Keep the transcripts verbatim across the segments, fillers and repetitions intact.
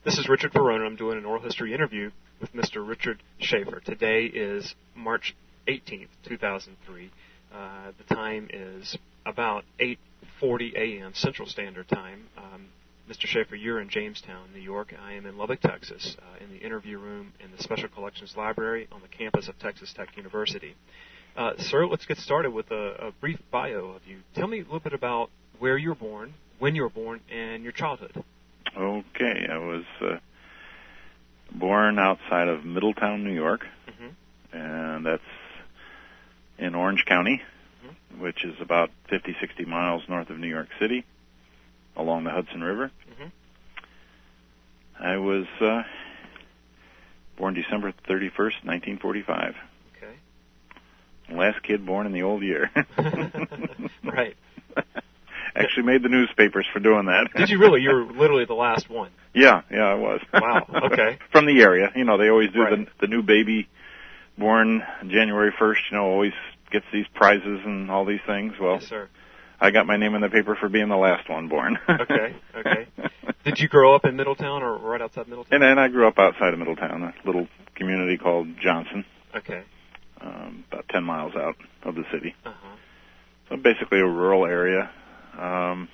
This is Richard Verona. I'm doing an oral history interview with Mister Richard Schaefer. Today is March eighteenth, two thousand three. Uh, the time is about eight forty a.m. Central Standard Time. Um, Mister Schaefer, you're in Jamestown, New York. I am in Lubbock, Texas, uh, in the interview room in the Special Collections Library on the campus of Texas Tech University. Uh, sir, let's get started with a, a brief bio of you. Tell me a little bit about where you were born, when you were born, and your childhood. Okay, I was uh, born outside of Middletown, New York, mm-hmm. and that's in Orange County, mm-hmm. which is about fifty, sixty miles north of New York City, along the Hudson River. Mm-hmm. I was uh, born December thirty-first, nineteen forty-five. Okay. Last kid born in the old year. Right. Actually made the newspapers for doing that. Did you really? You were literally the last one. Yeah, yeah, I was. Wow, okay. From the area. You know, they always do right. the, the new baby born January first, you know, always gets these prizes and all these things. Well, yes, sir. I got my name in the paper for being the last one born. Okay, okay. Did you grow up in Middletown or right outside Middletown? And then I grew up outside of Middletown, a little community called Johnson. Okay. Um, about ten miles out of the city. Uh-huh. So basically a rural area. Um,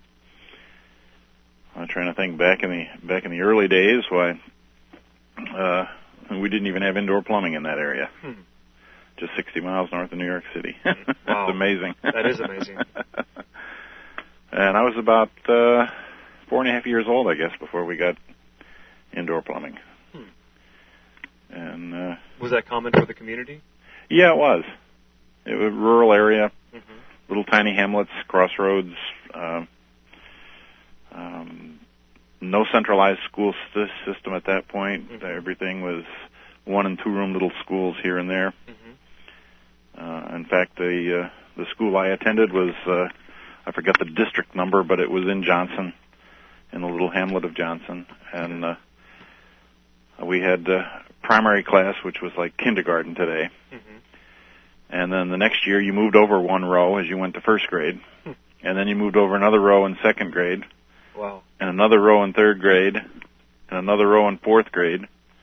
I'm trying to think back in the back in the early days, why uh, we didn't even have indoor plumbing in that area. Hmm. Just sixty miles north of New York City. Wow. That's amazing. That is amazing. And I was about uh, four and a half years old, I guess, before we got indoor plumbing. Hmm. And uh, was that common for the community? Yeah, it was. It was a rural area. Mm-hmm. Little tiny hamlets, crossroads, uh, um, no centralized school st- system at that point. Mm-hmm. Everything was one and two room little schools here and there. Mm-hmm. Uh, in fact, the uh, the school I attended was, uh, I forget the district number, but it was in Johnson, in the little hamlet of Johnson. And uh, we had uh, primary class, which was like kindergarten today. Mm-hmm. And then the next year you moved over one row as you went to first grade. Hmm. And then you moved over another row in second grade. Wow. And another row in third grade. And another row in fourth grade.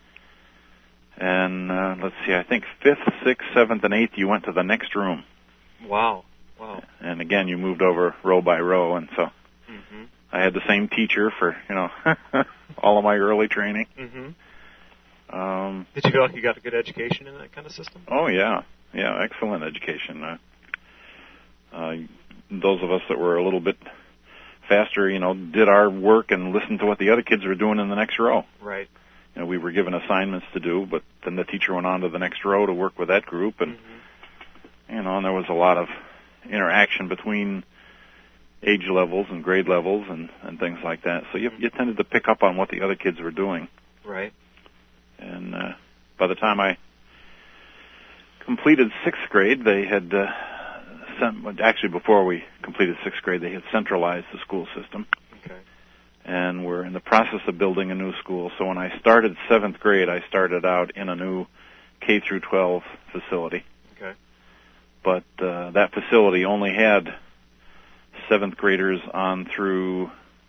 And uh, let's see, I think fifth, sixth, seventh, and eighth you went to the next room. Wow. Wow. And again, you moved over row by row. And so mm-hmm. I had the same teacher for, you know, all of my early training. Mm-hmm. Um, Did you feel like you got a good education in that kind of system? Oh, yeah. Yeah, excellent education. Uh, uh, those of us that were a little bit faster, you know, did our work and listened to what the other kids were doing in the next row. Right. You know, we were given assignments to do, but then the teacher went on to the next row to work with that group, and mm-hmm. you know, and there was a lot of interaction between age levels and grade levels and, and things like that. So you, mm-hmm. you tended to pick up on what the other kids were doing. Right. And uh, by the time I completed sixth grade, they had, uh, sent, actually before we completed sixth grade, they had centralized the school system. Okay. And we're in the process of building a new school. So when I started seventh grade, I started out in a new K through twelve facility. Okay. But uh, that facility only had seventh graders on through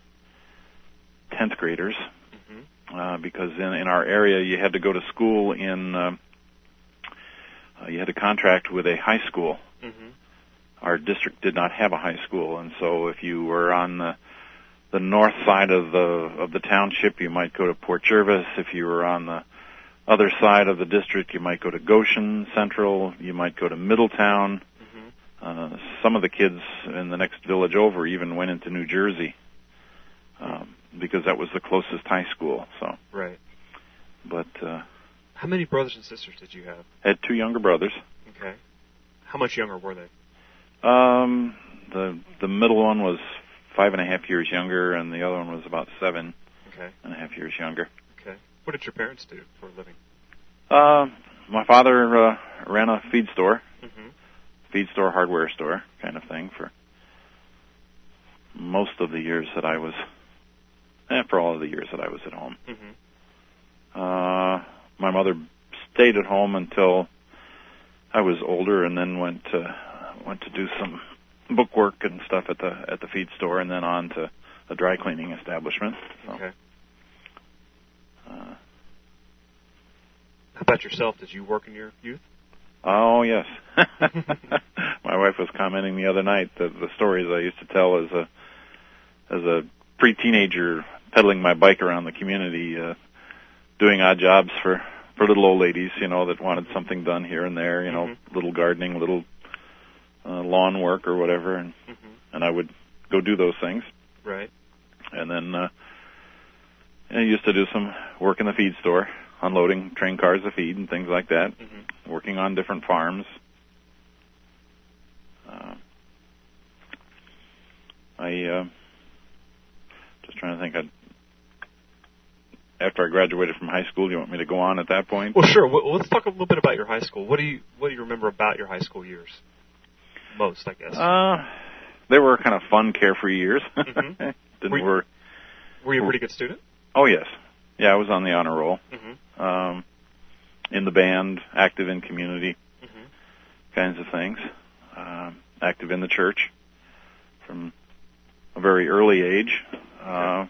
tenth graders, mm-hmm. uh, because in, in our area you had to go to school in... Uh, Uh, you had to contract with a high school. Mm-hmm. Our district did not have a high school, and so if you were on the, the north side of the of the township, you might go to Port Jervis. If you were on the other side of the district, you might go to Goshen Central. You might go to Middletown. Mm-hmm. Uh, some of the kids in the next village over even went into New Jersey um, because that was the closest high school. So right, but. Uh, How many brothers and sisters did you have? I had two younger brothers. Okay. How much younger were they? Um, the the middle one was five and a half years younger, and the other one was about seven okay. and a half years younger. Okay. What did your parents do for a living? Uh, my father uh, ran a feed store, mm-hmm. feed store, hardware store kind of thing for most of the years that I was, eh, for all of the years that I was at home. Mm-hmm. Uh, my mother stayed at home until I was older, and then went to went to do some book work and stuff at the at the feed store, and then on to a dry cleaning establishment. So. Okay. about yourself? Did you work in your youth? Oh, yes. My wife was commenting the other night that the stories I used to tell as a as a pre-teenager, pedaling my bike around the community, uh, doing odd jobs for, for little old ladies, you know, that wanted something done here and there, you know, mm-hmm. little gardening, little uh, lawn work or whatever, and mm-hmm. and I would go do those things. Right. And then uh, I used to do some work in the feed store, unloading train cars of feed and things like that, mm-hmm. working on different farms. Uh, I uh, just trying to think. I'd, after I graduated from high school, do you want me to go on at that point? Well, sure. Well, let's talk a little bit about your high school. What do you What do you remember about your high school years? Most, I guess. Uh, they were kind of fun, carefree years. Mm-hmm. Didn't were, you, work. Were you a pretty good student? Oh yes, yeah. I was on the honor roll. Mm-hmm. Um, in the band, active in community, mm-hmm. kinds of things. Um, active in the church from a very early age. Uh,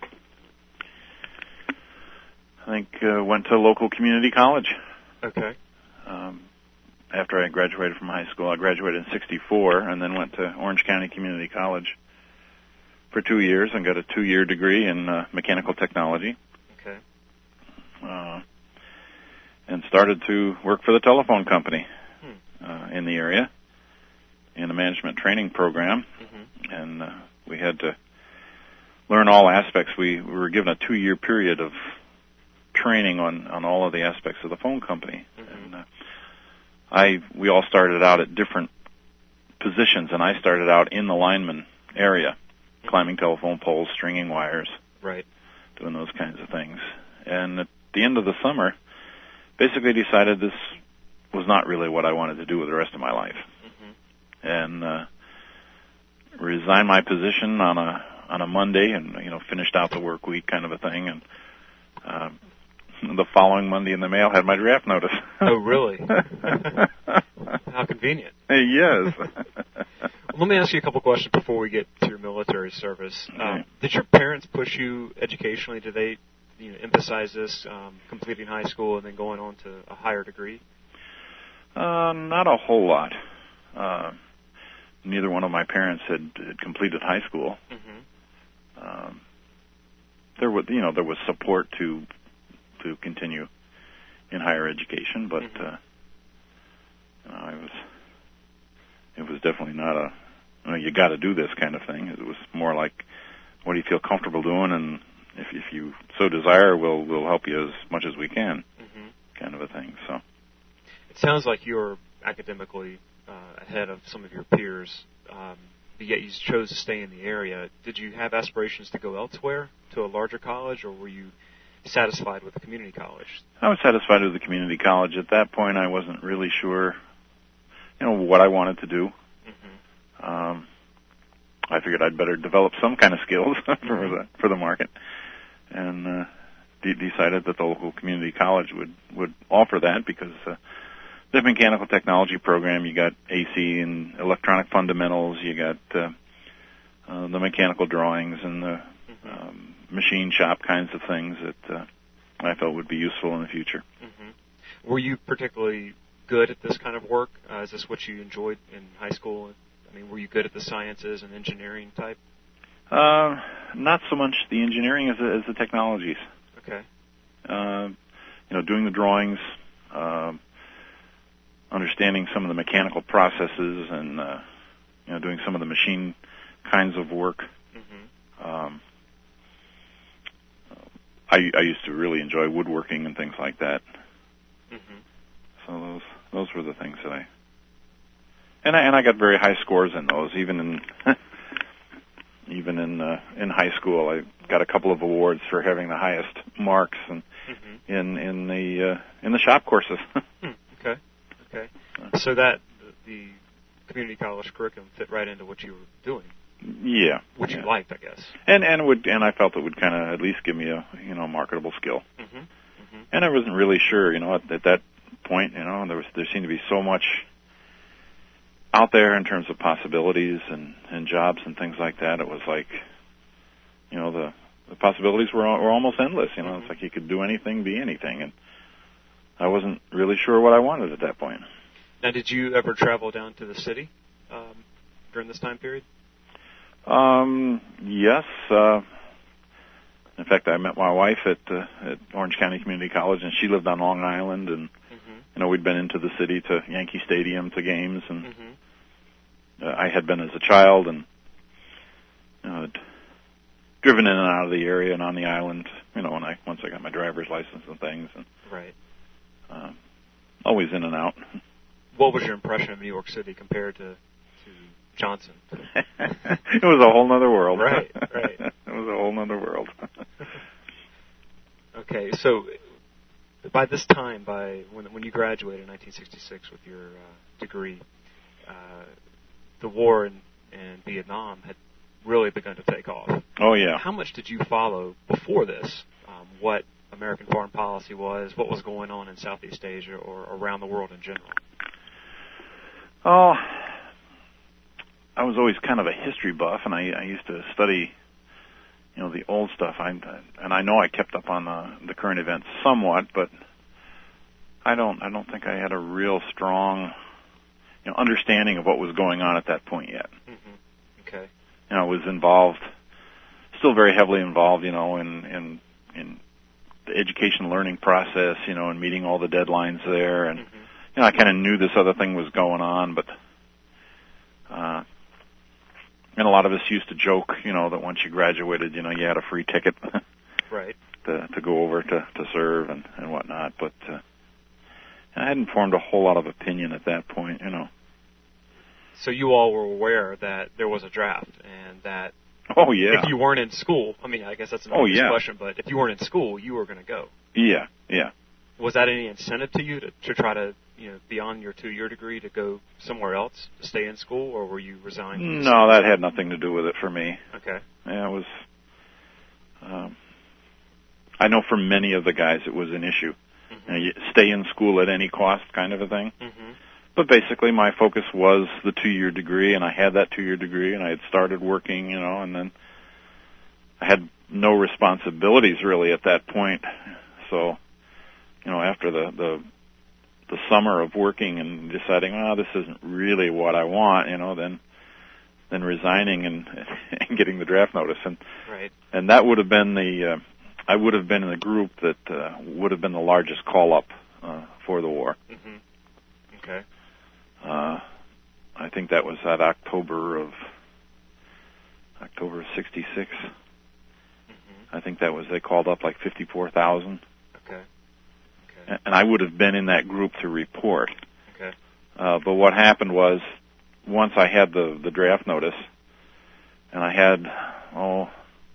I think uh, went to local community college. Okay. Um, after I graduated from high school, I graduated in sixty-four, and then went to Orange County Community College for two years and got a two-year degree in uh, mechanical technology. Okay. Uh, and started to work for the telephone company hmm. uh, in the area in a management training program, mm-hmm. and uh, we had to learn all aspects. We, we were given a two-year period of training on, on all of the aspects of the phone company. Mm-hmm. And uh, I we all started out at different positions, and I started out in the lineman area, mm-hmm. climbing telephone poles, stringing wires, right, doing those kinds of things. And at the end of the summer, basically decided this was not really what I wanted to do with the rest of my life. Mm-hmm. And uh, resigned my position on a on a Monday, and you know finished out the work week, kind of a thing. And uh, the following Monday in the mail had my draft notice. Oh, really? How convenient. Yes. Let me ask you a couple questions before we get to your military service. Okay. Um, did your parents push you educationally? Did they, you know, emphasize this, um, completing high school and then going on to a higher degree? Uh, not a whole lot. Uh, neither one of my parents had, had completed high school. Mm-hmm. Um, there was, you know, there was support to to continue in higher education, but mm-hmm. uh, you know, it was it was definitely not a you, know, you got to do this kind of thing. It was more like, what do you feel comfortable doing, and if if you so desire, we'll we'll help you as much as we can, mm-hmm. kind of a thing. So it sounds like you're academically uh, ahead of some of your peers, um, but yet you chose to stay in the area. Did you have aspirations to go elsewhere, to a larger college, or were you satisfied with the community college? I was satisfied with the community college. At that point, I wasn't really sure, you know, what I wanted to do. Mm-hmm. Um, I figured I'd better develop some kind of skills for the for the market, and uh, de- decided that the local community college would would offer that because uh, the mechanical technology program, you got A C and electronic fundamentals, you got uh, uh, the mechanical drawings and the mm-hmm. um, machine shop kinds of things that uh, I felt would be useful in the future. Mm-hmm. Were you particularly good at this kind of work? Uh, is this what you enjoyed in high school? I mean, were you good at the sciences and engineering type? Uh, not so much the engineering as the, as the technologies. Okay. Uh, you know, doing the drawings, uh, understanding some of the mechanical processes, and uh, you know, doing some of the machine kinds of work. Mm-hmm. Um, I, I used to really enjoy woodworking and things like that. Mm-hmm. So those those were the things that I and I and I got very high scores in those. Even in even in uh, in high school, I got a couple of awards for having the highest marks and mm-hmm. in in the uh, in the shop courses. hmm. Okay, okay. So that the community college curriculum fit right into what you were doing. Yeah, which yeah. you liked, I guess. And and would and I felt it would kind of at least give me a you know marketable skill. Mm-hmm. Mm-hmm. And I wasn't really sure, you know, at, at that point, you know, there was there seemed to be so much out there in terms of possibilities and, and jobs and things like that. It was like, you know, the the possibilities were were almost endless. You know, mm-hmm. It's like you could do anything, be anything, and I wasn't really sure what I wanted at that point. Now, did you ever travel down to the city um, during this time period? Um, yes. Uh, in fact, I met my wife at, uh, at Orange County Community College, and she lived on Long Island, and mm-hmm. you know, we'd been into the city to Yankee Stadium to games, and mm-hmm. uh, I had been as a child, and you know, I'd driven in and out of the area and on the island. You know, when I once I got my driver's license and things, and right, uh, always in and out. What was your impression of New York City compared to to Johnson? It was a whole other world. Right, right. It was a whole other world. Okay, so by this time, by when when you graduated in nineteen sixty-six with your uh, degree, uh, the war in, in Vietnam had really begun to take off. Oh, yeah. How much did you follow before this? Um, what American foreign policy was, what was going on in Southeast Asia or around the world in general? Oh, I was always kind of a history buff, and I, I used to study, you know, the old stuff. I, and I know I kept up on the, the current events somewhat, but I don't, I don't think I had a real strong, you know, understanding of what was going on at that point yet. Mm-hmm. Okay. You know, I was involved, still very heavily involved, you know, in, in, in the education learning process, you know, and meeting all the deadlines there, and mm-hmm. you know, I kind of knew this other thing was going on, but, uh, and a lot of us used to joke, you know, that once you graduated, you know, you had a free ticket, right, to to go over to to serve and and whatnot. But uh, I hadn't formed a whole lot of opinion at that point, you know. So you all were aware that there was a draft, and that oh yeah, if you weren't in school, I mean, I guess that's an oh, obvious yeah. question, but if you weren't in school, you were going to go. Yeah, yeah. Was that any incentive to you to, to try to, you know, beyond your two-year degree to go somewhere else, to stay in school, or were you resigned? No, that had nothing to do with it for me. Okay. Yeah, it was, um, I know for many of the guys it was an issue. Mm-hmm. You know, you stay in school at any cost kind of a thing. Mm-hmm. But basically my focus was the two-year degree, and I had that two-year degree, and I had started working, you know, and then I had no responsibilities really at that point. So, you know, after the, the, the summer of working and deciding, oh, this isn't really what I want, you know, then, then resigning and, and getting the draft notice. And, right. and that would have been the, uh, I would have been in the group that, uh, would have been the largest call-up, uh, for the war. Mm-hmm. Okay. Uh, I think that was that October of, October of sixty-six. Mm-hmm. I think that was, they called up like fifty-four thousand. Okay. Okay. And I would have been in that group to report. Okay. Uh, but what happened was, once I had the, the draft notice, and I had, oh,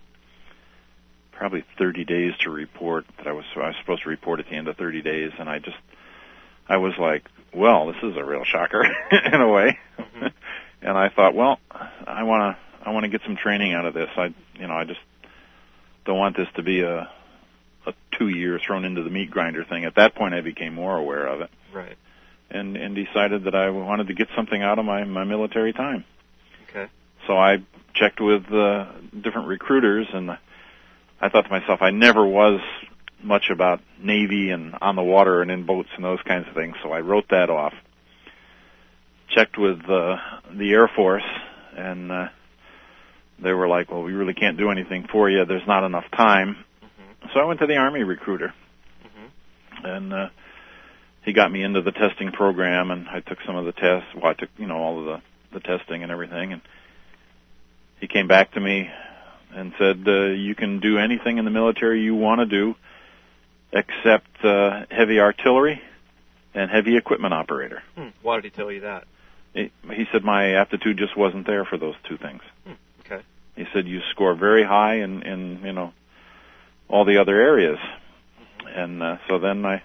probably thirty days to report, that I was, I was supposed to report at the end of thirty days, and I just, I was like, well, this is a real shocker, in a way. Mm-hmm. And I thought, well, I want to, I want to get some training out of this. I, you know, I just don't want this to be a, a two year thrown into the meat grinder thing. At that point, I became more aware of it. Right. And, and decided that I wanted to get something out of my, my military time. Okay. So I checked with uh, different recruiters, and I thought to myself, I never was much about Navy and on the water and in boats and those kinds of things, so I wrote that off. Checked with uh, the Air Force, and uh, they were like, well, we really can't do anything for you. There's not enough time. Mm-hmm. So I went to the Army recruiter, mm-hmm. and uh, he got me into the testing program, and I took some of the tests. Well, I took, you know, all of the, the testing and everything, and he came back to me and said, uh, you can do anything in the military you want to do except uh, heavy artillery and heavy equipment operator. Hmm. Why did he tell you that? He, he said my aptitude just wasn't there for those two things. Hmm. Okay. He said you score very high in, in you know, all the other areas. Mm-hmm. And uh, so then I,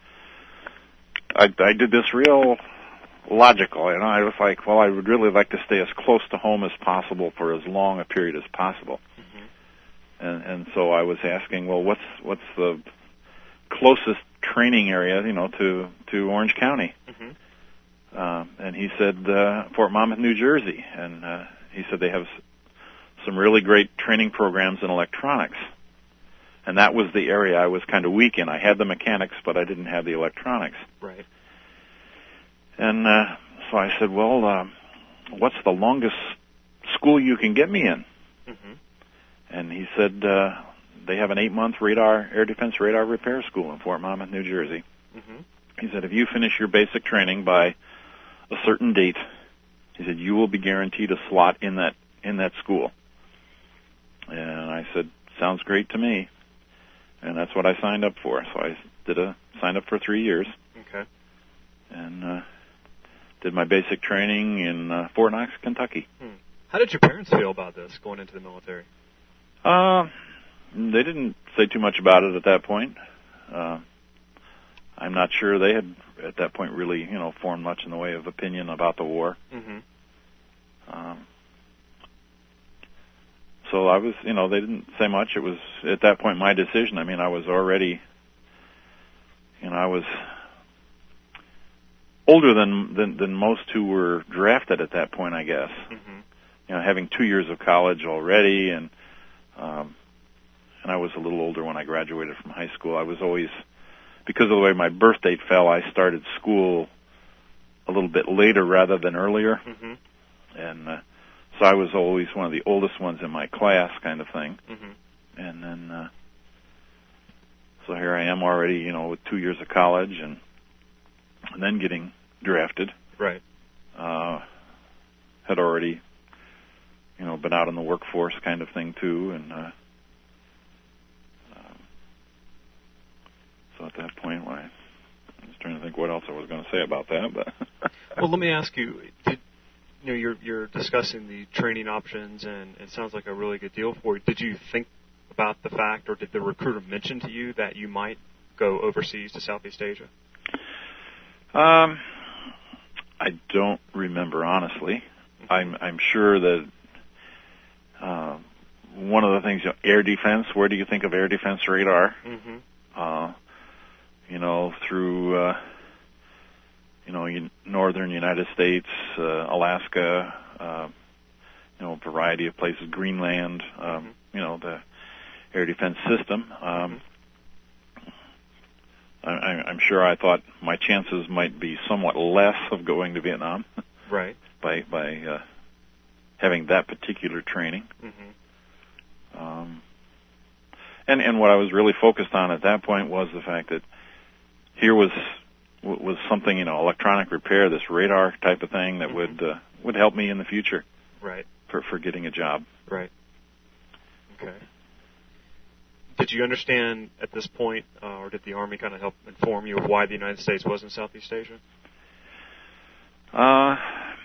I, I did this real logical, you know. I was like, well, I would really like to stay as close to home as possible for as long a period as possible. Mm-hmm. And, and so I was asking, well, what's what's the closest training area, you know, to to Orange County? Mm-hmm. Uh, and he said uh, Fort Monmouth, New Jersey, and uh, he said they have s- some really great training programs in electronics. and that was the area I was kind of weak in. I had the mechanics, but I didn't have the electronics. Right. And uh, so I said, well, uh, what's the longest school you can get me in? Mm-hmm. And he said, uh, they have an eight-month radar, air defense radar repair school in Fort Monmouth, New Jersey. Mm-hmm. He said, if you finish your basic training by a certain date, he said, you will be guaranteed a slot in that in that school. And I said, sounds great to me. And that's what I signed up for. So I did a signed up for three years. Okay. And uh, did my basic training in uh, Fort Knox, Kentucky. Hmm. How did your parents feel about this, going into the military? Uh, they didn't say too much about it at that point. Uh, I'm not sure they had, at that point, really, you know, formed much in the way of opinion about the war. Mm-hmm. Um, so I was, you know, they didn't say much. It was, at that point, my decision. I mean, I was already, you know, I was older than than, than most who were drafted at that point, I guess. Mm-hmm. You know, having two years of college already, and um, and I was a little older when I graduated from high school. I was always, because of the way my birth date fell, I started school a little bit later rather than earlier. Mm-hmm. And uh, so I was always one of the oldest ones in my class, kind of thing. Mm-hmm. And then, uh, so here I am already, you know, with two years of college, and, and then getting drafted. Right. Uh, had already, you know, been out in the workforce, kind of thing too, and uh, um, so at that point, when I, I was trying to think what else I was going to say about that, but well, let me ask you. Did You know, you're you're discussing the training options, and it sounds like a really good deal for you. Did you think about the fact, or did the recruiter mention to you that you might go overseas to Southeast Asia? Um, I don't remember, honestly. Mm-hmm. I'm I'm sure that uh, one of the things, you know, air defense. Where do you think of air defense radar? Mm-hmm. Uh, you know, through. Uh, You know, northern United States, uh, Alaska, uh, you know, a variety of places, Greenland, um, mm-hmm. you know, the air defense system. Um, mm-hmm. I, I'm sure I thought my chances might be somewhat less of going to Vietnam, right? by by uh, having that particular training. Mm-hmm. Um, and and what I was really focused on at that point was the fact that here was. was something, you know, electronic repair, this radar type of thing that mm-hmm. would uh, would help me in the future, right? For for getting a job, right? Okay. Did you understand at this point, uh, or did the Army kind of help inform you of why the United States was in Southeast Asia? Uh,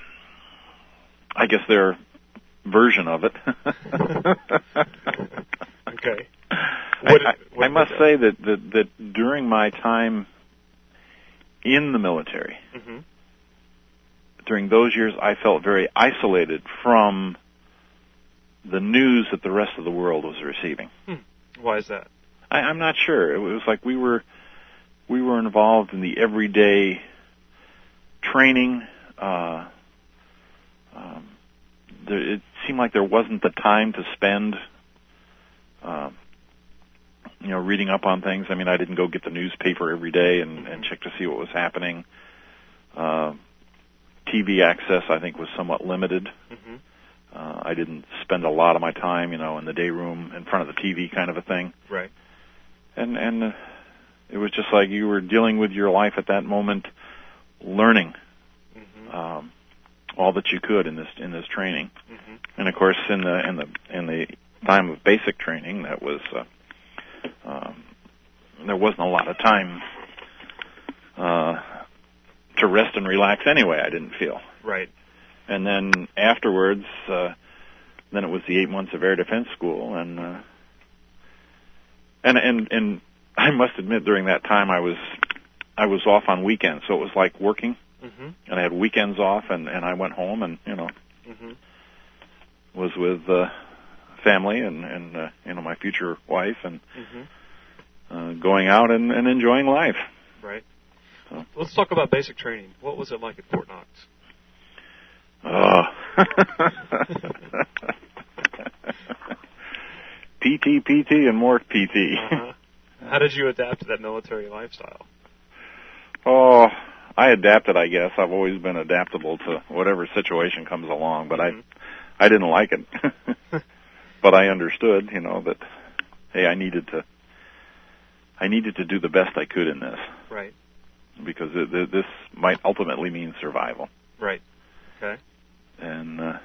I guess their version of it. Okay. What, I, what I must say that, that that during my time in the military, mm-hmm. during those years, I felt very isolated from the news that the rest of the world was receiving. Hmm. Why is that? I, I'm not sure. It was like we were we were involved in the everyday training. Uh, um, there, it seemed like there wasn't the time to spend, uh, you know, reading up on things. I mean, I didn't go get the newspaper every day and, mm-hmm. and check to see what was happening. Uh, T V access, I think, was somewhat limited. Mm-hmm. Uh, I didn't spend a lot of my time, you know, in the day room in front of the T V kind of a thing. Right. And and uh, it was just like you were dealing with your life at that moment, learning mm-hmm. um, all that you could in this in this training. Mm-hmm. And of course, in the in the in the time of basic training, that was uh, um, there wasn't a lot of time uh, to rest and relax anyway. I didn't feel. Right. And then afterwards, uh, then it was the eight months of air defense school, and uh, and and and I must admit, during that time, I was I was off on weekends, so it was like working, mm-hmm. and I had weekends off, and, and I went home, and you know, mm-hmm. was with uh, family and and uh, you know, my future wife, and mm-hmm. uh, going out and, and enjoying life. Right. So. Let's talk about basic training. What was it like at Fort Knox? Oh. P T, P T, and more P T. Uh-huh. How did you adapt to that military lifestyle? Oh, I adapted, I guess. I've always been adaptable to whatever situation comes along, but mm-hmm. I I didn't like it. But I understood, you know, that, hey, I needed to I needed to do the best I could in this. Right. Because it, this might ultimately mean survival. Right. Okay. And, uh,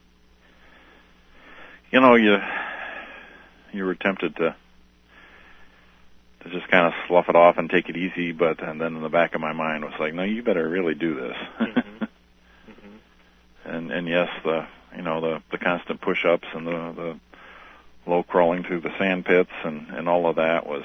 you know, you you were tempted to to just kind of slough it off and take it easy, but and then in the back of my mind was like, no, you better really do this. Mm-hmm. Mm-hmm. And and yes, the you know the the constant push-ups and the the low crawling through the sand pits and and all of that was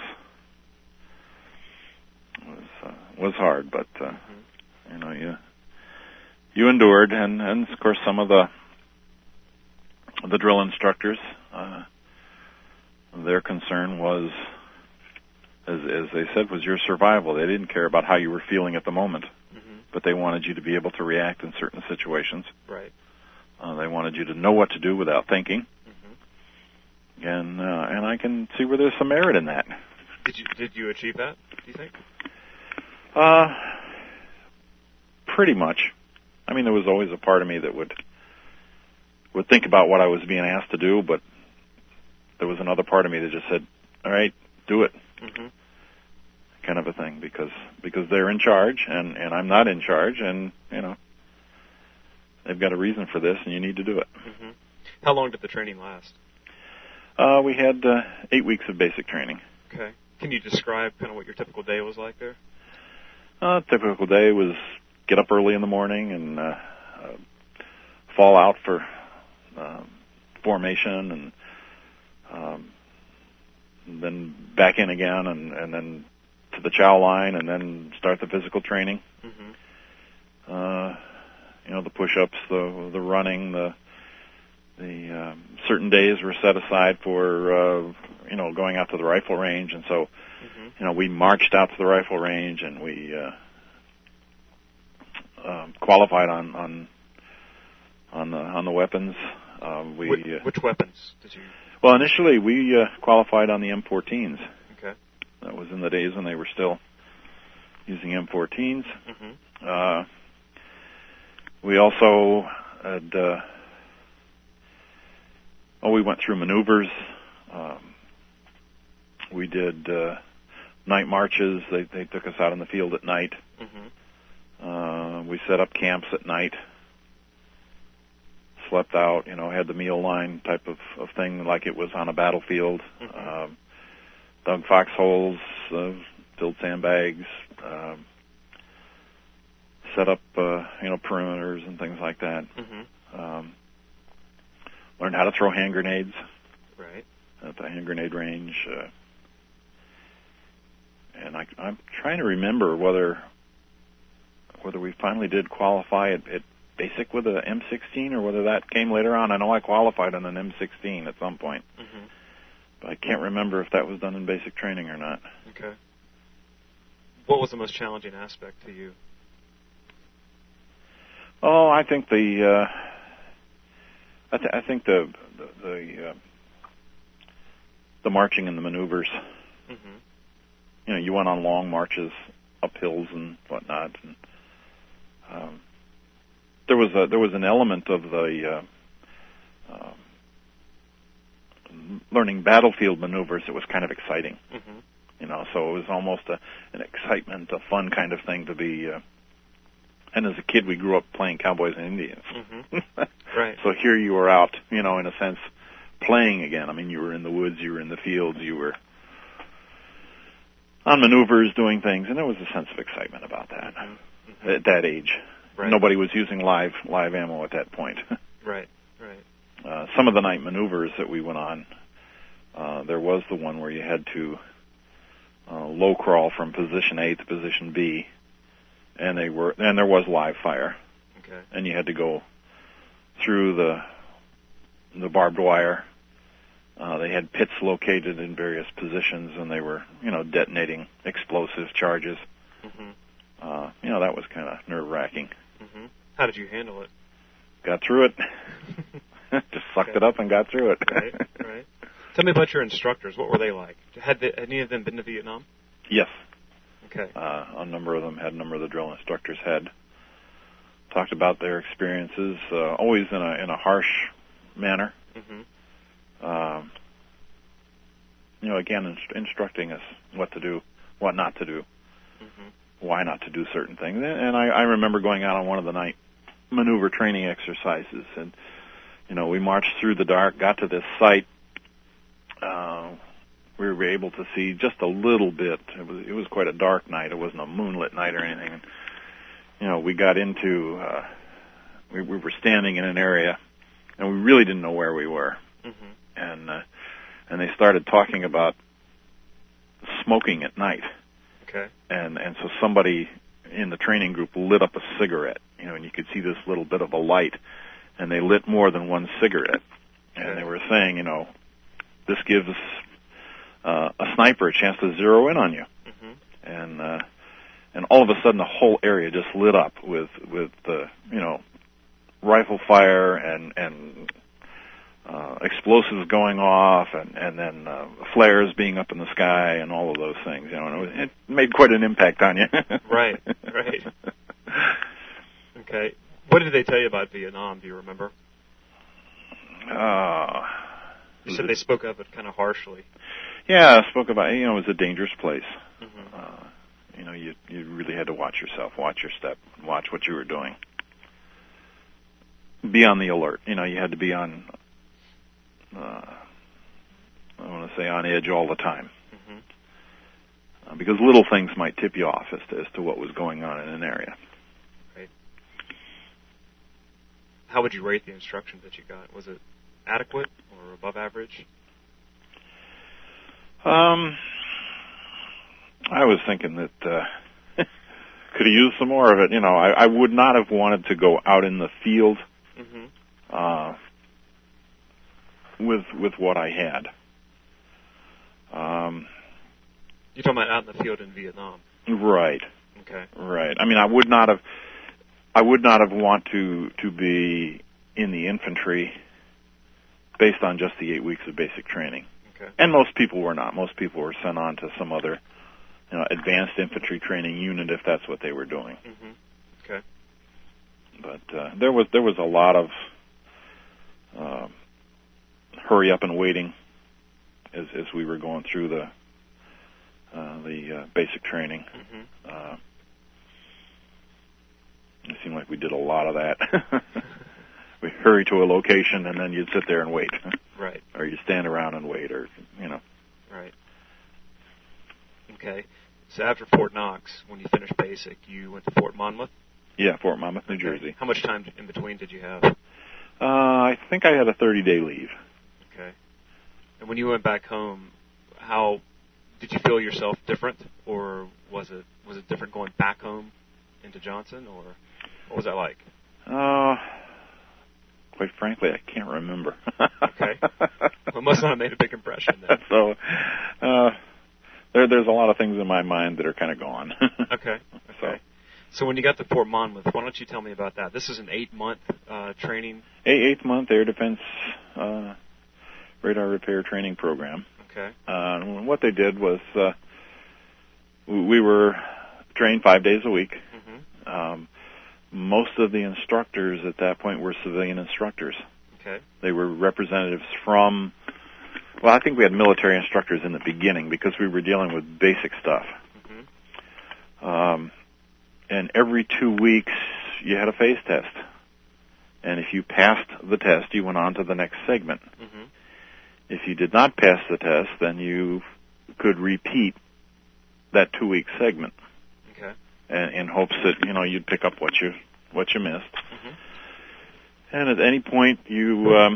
was uh, was hard, but uh, mm-hmm. you know you you endured, and and of course some of the the drill instructors, uh, their concern was, as, as they said, was your survival. They didn't care about how you were feeling at the moment, mm-hmm. but they wanted you to be able to react in certain situations. Right. Uh, they wanted you to know what to do without thinking, mm-hmm. and uh, and I can see where there's some merit in that. Did you did you achieve that, do you think? Uh, pretty much. I mean, there was always a part of me that would would think about what I was being asked to do, but there was another part of me that just said, all right, do it, mm-hmm. kind of a thing, because because they're in charge, and, and I'm not in charge, and, you know, they've got a reason for this, and you need to do it. Mm-hmm. How long did the training last? Uh, we had uh, eight weeks of basic training. Okay. Can you describe kind of what your typical day was like there? Uh, typical day was get up early in the morning and uh, uh, fall out for um, formation, and um, then back in again, and, and then to the chow line, and then start the physical training. Mm-hmm. Uh, you know, the push-ups, the the running, the the um, certain days were set aside for uh, you know going out to the rifle range, and so mm-hmm. you know we marched out to the rifle range, and we uh, uh, qualified on on on the on the weapons. Uh, we which, which weapons did you? Well, initially we uh, qualified on the M fourteens. Okay. That was in the days when they were still using M fourteens. Mm-hmm. Uh, we also had, uh, oh, we went through maneuvers. Um, we did uh, night marches. They they took us out in the field at night. Mm-hmm. Uh, we set up camps at night. Slept out, you know, had the meal line type of, of thing like it was on a battlefield. Mm-hmm. Um, dug foxholes, uh, filled sandbags, um, set up, uh, you know, perimeters and things like that. Mm-hmm. Um, learned how to throw hand grenades. Right. At the hand grenade range. Uh, and I, I'm trying to remember whether whether we finally did qualify at, at basic with a M sixteen or whether that came later on. I know I qualified on an M sixteen at some point. Mm-hmm. But I can't remember if that was done in basic training or not. Okay. What was the most challenging aspect to you? Oh, I think the uh, I, th- I think the the the, uh, the marching and the maneuvers. Mm-hmm. You know, you went on long marches up hills and whatnot, and um, there was a there was an element of the uh, uh, learning battlefield maneuvers that was kind of exciting. Mm-hmm. You know, so it was almost a, an excitement, a fun kind of thing to be. Uh, and as a kid, we grew up playing cowboys and Indians. Mm-hmm. Right. So here you were out, you know, in a sense, playing again. I mean, you were in the woods, you were in the fields, you were on maneuvers, doing things, and there was a sense of excitement about that. Mm-hmm. At that age, right. Nobody was using live live ammo at that point. Right. Right. Uh, some of the night maneuvers that we went on, uh, there was the one where you had to uh, low crawl from position A to position B, and they were and there was live fire. Okay. And you had to go through the the barbed wire. Uh, they had pits located in various positions, and they were, you know, detonating explosive charges. Mm-hmm. Uh, you know, that was kind of nerve-wracking. Mm-hmm. How did you handle it? Got through it. Just sucked okay. it up and got through it. Right, right. Tell me about your instructors. What were they like? Had, they, had any of them been to Vietnam? Yes. Okay. Uh, a number of them had. A number of the drill instructors had talked about their experiences, uh, always in a in a harsh manner. Mm-hmm. Um, you know, again, inst- instructing us what to do, what not to do, mm-hmm. why not to do certain things. And I, I remember going out on one of the night maneuver training exercises, and you know, we marched through the dark, got to this site. Uh, we were able to see just a little bit. It was it was quite a dark night. It wasn't a moonlit night or anything. And, you know, we got into. Uh, we, we were standing in an area, and we really didn't know where we were. Mm-hmm. And uh, and they started talking about smoking at night. Okay. And and so somebody in the training group lit up a cigarette. You know, and you could see this little bit of a light, and they lit more than one cigarette. And okay. They were saying, you know, this gives uh, a sniper a chance to zero in on you. Mm-hmm. And uh, and all of a sudden, the whole area just lit up with with uh, you know, rifle fire and and uh, explosives going off, and and then uh, flares being up in the sky, and all of those things. You know, and it, was, it made quite an impact on you. Right, right. Okay. What did they tell you about Vietnam? Do you remember? Uh, you said they spoke of it kind of harshly. Yeah, I spoke about, you know, it was a dangerous place. Mm-hmm. Uh, you know, you you really had to watch yourself, watch your step, watch what you were doing. Be on the alert. You know, you had to be on, uh, I want to say on edge all the time. Mm-hmm. Uh, because little things might tip you off as to, as to what was going on in an area. Right. How would you rate the instruction that you got? Was it adequate or above average? Um, I was thinking that uh, could have used some more of it. You know, I, I would not have wanted to go out in the field mm-hmm. uh, with with what I had. Um, You're talking about out in the field in Vietnam, right? Okay, right. I mean, I would not have, I would not have want to to be in the infantry based on just the eight weeks of basic training. Okay. And most people were not. Most people were sent on to some other, you know, advanced infantry training unit if that's what they were doing. Mm-hmm. Okay. But uh, there was there was a lot of uh, hurry up and waiting as as we were going through the uh, the uh, basic training. Mm-hmm. Uh, it seemed like we did a lot of that. We hurry to a location and then you'd sit there and wait. Right. Or you stand around and wait, or, you know. Right. Okay. So after Fort Knox, when you finished basic, you went to Fort Monmouth? Yeah, Fort Monmouth, New Okay. Jersey. How much time in between did you have? Uh, I think I had a thirty-day leave. Okay. And when you went back home, how did you feel yourself different, or was it was it different going back home into Johnson, or what was that like? Uh, quite frankly, I can't remember. Okay. Well, it must not have made a big impression then. So, uh, there, there's a lot of things in my mind that are kind of gone. Okay. Okay. So, so when you got to Fort Monmouth, why don't you tell me about that? This is an eight-month uh, training. A eighth month air defense uh, radar repair training program. Okay. Uh, what they did was uh, we were trained five days a week. Mm-hmm. Um, most of the instructors at that point were civilian instructors. Okay. They were representatives from, well, I think we had military instructors in the beginning because we were dealing with basic stuff. Mm-hmm. Um, and every two weeks you had a phase test. And if you passed the test, you went on to the next segment. Mm-hmm. If you did not pass the test, then you could repeat that two-week segment. Okay. And, in hopes that, you know, you'd pick up what you what you missed. Mm-hmm. And at any point you um,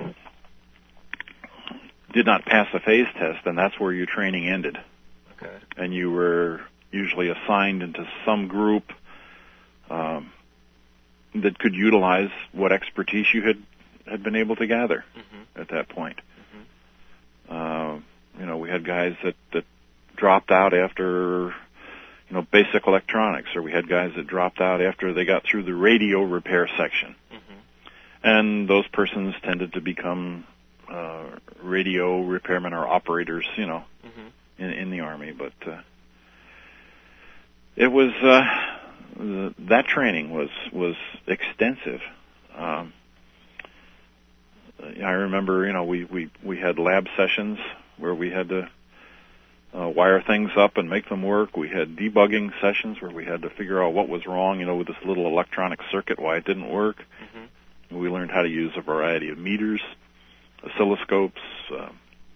did not pass the phase test, then that's where your training ended. Okay. And you were usually assigned into some group um, that could utilize what expertise you had, had been able to gather mm-hmm. at that point. Mm-hmm. Uh, you know, we had guys that, that dropped out after, you know, basic electronics, or we had guys that dropped out after they got through the radio repair section. Mm-hmm. And those persons tended to become uh, radio repairmen or operators, you know, mm-hmm. in, in the Army. But uh, it was uh, the, that training was was extensive. Um, I remember, you know, we, we, we had lab sessions where we had to uh, wire things up and make them work. We had debugging sessions where we had to figure out what was wrong, you know, with this little electronic circuit, why it didn't work. Mm-hmm. We learned how to use a variety of meters, oscilloscopes, uh,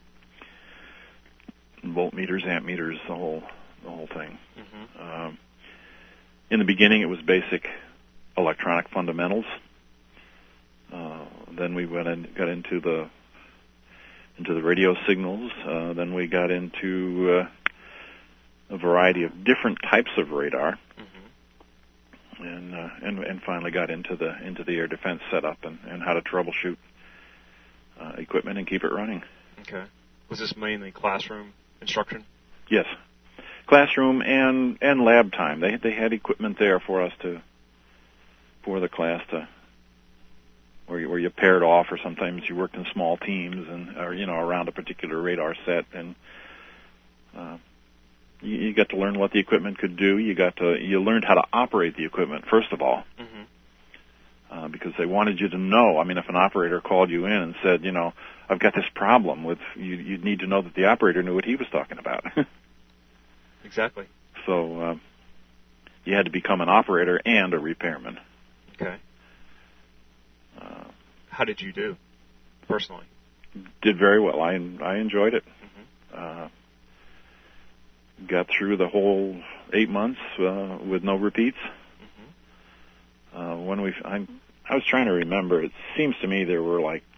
voltmeters, amp meters, the whole the whole thing. Mm-hmm. Um, in the beginning, it was basic electronic fundamentals. Uh, then we went and got into the into the radio signals. Uh, then we got into uh, a variety of different types of radar, mm-hmm. and, uh, and and finally got into the into the air defense setup and, and how to troubleshoot uh, equipment and keep it running. Okay. Was this mainly classroom instruction? Yes, classroom and and lab time. They they had equipment there for us to for the class to. Where you, where you paired off, or sometimes you worked in small teams, and or you know around a particular radar set, and uh, you, you got to learn what the equipment could do. You got to you learned how to operate the equipment first of all, mm-hmm. uh, because they wanted you to know. I mean, if an operator called you in and said, you know, I've got this problem with, you, you'd need to know that the operator knew what he was talking about. Exactly. So uh, you had to become an operator and a repairman. Okay. Uh, How did you do, personally? Did very well. I I enjoyed it. Mm-hmm. Uh, got through the whole eight months uh, with no repeats. Mm-hmm. Uh, when we, I, I was trying to remember. It seems to me there were like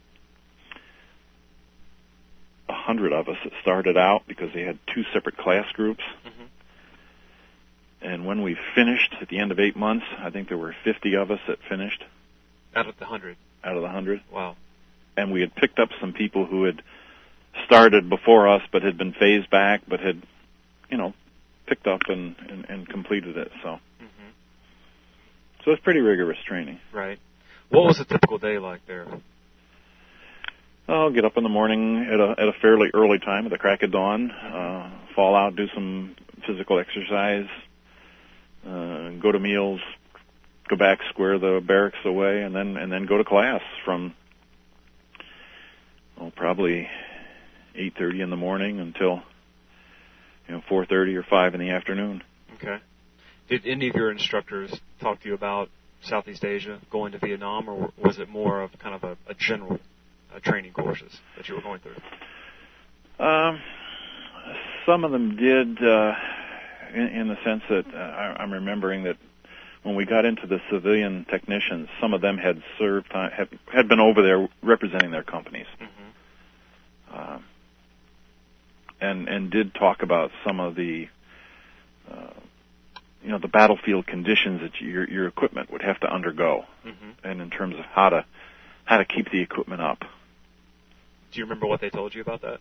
a hundred of us that started out because they had two separate class groups. Mm-hmm. And when we finished at the end of eight months, I think there were fifty of us that finished. Out of the hundred. Out of the hundred. Wow. And we had picked up some people who had started before us, but had been phased back, but had, you know, picked up and, and, and completed it. So, mm-hmm. so it's pretty rigorous training. Right. What was a typical day like there? I'll get up in the morning at a at a fairly early time, at the crack of dawn. Uh, fall out, do some physical exercise, uh, go to meals. Go back, square the barracks away, and then and then go to class from well, probably eight thirty in the morning until you know four thirty or five in the afternoon. Okay. Did any of your instructors talk to you about Southeast Asia, going to Vietnam, or was it more of kind of a, a general uh, training courses that you were going through? Um, some of them did, uh, in, in the sense that uh, I, I'm remembering that. When we got into the civilian technicians, some of them had served, uh, had, had been over there representing their companies, mm-hmm. uh, and and did talk about some of the, uh, you know, the battlefield conditions that your your equipment would have to undergo, mm-hmm. and in terms of how to how to keep the equipment up. Do you remember what they told you about that?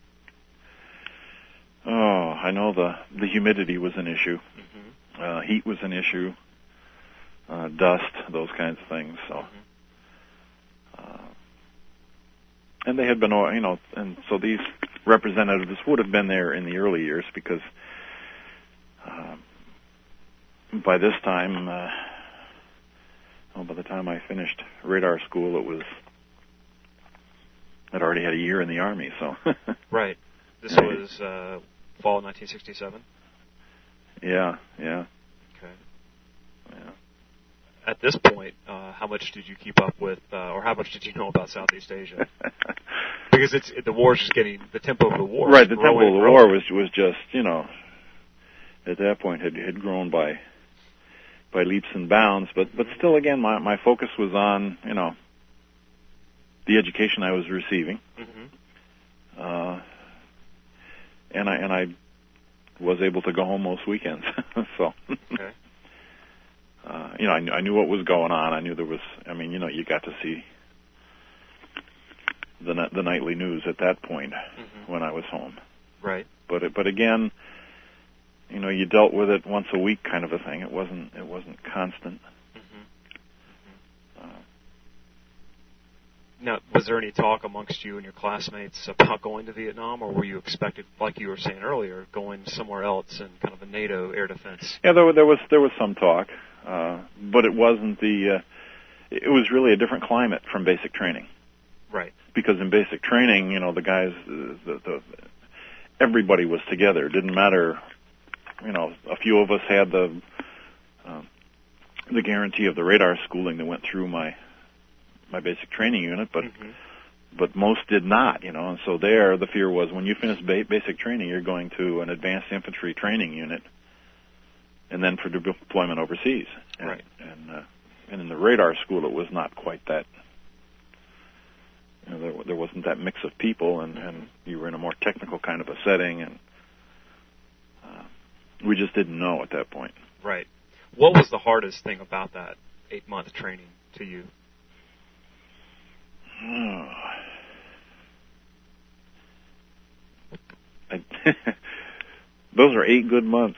Oh, I know the the humidity was an issue, mm-hmm. uh, heat was an issue. Uh, dust, those kinds of things. So, uh, and they had been, you know, and so these representatives would have been there in the early years because uh, by this time, uh, well, by the time I finished radar school, it was I'd already had a year in the Army. So, right. This was uh, fall nineteen sixty-seven. Yeah, yeah. Okay. Yeah. At this point, uh, how much did you keep up with, uh, or how much did you know about Southeast Asia? Because it's it, the war's just getting the tempo of the war. Right, the tempo of the war growing. was was just you know at that point had had grown by by leaps and bounds. But but still, again, my my focus was on you know the education I was receiving, mm-hmm. uh, and I and I was able to go home most weekends. So. Okay. Uh, you know, I knew, I knew what was going on. I knew there was, I mean, you know, you got to see the the nightly news at that point mm-hmm. when I was home. Right. But it, but again, you know, you dealt with it once a week, kind of a thing. It wasn't it wasn't constant. Mm-hmm. Mm-hmm. Uh, Now, was there any talk amongst you and your classmates about going to Vietnam, or were you expected, like you were saying earlier, going somewhere else in kind of a NATO air defense? Yeah, there, there was there was some talk, uh, but it wasn't the. Uh, it was really a different climate from basic training. Right. Because in basic training, you know, the guys, the, the, everybody was together. It didn't matter, you know, a few of us had the uh, the guarantee of the radar schooling that went through my my basic training unit, but mm-hmm. but most did not, you know. And so there, the fear was when you finish ba- basic training, you're going to an advanced infantry training unit, and then for deployment overseas. And, right. And uh, and in the radar school, it was not quite that. You know, there, there wasn't that mix of people, and, and you were in a more technical kind of a setting, and uh, we just didn't know at that point. Right. What was the hardest thing about that eight-month training to you? Oh. I, those are eight good months.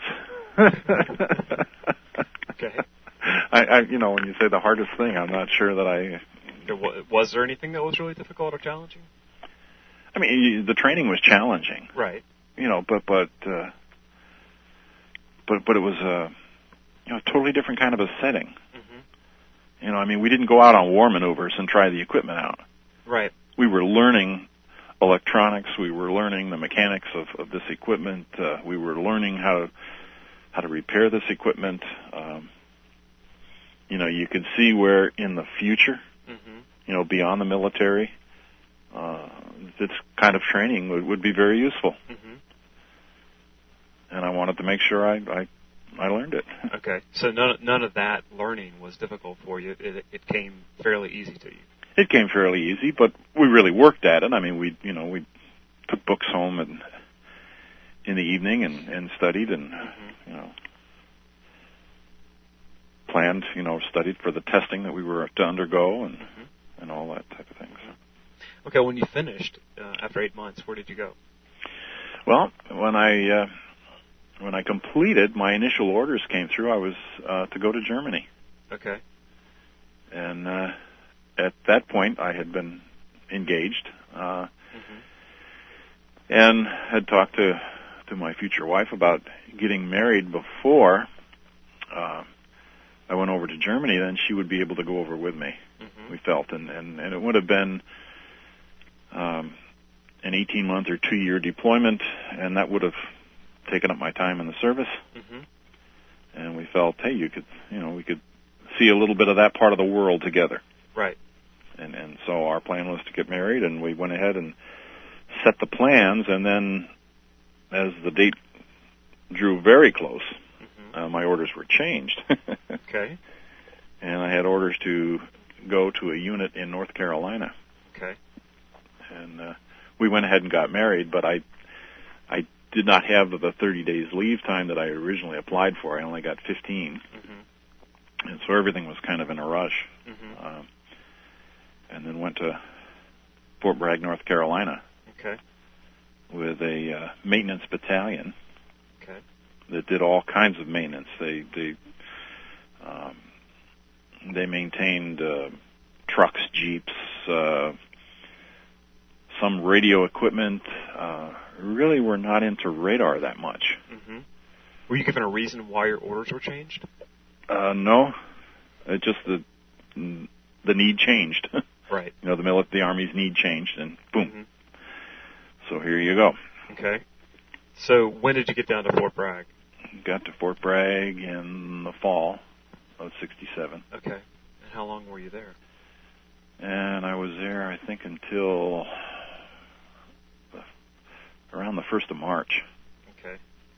Okay. I, I, you know, when you say the hardest thing, I'm not sure that I. Was there anything that was really difficult or challenging? I mean, you, the training was challenging, right? You know, but but uh, but but it was a you know a totally different kind of a setting. Mm-hmm. You know, I mean, we didn't go out on war maneuvers and try the equipment out. Right. We were learning electronics. We were learning the mechanics of, of this equipment. Uh, we were learning how to how to repair this equipment. Um, you know, you could see where in the future. Mm-hmm. You know, beyond the military, uh, this kind of training would, would be very useful. Mm-hmm. And I wanted to make sure I, I, I learned it. Okay, so none, none of that learning was difficult for you. It, it came fairly easy to you. It came fairly easy, but we really worked at it. I mean, we, you know, we took books home and in the evening and, and studied and, mm-hmm. you know, planned, you know, studied for the testing that we were to undergo and mm-hmm. and all that type of thing. So. Okay, when you finished uh, after eight months, where did you go? Well, when I uh, when I completed, my initial orders came through. I was uh, to go to Germany. Okay. And uh, at that point, I had been engaged uh, mm-hmm. and had talked to to my future wife about getting married before. Uh, I went over to Germany, then she would be able to go over with me, mm-hmm. we felt. And, and, and it would have been um, an eighteen-month or two-year deployment, and that would have taken up my time in the service. Mm-hmm. And we felt, hey, you could, you know, we could see a little bit of that part of the world together. Right. And, and so our plan was to get married, and we went ahead and set the plans, and then as the date drew very close, Uh, my orders were changed. Okay. And I had orders to go to a unit in North Carolina. Okay. And uh, we went ahead and got married, but I I did not have the thirty days leave time that I originally applied for. I only got fifteen. Mm-hmm. And so everything was kind of in a rush. Mm-hmm. Um, and then went to Fort Bragg, North Carolina. Okay. With a uh, maintenance battalion. Okay. That did all kinds of maintenance. They they um, they maintained uh, trucks, jeeps, uh, some radio equipment. Uh, really, were not into radar that much. Mm-hmm. Were you given a reason why your orders were changed? Uh, no, it just the the need changed. Right. You know, the mili- the Army's need changed, and boom. Mm-hmm. So here you go. Okay. So when did you get down to Fort Bragg? Got to Fort Bragg in the fall of sixty-seven. Okay. And how long were you there? And I was there, I think, until around the first of March. Okay.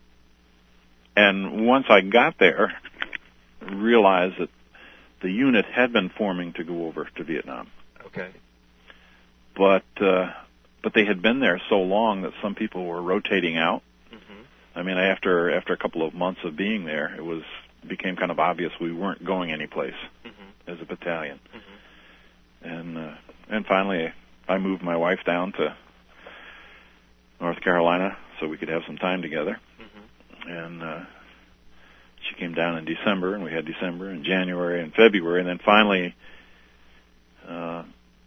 And once I got there, I realized that the unit had been forming to go over to Vietnam. Okay. But uh, but they had been there so long that some people were rotating out. I mean, after after a couple of months of being there, it was became kind of obvious we weren't going anyplace mm-hmm. as a battalion. Mm-hmm. And uh, and finally, I moved my wife down to North Carolina so we could have some time together. Mm-hmm. And uh, she came down in December, and we had December and January and February, and then finally, uh,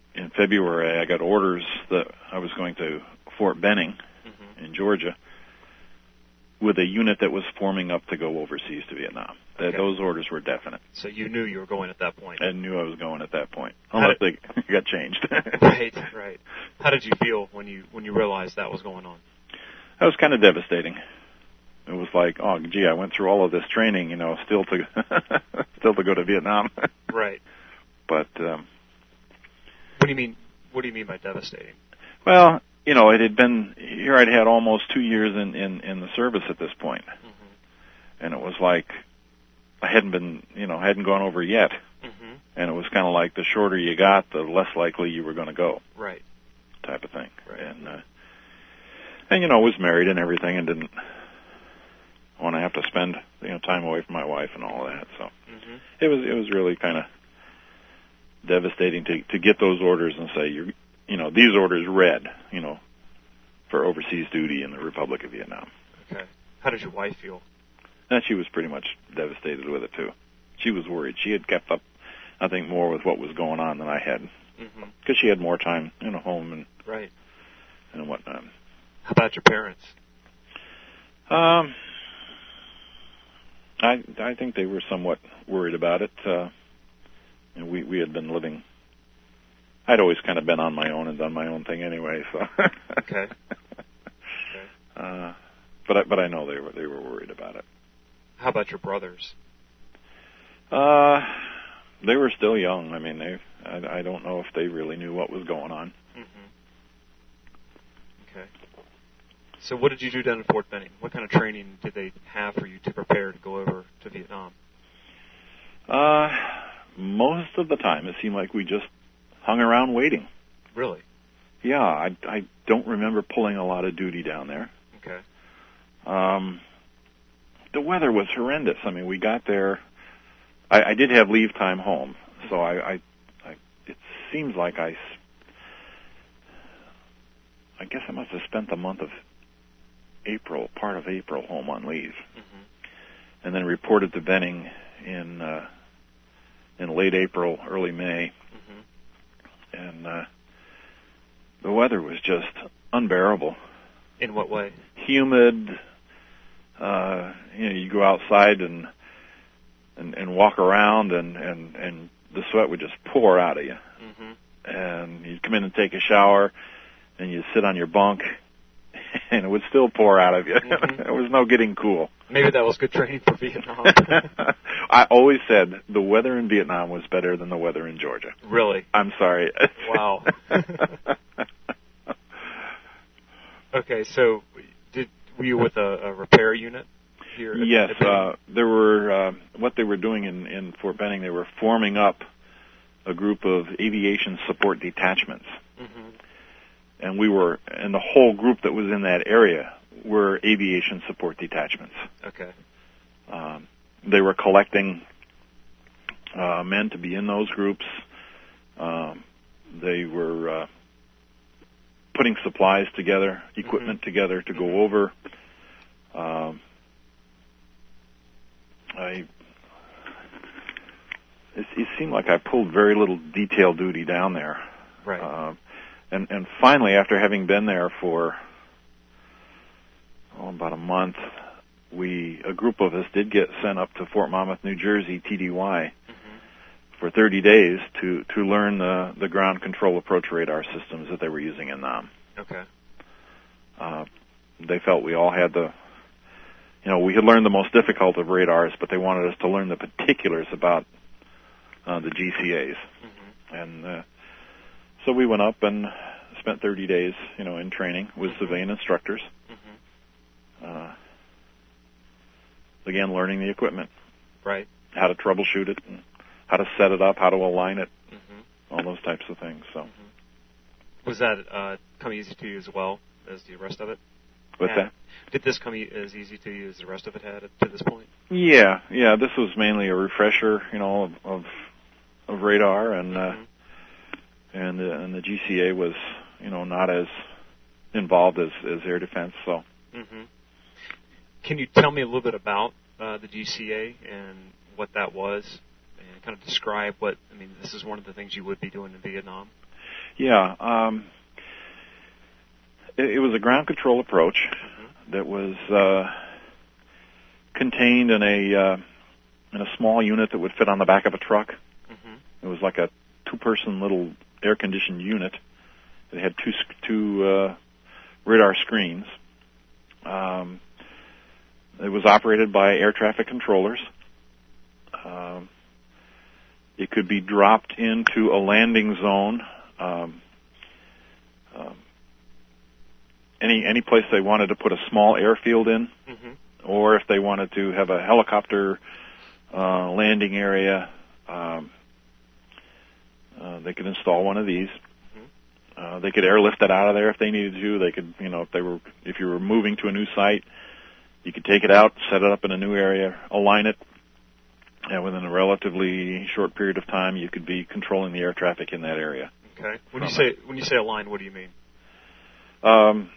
in February, I got orders that I was going to Fort Benning mm-hmm. in Georgia with a unit that was forming up to go overseas to Vietnam. Okay. Those orders were definite. So you knew you were going at that point. I knew I was going at that point, unless did, they got changed. Right, right. How did you feel when you when you realized that was going on? That was kind of devastating. It was like, oh, gee, I went through all of this training, you know, still to still to go to Vietnam. Right. But um, what do you mean? What do you mean by devastating? Well, you know, it had been here. I'd had almost two years in in, in the service at this point, mm-hmm. and it was like I hadn't been, you know, hadn't gone over yet, mm-hmm. and it was kind of like the shorter you got, the less likely you were going to go. Right. Type of thing. Right. And uh, and you know, was married and everything, and didn't want to have to spend, you know, time away from my wife and all of that. So mm-hmm. it was it was really kind of devastating to to get those orders and say, you're, you know, these orders read, you know, for overseas duty in the Republic of Vietnam. Okay. How did your wife feel? And she was pretty much devastated with it too. She was worried. She had kept up, I think, more with what was going on than I had, because mm-hmm. she had more time, you know, home and right and whatnot. How about your parents? Um, I I think they were somewhat worried about it. Uh, and we we had been living. I'd always kind of been on my own and done my own thing anyway. So okay. okay. Uh, but I, but I know they were they were worried about it. How about your brothers? Uh, they were still young. I mean, they I, I don't know if they really knew what was going on. Mm-hmm. Okay. So what did you do down in Fort Benning? What kind of training did they have for you to prepare to go over to Vietnam? Uh, most of the time it seemed like we just hung around waiting. Really? Yeah, I, I don't remember pulling a lot of duty down there. Okay. Um, the weather was horrendous. I mean, we got there. I, I did have leave time home, so I, I, I it seems like I, I guess I must have spent the month of April, part of April, home on leave, mm-hmm. and then reported to Benning in uh, in late April, early May, mm-hmm. and uh, the weather was just unbearable. In what way? Humid. Uh, you know, you go outside and and, and walk around, and, and, and the sweat would just pour out of you. Mm-hmm. And you'd come in and take a shower, and you'd sit on your bunk, and it would still pour out of you. Mm-hmm. There was no getting cool. Maybe that was good training for Vietnam. I always said the weather in Vietnam was better than the weather in Georgia. Really? I'm sorry. Wow. Okay, so did were you with a, a repair unit here? At, yes, at uh, there were. Uh, what they were doing in, in Fort Benning, they were forming up a group of aviation support detachments, mm-hmm. and we were, and the whole group that was in that area were aviation support detachments. Okay. Um, they were collecting uh, men to be in those groups. Um, they were. Uh, putting supplies together, equipment mm-hmm. together to go over. Um, I it, it seemed like I pulled very little detail duty down there. Right. Uh, and and finally, after having been there for oh, about a month, we a group of us did get sent up to Fort Monmouth, New Jersey, T D Y. For thirty days to, to learn the, the ground control approach radar systems that they were using in Nam. Okay. Uh, they felt we all had the, you know, we had learned the most difficult of radars, but they wanted us to learn the particulars about uh, the G C As. Mm-hmm. And uh, so we went up and spent thirty days, you know, in training with mm-hmm. civilian instructors. Mm-hmm. Uh, again, learning the equipment. Right. How to troubleshoot it. And, how to set it up, how to align it, mm-hmm. all those types of things. So, mm-hmm. Was that uh, come easy to you as well as the rest of it? What's had? that? Did this come e- as easy to you as the rest of it had to this point? Yeah, yeah. This was mainly a refresher, you know, of of, of radar, and mm-hmm. uh, and uh, and the G C A was, you know, not as involved as, as air defense. So, mm-hmm. Can you tell me a little bit about uh, the G C A and what that was? And kind of describe what, I mean, this is one of the things you would be doing in Vietnam. Yeah. Um, it, it was a ground control approach mm-hmm. that was uh, contained in a uh, in a small unit that would fit on the back of a truck. Mm-hmm. It was like a two-person little air-conditioned unit. It had two two uh, radar screens. Um, it was operated by air traffic controllers. Um, it could be dropped into a landing zone. Um, um, any any place they wanted to put a small airfield in, mm-hmm. or if they wanted to have a helicopter uh, landing area, um, uh, they could install one of these. Mm-hmm. Uh, they could airlift it out of there if they needed to. They could, you know, if they were if you were moving to a new site, you could take it out, set it up in a new area, align it, and within a relatively short period of time, you could be controlling the air traffic in that area. Okay. When you say it. when you say align, what do you mean? Um,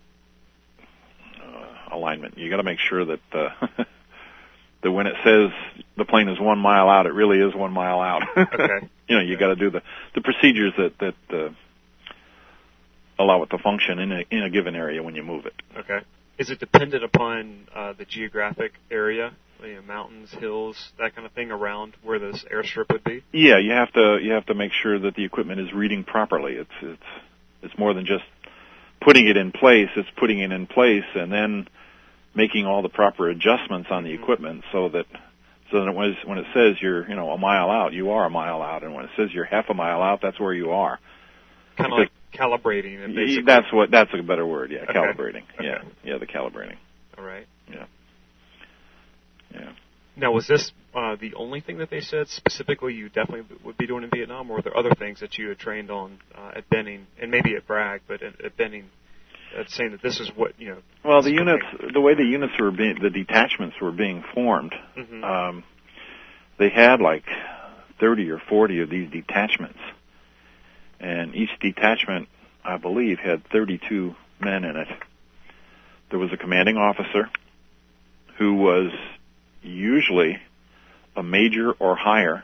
uh, alignment. You got to make sure that uh, that when it says the plane is one mile out, it really is one mile out. Okay. You know, you got to do the the procedures that that uh, allow it to function in a in a given area when you move it. Okay. Is it dependent upon uh, the geographic area, you know, mountains, hills, that kind of thing around where this airstrip would be? Yeah, you have to you have to make sure that the equipment is reading properly. It's it's it's more than just putting it in place. It's putting it in place and then making all the proper adjustments on the mm-hmm. equipment so that so that it was, when it says you're you know a mile out, you are a mile out, and when it says you're half a mile out, that's where you are. Kind of like calibrating it, basically. That's what. That's a better word. Yeah, okay. calibrating. Okay. Yeah, yeah, the calibrating. All right. Yeah. Yeah. Now, was this uh, the only thing that they said specifically you definitely would be doing in Vietnam, or were there other things that you had trained on uh, at Benning, and maybe at Bragg, but at, at Benning, uh, saying that this is what you know? Well, the units, the way the units were being, the detachments were being formed, mm-hmm. um, they had like thirty or forty of these detachments. And each detachment, I believe, had thirty-two men in it. There was a commanding officer who was usually a major or higher,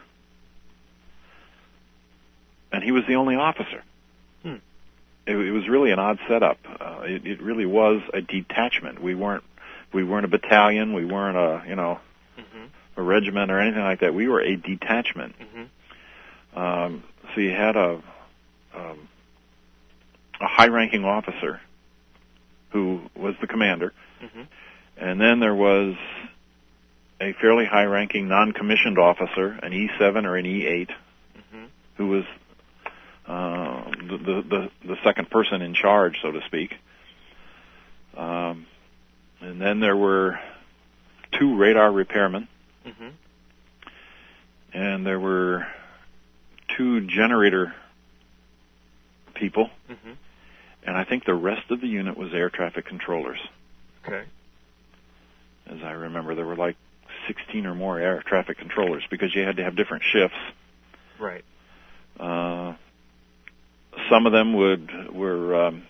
and he was the only officer. Hmm. It, it was really an odd setup. Uh, it, it really was a detachment. We weren't we weren't a battalion. We weren't a you know mm-hmm. a regiment or anything like that. We were a detachment. Mm-hmm. Um, so you had a Um, a high-ranking officer who was the commander, mm-hmm. and then there was a fairly high-ranking non-commissioned officer, an E seven or an E eight, mm-hmm. who was uh, the, the, the the second person in charge, so to speak. Um, and then there were two radar repairmen, mm-hmm. and there were two generator people, mm-hmm. and I think the rest of the unit was air traffic controllers. Okay. As I remember, there were like sixteen or more air traffic controllers because you had to have different shifts. Right. Uh, some of them would were um,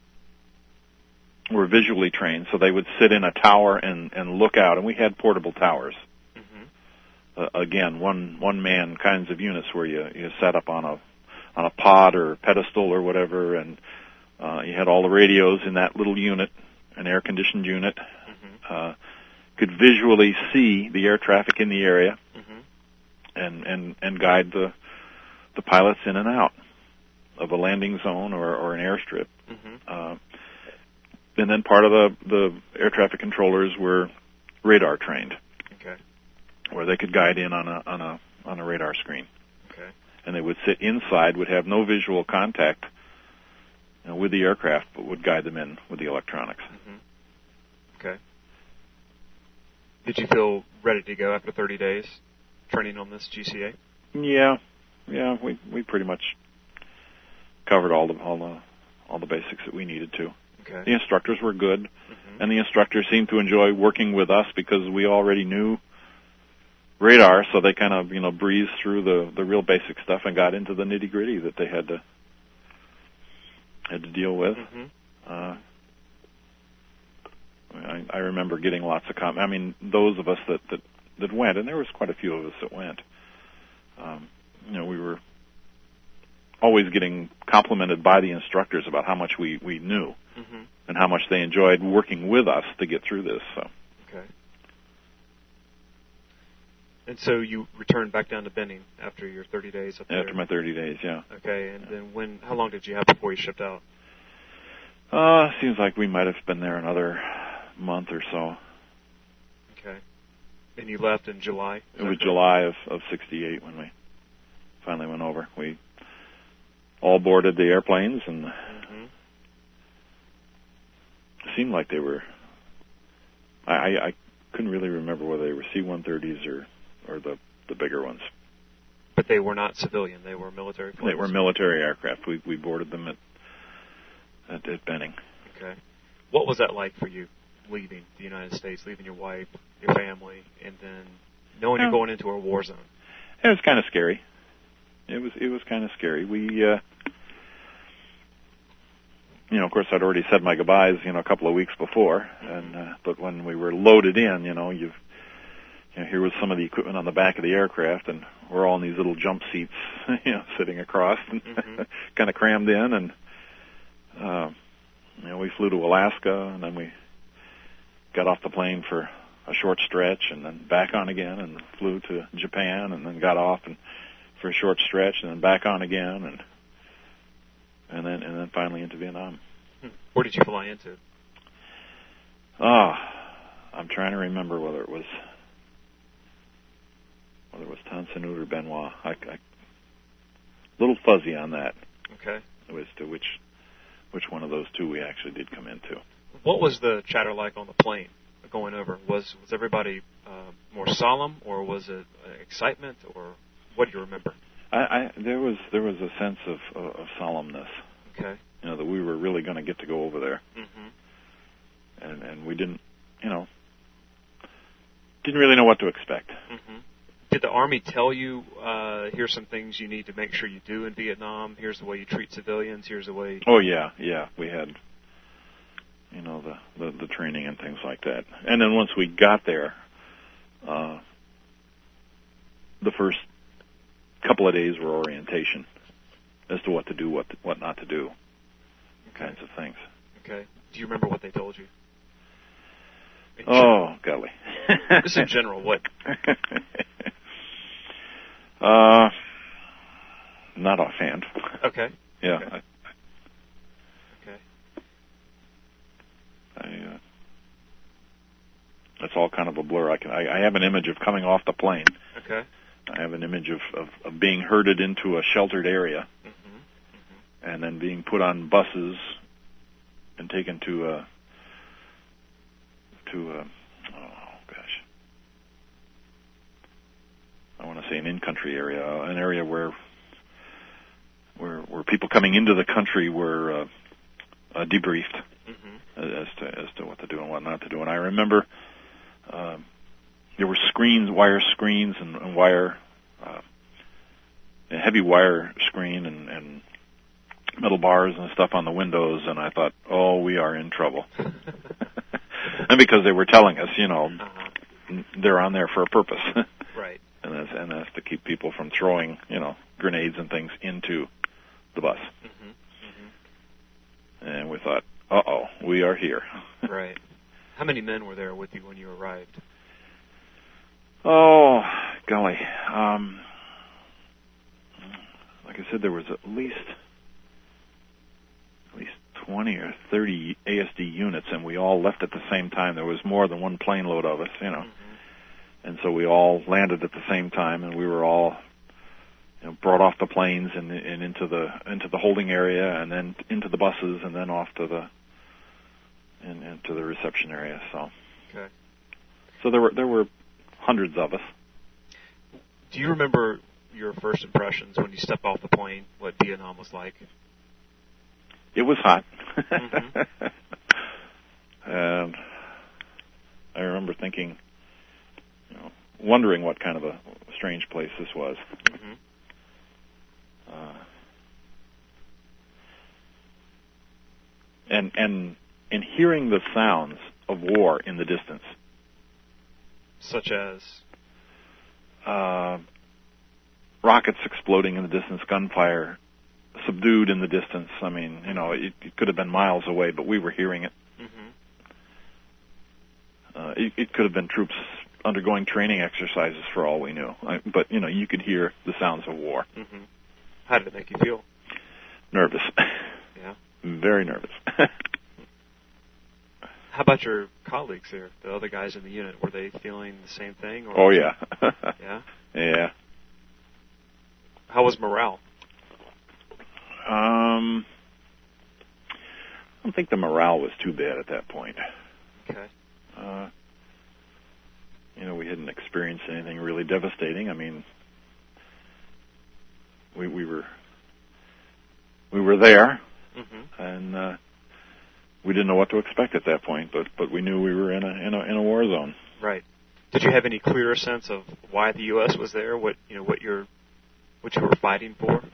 were visually trained, so they would sit in a tower and, and look out, and we had portable towers. Mm-hmm. Uh, again, one one man kinds of units where you you sat up on a on a pod or pedestal or whatever, and uh, you had all the radios in that little unit, an air-conditioned unit, mm-hmm. uh, could visually see the air traffic in the area, mm-hmm. and, and, and guide the the pilots in and out of a landing zone or, or an airstrip. Mm-hmm. Uh, and then part of the, the air traffic controllers were radar trained, okay. where they could guide in on a on a on a radar screen. Okay. And they would sit inside, would have no visual contact you know, with the aircraft, but would guide them in with the electronics. Mm-hmm. Okay. Did you feel ready to go after thirty days training on this G C A? Yeah, yeah. We we pretty much covered all the all the all the basics that we needed to. Okay. The instructors were good, mm-hmm. and the instructors seemed to enjoy working with us because we already knew radar, so they kind of, you know, breezed through the, the real basic stuff and got into the nitty gritty that they had to had to deal with. Mm-hmm. Uh, I, I remember getting lots of comments. I mean, those of us that, that, that went, and there was quite a few of us that went. Um, you know, we were always getting complimented by the instructors about how much we, we knew mm-hmm. and how much they enjoyed working with us to get through this. So. Okay. And so you returned back down to Benning after your thirty days up there? After my thirty days, yeah. Okay, and yeah. then when? How long did you have before you shipped out? Uh, seems like we might have been there another month or so. Okay. And you left in July? Is it was correct? July of, of sixty-eight when we finally went over. We all boarded the airplanes, and mm-hmm. it seemed like they were, I, I, I couldn't really remember whether they were C one thirties or, or the, the bigger ones. But they were not civilian. They were military planes? They were military aircraft. We, we boarded them at, at, at Benning. Okay. What was that like for you, leaving the United States, leaving your wife, your family, and then knowing yeah. you're going into a war zone? It was kind of scary. It was it was kind of scary. We, uh, you know, of course, I'd already said my goodbyes, you know, a couple of weeks before, and uh, but when we were loaded in, you know, you've, you know, here was some of the equipment on the back of the aircraft, and we're all in these little jump seats, you know, sitting across, and mm-hmm. kind of crammed in, and uh, you know, we flew to Alaska, and then we got off the plane for a short stretch, and then back on again, and flew to Japan, and then got off and for a short stretch, and then back on again, and and then and then finally into Vietnam. Where did you fly into? Ah, oh, I'm trying to remember whether it was whether it was Tan Son Nhut or Bien Hoa. I, I, a little fuzzy on that. Okay. As to which which one of those two we actually did come into. What was the chatter like on the plane going over? Was was everybody uh, more solemn, or was it uh, excitement, or what do you remember? I, I there was there was a sense of of, of solemnness. Okay. You know, that we were really going to get to go over there. Mm-hmm. And and we didn't, you know, didn't really know what to expect. Mm-hmm. Did the Army tell you, uh, here's some things you need to make sure you do in Vietnam? Here's the way you treat civilians. Here's the way. Oh yeah, yeah. We had, you know, the, the, the training and things like that. And then once we got there, uh, the first couple of days were orientation as to what to do, what to, what not to do, okay. kinds of things. Okay. Do you remember what they told you? In oh, golly. Just in general, what? uh, not offhand. Okay. Yeah. Okay. I, okay. I, uh, that's all kind of a blur. I can. I, I have an image of coming off the plane. Okay. I have an image of, of, of being herded into a sheltered area, mm-hmm. Mm-hmm. and then being put on buses and taken to a to a oh gosh, I want to say an in-country area, an area where where where people coming into the country were uh, uh, debriefed mm-hmm. as to as to what to do and what not to do. And I remember. Uh, There were screens, wire screens, and, and wire, uh, a heavy wire screen, and, and metal bars and stuff on the windows. And I thought, oh, we are in trouble. And because they were telling us, you know, uh-huh. they're on there for a purpose, right? And that's and that's to keep people from throwing, you know, grenades and things into the bus. Mm-hmm. Mm-hmm. And we thought, uh oh, we are here. Right. How many men were there with you when you arrived? Oh, golly. Um, like I said, there was at least at least twenty or thirty A S D units, and we all left at the same time. There was more than one plane load of us, you know. Mm-hmm. And so we all landed at the same time, and we were all, you know, brought off the planes and, and into the into the holding area, and then into the buses, and then off to the and into the reception area. So, okay. So there were there were. Hundreds of us. Do you remember your first impressions when you stepped off the plane, what Vietnam was like? It was hot. Mm-hmm. And I remember thinking, you know, wondering what kind of a strange place this was. Mm-hmm. Uh, and, and, and hearing the sounds of war in the distance. Such as? Uh, rockets exploding in the distance, gunfire subdued in the distance. I mean, you know, it, it could have been miles away, but we were hearing it. Mm-hmm. Uh, it, it could have been troops undergoing training exercises for all we knew. I, but, you know, you could hear the sounds of war. Mm-hmm. How did it make you feel? Nervous. Yeah. Very nervous. How about your colleagues here, the other guys in the unit? Were they feeling the same thing? Or oh, yeah. Yeah? Yeah. How was morale? Um, I don't think the morale was too bad at that point. Okay. Uh, you know, we hadn't experienced anything really devastating. I mean, we we were we were there, mm-hmm. and uh, we didn't know what to expect at that point. But but we knew we were in a in a in a war zone. Right. Did you have any clearer sense of why the U S was there? What you know, what you're what you were fighting for?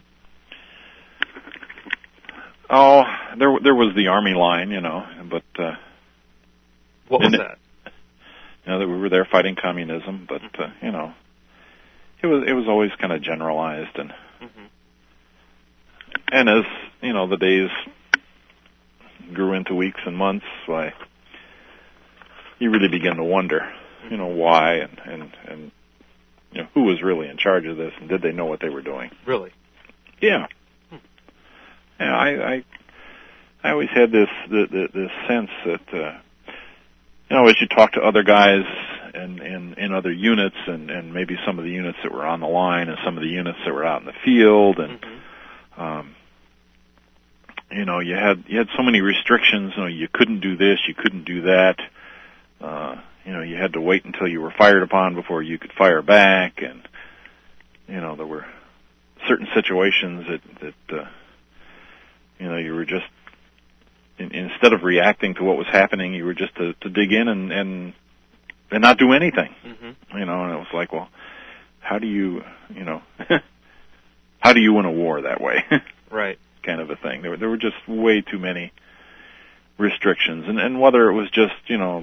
Oh, there there was the Army line, you know, but uh, what was it, that? You know, that we were there fighting communism, but mm-hmm. uh, you know, it was it was always kind of generalized, and mm-hmm. and as you know, the days grew into weeks and months, why you really begin to wonder, mm-hmm. you know, why and and and you know, who was really in charge of this, and did they know what they were doing? Really? Yeah. Yeah, I, I, I always had this the, the, this sense that, uh, you know, as you talk to other guys in, in, in other units, and, and maybe some of the units that were on the line, and some of the units that were out in the field, and mm-hmm. um, you know, you had you had so many restrictions. You know, you couldn't do this, you couldn't do that. Uh, you know, you had to wait until you were fired upon before you could fire back, and you know, there were certain situations that that. Uh, You know, you were just, in, instead of reacting to what was happening, you were just to, to dig in and, and and not do anything. Mm-hmm. You know, and it was like, well, how do you, you know, how do you win a war that way? Right. Kind of a thing. There were, there were just way too many restrictions. And, and whether it was just, you know,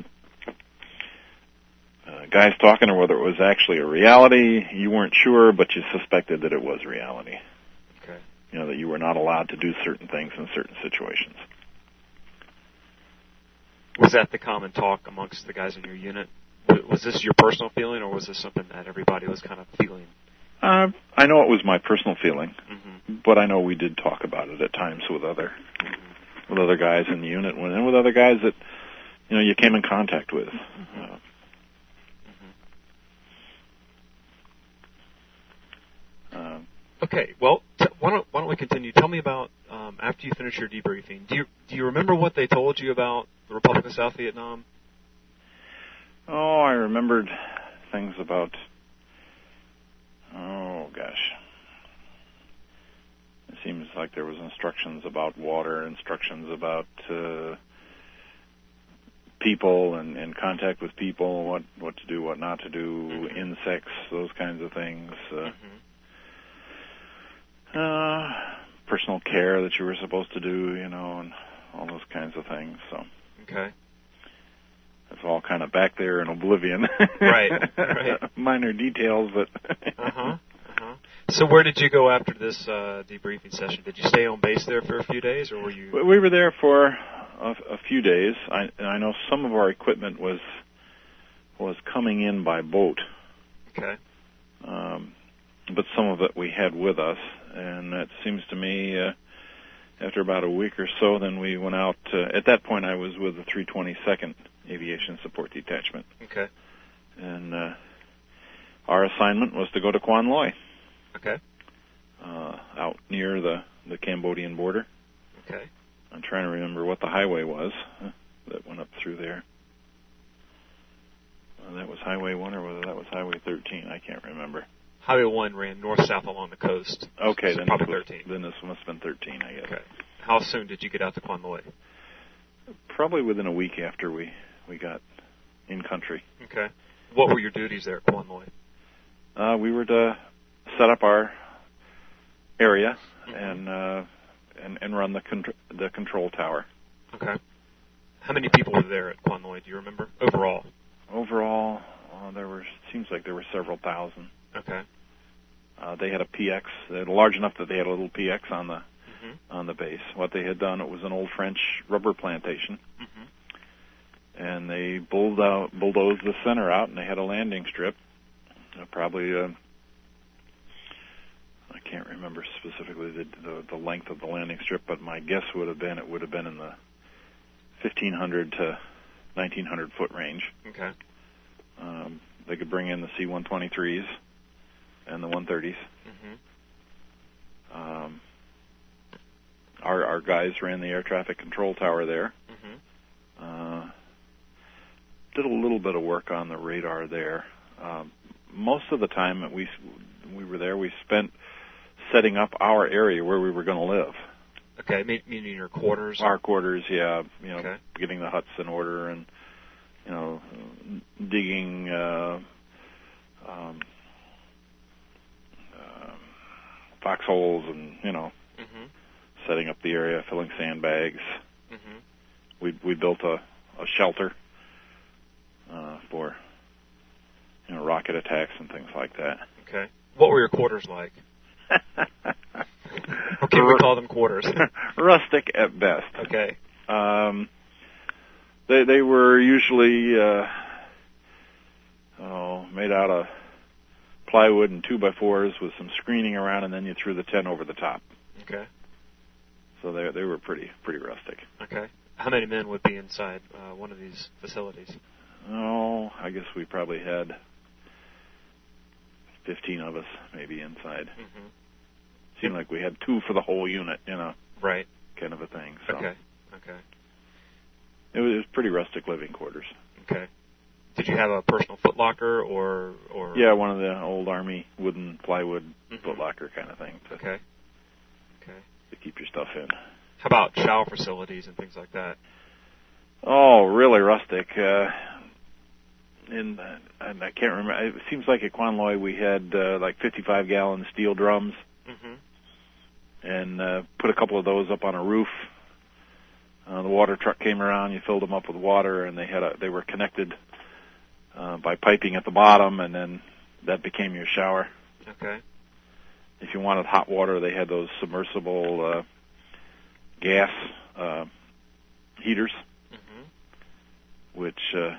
uh, guys talking or whether it was actually a reality, you weren't sure, but you suspected that it was reality. Okay. You know, that you were not allowed to do certain things in certain situations. Was that the common talk amongst the guys in your unit? Was this your personal feeling, or was this something that everybody was kind of feeling? Uh, I know it was my personal feeling, mm-hmm. but I know we did talk about it at times with other mm-hmm. with other guys in the unit, and with other guys that you know you came in contact with. Mm-hmm. Uh, mm-hmm. uh, Okay, well, t- why don't why don't we continue? Tell me about um, after you finish your debriefing. Do you do you remember what they told you about the Republic of South Vietnam? Oh, I remembered things about. Oh gosh, it seems like there was instructions about water, instructions about uh, people and, and contact with people, what what to do, what not to do, mm-hmm. insects, those kinds of things. Uh, mm-hmm. Uh, personal care that you were supposed to do, you know, and all those kinds of things. So, okay, it's all kind of back there in oblivion. Right, right. Minor details, but. uh huh. Uh huh. So, where did you go after this uh, debriefing session? Did you stay on base there for a few days, or were you? We were there for a, a few days. I, I know some of our equipment was was coming in by boat. Okay. Um, but some of it we had with us. And it seems to me, uh, after about a week or so, then we went out. Uh, at that point, I was with the three twenty-second Aviation Support Detachment. Okay. And uh, our assignment was to go to Quan Loy. Okay. Uh, out near the, the Cambodian border. Okay. I'm trying to remember what the highway was uh, that went up through there. Uh, that was Highway one or whether that was Highway thirteen. I can't remember. Highway one ran north-south along the coast. Okay, so then, probably this was, thirteen. Then this must have been thirteen, I guess. Okay. How soon did you get out to Quan Loy? Probably within a week after we, we got in country. Okay. What were your duties there at Quan Loy? Uh, we were to set up our area mm-hmm. and, uh, and and run the contr- the control tower. Okay. How many people were there at Quan Loy? Do you remember overall? Overall, uh, there were seems like there were several thousand. Okay. Uh, they had a P X, they had large enough that they had a little P X on the mm-hmm. on the base. What they had done, it was an old French rubber plantation, mm-hmm. and they bulled out, bulldozed the center out, and they had a landing strip, uh, probably, uh, I can't remember specifically the, the the length of the landing strip, but my guess would have been it would have been in the fifteen hundred to nineteen hundred foot range. Okay. Um, they could bring in the C one twenty-threes and the one thirties. Mm-hmm. Um, our our guys ran the air traffic control tower there. Mm-hmm. Uh, did a little bit of work on the radar there. Um, most of the time that we we were there, we spent setting up our area where we were going to live. Okay, meaning your quarters? Our quarters, yeah. You know, okay. Getting the huts in order and, you know, digging, uh, um, uh, foxholes and, you know, mm-hmm. setting up the area, filling sandbags. Mm-hmm. We we built a, a shelter uh, for, you know, rocket attacks and things like that. Okay. What were your quarters like? Okay, we call them quarters. Rustic at best. Okay. Um, they they were usually uh, oh made out of plywood and two by fours with some screening around, and then you threw the tent over the top. Okay. So they they were pretty pretty rustic. Okay. How many men would be inside uh, one of these facilities? Oh, I guess we probably had fifteen of us maybe inside. Mm-hmm. Seemed like we had two for the whole unit, you know. Right. Kind of a thing. So. Okay. Okay. It was, it was pretty rustic living quarters. Okay. Did you have a personal footlocker or or? Yeah, one of the old Army wooden plywood mm-hmm. footlocker kind of thing. To, okay. Okay. To keep your stuff in. How about shower facilities and things like that? Oh, really rustic. Uh, in uh, and I can't remember. It seems like at Quanloy we had uh, like fifty-five gallon steel drums. Mm-hmm. And uh, put a couple of those up on a roof. Uh, the water truck came around. You filled them up with water, and they had a, they were connected uh, by piping at the bottom, and then that became your shower. Okay. If you wanted hot water, they had those submersible uh, gas uh, heaters, mm-hmm. which uh,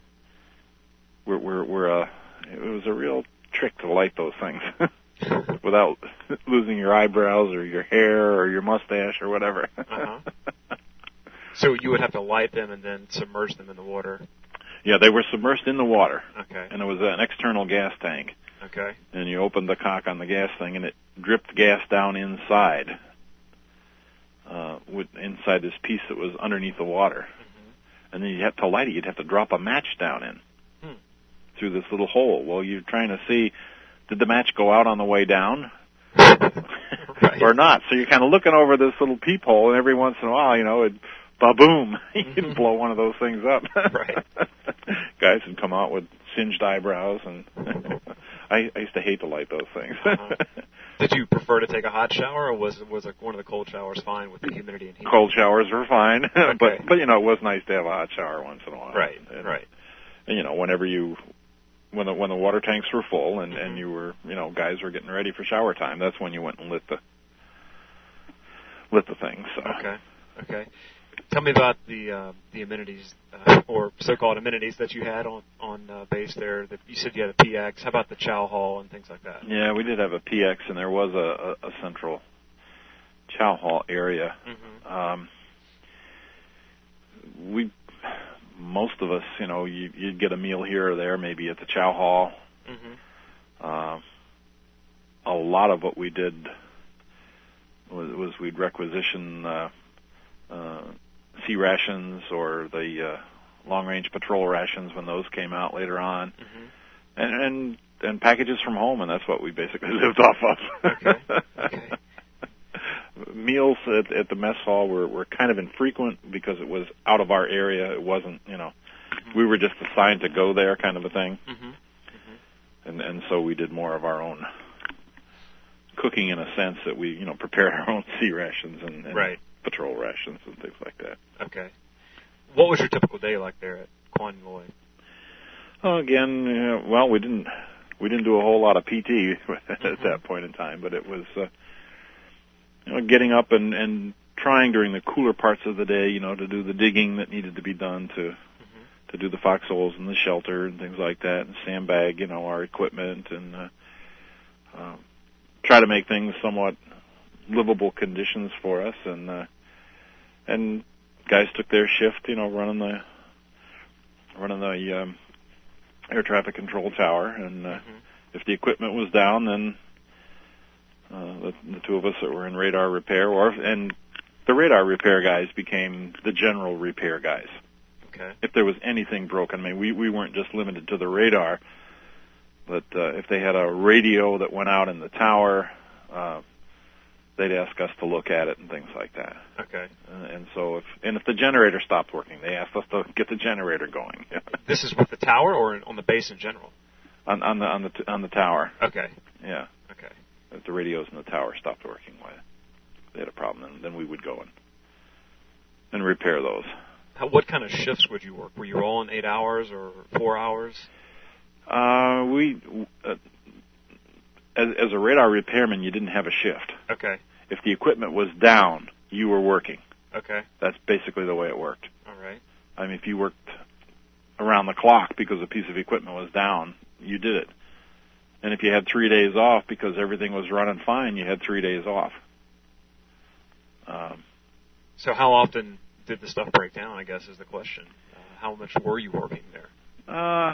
were were, were uh, it was a real trick to light those things. Without losing your eyebrows or your hair or your mustache or whatever. Uh-huh. So you would have to light them and then submerge them in the water? Yeah, they were submerged in the water. Okay. And it was an external gas tank. Okay. And you opened the cock on the gas thing, and it dripped gas down inside, uh, with, inside this piece that was underneath the water. Mm-hmm. And then you had to light it. You'd have to drop a match down in hmm. through this little hole. Well, you're trying to see, did the match go out on the way down right. or not? So you're kind of looking over this little peephole, and every once in a while, you know, it, ba-boom, you'd blow one of those things up. Right. Guys would come out with singed eyebrows, and I, I used to hate to light those things. Uh-huh. Did you prefer to take a hot shower, or was was it one of the cold showers fine with the humidity and heat? Cold showers were fine, okay. but but you know, it was nice to have a hot shower once in a while. Right. And, right. And, you know, whenever you when the when the water tanks were full and, mm-hmm. and you were, you know, guys were getting ready for shower time, that's when you went and lit the lit the thing. So. Okay. Okay. Tell me about the uh, the amenities uh, or so-called amenities that you had on on uh, base there. That you said you had a P X. How about the chow hall and things like that? Yeah, we did have a P X, and there was a, a, a central chow hall area. Mm-hmm. Um, we most of us, you know, you, you'd get a meal here or there, maybe at the chow hall. Mm-hmm. Uh, a lot of what we did was, was we'd requisition uh, uh, sea rations or the uh, long-range patrol rations when those came out later on, mm-hmm. and, and and packages from home, and that's what we basically lived off of. Okay. Okay. Meals at, at the mess hall were, were kind of infrequent because it was out of our area. It wasn't, you know, mm-hmm. we were just assigned to go there kind of a thing. Mm-hmm. Mm-hmm. And and so we did more of our own cooking in a sense that we, you know, prepared our own sea rations and, and right. patrol rations and things like that. Okay. What was your typical day like there at Quan Loy? Oh, again, you know, well, we didn't we didn't do a whole lot of P T at mm-hmm. that point in time, but it was, uh, you know, getting up and, and trying during the cooler parts of the day, you know, to do the digging that needed to be done to mm-hmm. to do the foxholes and the shelter and things like that, and sandbag, you know, our equipment, and uh, uh, try to make things somewhat livable conditions for us. And uh, and guys took their shift, you know, running the running the um, air traffic control tower, and uh, mm-hmm. if the equipment was down, then uh, the, the two of us that were in radar repair, or and the radar repair guys became the general repair guys. Okay. If there was anything broken, I mean, we, we weren't just limited to the radar, but uh, if they had a radio that went out in the tower, uh, they'd ask us to look at it and things like that. Okay. Uh, and so if and if the generator stopped working, they asked us to get the generator going. This is with the tower or on the base in general? On, on the on the t- on the tower. Okay. Yeah. Okay. If the radios in the tower stopped working, why they had a problem, then, then we would go and and repair those. How, what kind of shifts would you work? Were you all in eight hours or four hours? Uh, we uh, as as a radar repairman, you didn't have a shift. Okay. If the equipment was down, you were working. Okay. That's basically the way it worked. All right. I mean, if you worked around the clock because a piece of equipment was down, you did it. And if you had three days off because everything was running fine, you had three days off. Um, so how often did the stuff break down, I guess, is the question. Uh, how much were you working there? Uh,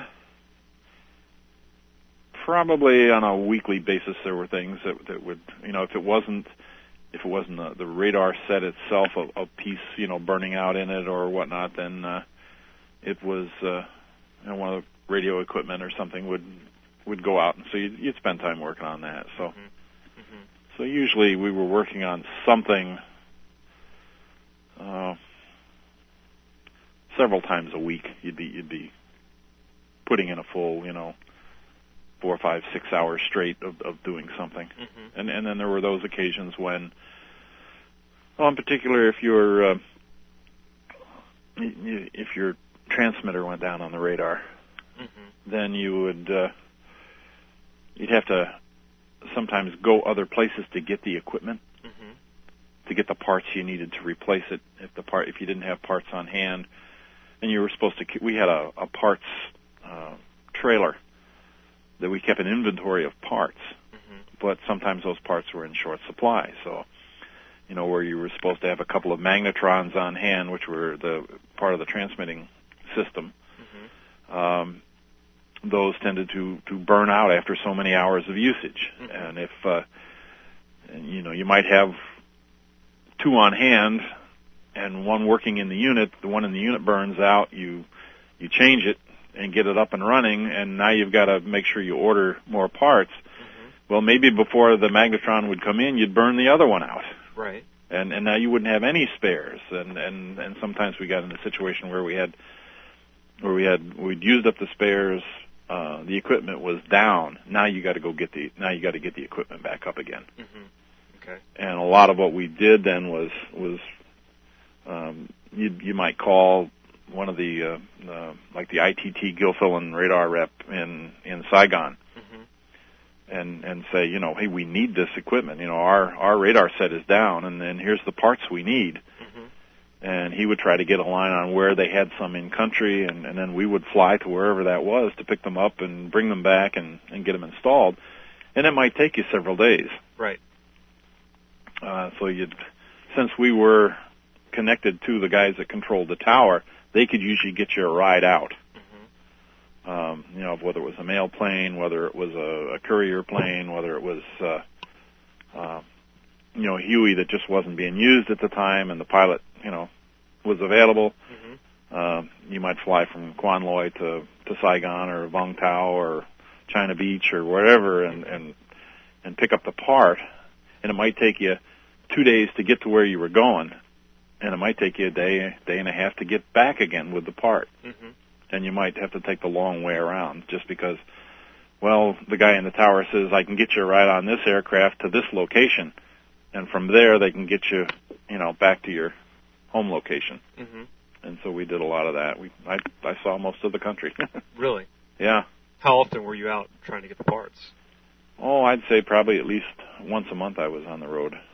probably on a weekly basis there were things that, that would, you know, if it wasn't, if it wasn't the, the radar set itself, a, a piece, you know, burning out in it or whatnot, then uh, it was, uh, you know, one of the radio equipment or something would would go out, and so you'd, you'd spend time working on that. So, mm-hmm. Mm-hmm. so usually we were working on something uh, several times a week. You'd be you'd be putting in a full, you know, four, five, six hours straight of, of doing something, mm-hmm. and and then there were those occasions when, well, in particular, if your uh, if your transmitter went down on the radar, mm-hmm. then you would. Uh, You'd have to sometimes go other places to get the equipment, mm-hmm. to get the parts you needed to replace it. If the part, if you didn't have parts on hand, and you were supposed to, we had a, a parts uh, trailer that we kept an inventory of parts, mm-hmm. but sometimes those parts were in short supply. So, you know, where you were supposed to have a couple of magnetrons on hand, which were the part of the transmitting system. Mm-hmm. Um, those tended to, to burn out after so many hours of usage. Mm-hmm. And if, uh, you know, you might have two on hand and one working in the unit, the one in the unit burns out, you, you change it and get it up and running, and now you've got to make sure you order more parts. Mm-hmm. Well, maybe before the magnetron would come in, you'd burn the other one out. Right. And, and now you wouldn't have any spares. And, and, and sometimes we got in a situation where we had, where we had, we'd used up the spares, Uh, the equipment was down. Now you got to go get the. Now you got to get the equipment back up again. Mm-hmm. Okay. And a lot of what we did then was was um, you you might call one of the uh, uh, like the I T T Gilfillan radar rep in in Saigon, mm-hmm. and and say, you know, hey, we need this equipment. You know, our our radar set is down, and then here's the parts we need. And he would try to get a line on where they had some in country, and, and then we would fly to wherever that was to pick them up and bring them back and, and get them installed. And it might take you several days. Right. Uh, so you'd, since we were connected to the guys that controlled the tower, they could usually get you a ride out. Mm-hmm. Um, you know, whether it was a mail plane, whether it was a, a courier plane, whether it was, uh, uh, you know, Huey that just wasn't being used at the time, and the pilot, you know, was available. Mm-hmm. Uh, you might fly from Quan Loi to, to Saigon or Vung Tau or China Beach or wherever, and, and and pick up the part. And it might take you two days to get to where you were going, and it might take you a day, day and a half to get back again with the part. Mm-hmm. And you might have to take the long way around just because, well, the guy in the tower says, I can get you a ride on this aircraft to this location. And from there, they can get you, you know, back to your home location. Mm-hmm. And so we did a lot of that. We, I, I saw most of the country. Really? Yeah. How often were you out trying to get the parts? Oh, I'd say probably at least once a month I was on the road hmm.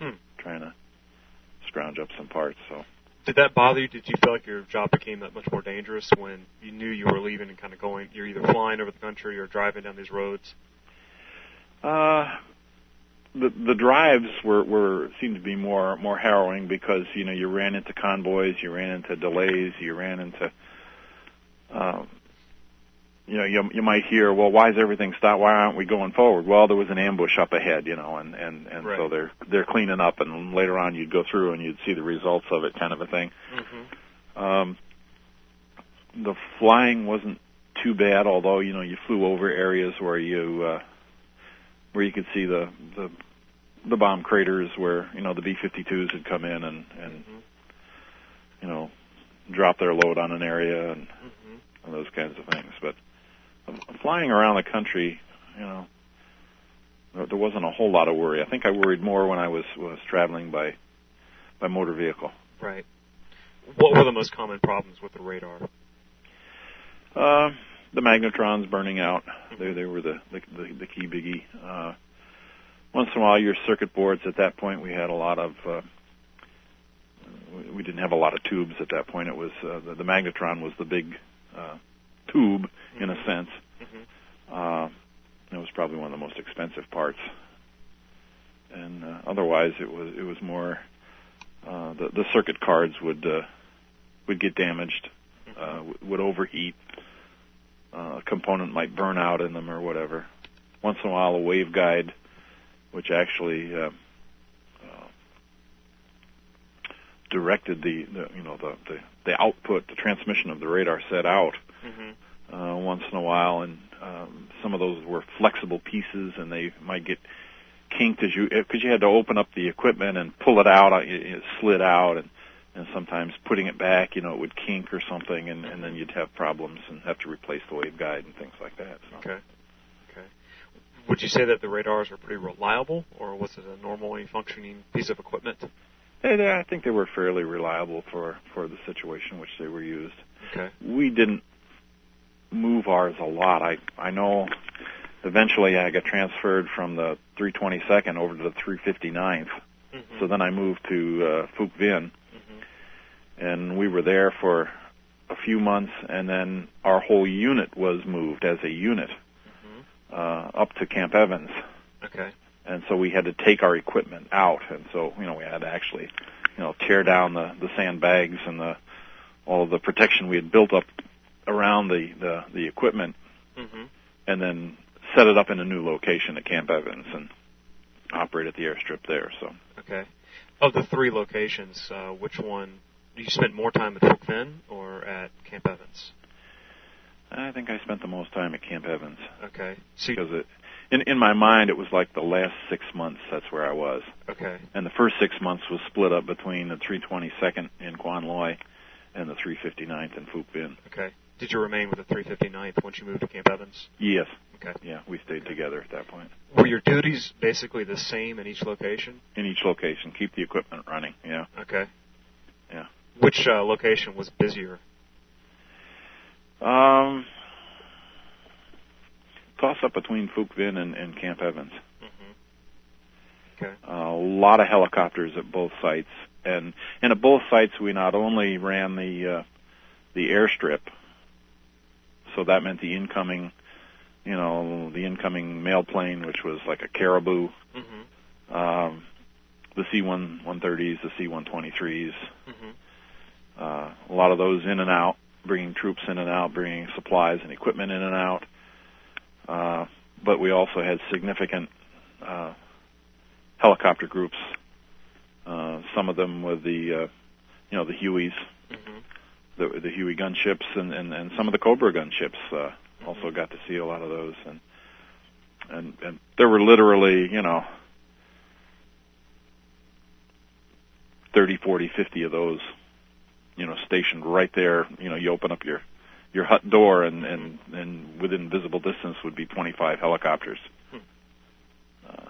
trying to scrounge up some parts. So. Did that bother you? Did you feel like your job became that much more dangerous when you knew you were leaving and kind of going, you're either flying over the country or driving down these roads? Uh, the the drives were, were seemed to be more more harrowing because, you know, you ran into convoys, you ran into delays, you ran into, um, you know, you, you might hear, well, why is everything stopped? Why aren't we going forward? Well, there was an ambush up ahead, you know, and, and, and right. so they're they're cleaning up, and later on you'd go through and you'd see the results of it, kind of a thing. Mm-hmm. Um, the flying wasn't too bad, although, you know, you flew over areas where you uh, where you could see the, the the bomb craters where, you know, the B fifty-twos had come in and, and mm-hmm. you know, drop their load on an area and, mm-hmm. and those kinds of things. But flying around the country, you know, there wasn't a whole lot of worry. I think I worried more when I was, was traveling by by motor vehicle. Right. What were the most common problems with the radar? Uh, the magnetrons burning out. Mm-hmm. They they were the the, the, the key biggie. Uh, once in a while, your circuit boards. At that point, we had a lot of. Uh, we didn't have a lot of tubes at that point. It was uh, the, the magnetron was the big uh, tube, in a sense. Mm-hmm. Uh, it was probably one of the most expensive parts, and uh, otherwise it was it was more uh, the the circuit cards would uh, would get damaged, uh, w- would overheat. Uh, a component might burn out in them or whatever. Once in a while, a waveguide, which actually uh, uh, directed the, the you know the, the the output, the transmission of the radar set out. Mm-hmm. Uh, once in a while, and um, some of those were flexible pieces, and they might get kinked as you because you had to open up the equipment and pull it out. It, it slid out, and, and sometimes putting it back, you know, it would kink or something, and, and then you'd have problems and have to replace the waveguide and things like that. So. Okay. Okay. Would you say that the radars are pretty reliable, or was it a normally functioning piece of equipment? They, they, I think they were fairly reliable for, for the situation in which they were used. Okay. We didn't move ours a lot. I I know eventually I got transferred from the three twenty-second over to the three fifty-ninth. Mm-hmm. So then I moved to uh, Phuc Vinh, mm-hmm. and we were there for a few months, and then our whole unit was moved as a unit mm-hmm. uh, up to Camp Evans. Okay. And so we had to take our equipment out, and so you know we had to actually you know tear down the the sandbags and the all of the protection we had built up around the, the, the equipment, mm-hmm. and then set it up in a new location at Camp Evans and operate at the airstrip there. So. Okay. Of the three locations, uh, which one, you spent more time at Phuc Vinh or at Camp Evans? I think I spent the most time at Camp Evans. Okay. So because it, in, in my mind, it was like the last six months, that's where I was. Okay. And the first six months was split up between the three twenty-second in Quan Loy and the three fifty-ninth in Phuc Vinh. Okay. Did you remain with the three fifty-ninth once you moved to Camp Evans? Yes. Okay. Yeah, we stayed together at that point. Were your duties basically the same in each location? In each location. Keep the equipment running, yeah. Okay. Yeah. Which uh, location was busier? Um, toss up between Phuc Vinh and, and Camp Evans. Mm-hmm. Okay. Uh, a lot of helicopters at both sites. And, and at both sites, we not only ran the... Uh, the airstrip, so that meant the incoming, you know, the incoming mail plane, which was like a Caribou, mm-hmm. um, the C one thirties, the C one twenty-threes, mm-hmm. uh, a lot of those in and out, bringing troops in and out, bringing supplies and equipment in and out. Uh, but we also had significant uh, helicopter groups, uh, some of them with the, uh, you know, the Hueys. Mm-hmm. The, the Huey gunships and, and, and some of the Cobra gunships uh, also got to see a lot of those, and and and there were literally you know thirty, forty, fifty of those you know stationed right there. You know, you open up your your hut door and and, and within visible distance would be twenty-five helicopters. Uh,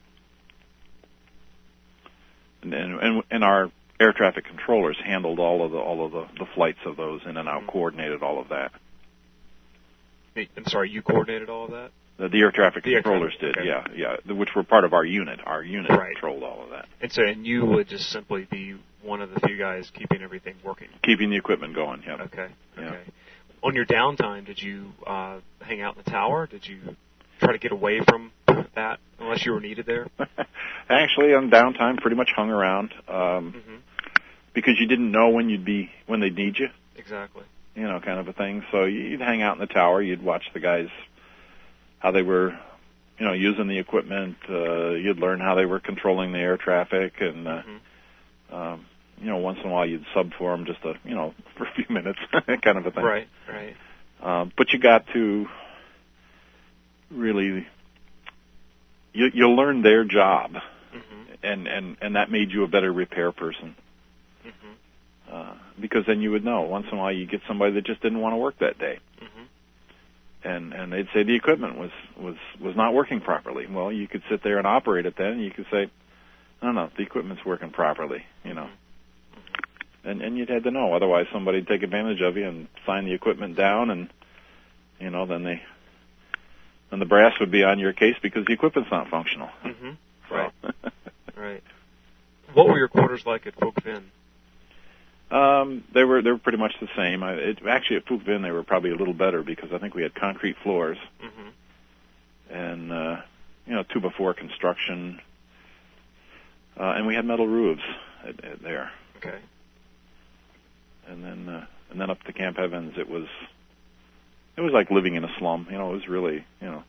and, and and our air traffic controllers handled all of the all of the, the flights of those in and out, mm-hmm. coordinated all of that. I'm sorry, you coordinated all of that? The, the air traffic the controllers air traffic, did, okay. yeah, yeah, which were part of our unit. Our unit right. controlled all of that. And so, and you would just simply be one of the few guys keeping everything working. Keeping the equipment going, yeah. Okay, yeah. okay. On your downtime, did you uh, hang out in the tower? Did you try to get away from that unless you were needed there? Actually, on downtime, pretty much hung around um, mm-hmm. because you didn't know when you'd be when they'd need you. Exactly. You know, kind of a thing. So you'd hang out in the tower. You'd watch the guys how they were, you know, using the equipment. Uh, you'd learn how they were controlling the air traffic, and uh, mm-hmm. um, you know, once in a while you'd sub for them just a, you know, for a few minutes, kind of a thing. Right, right. Um, but you got to really, you you learn their job, mm-hmm. and and and that made you a better repair person. Mm-hmm. Uh, because then you would know once in a while you get somebody that just didn't want to work that day. Mm-hmm. And and they'd say the equipment was, was, was not working properly. Well, you could sit there and operate it then, and you could say, no, no, the equipment's working properly, you know. Mm-hmm. And and you'd have to know, otherwise somebody'd take advantage of you and sign the equipment down, and, you know, then they, then the brass would be on your case because the equipment's not functional. Mm-hmm. So. Right. Right. What were your quarters like at Phuoc Vinh? Um, they were they were pretty much the same. I, it, actually, at Phuoc Vinh they were probably a little better because I think we had concrete floors, mm-hmm. and uh, you know, two before construction, uh, and we had metal roofs at, at there. Okay. And then uh, and then up to Camp Evans, it was it was like living in a slum. You know, it was really you know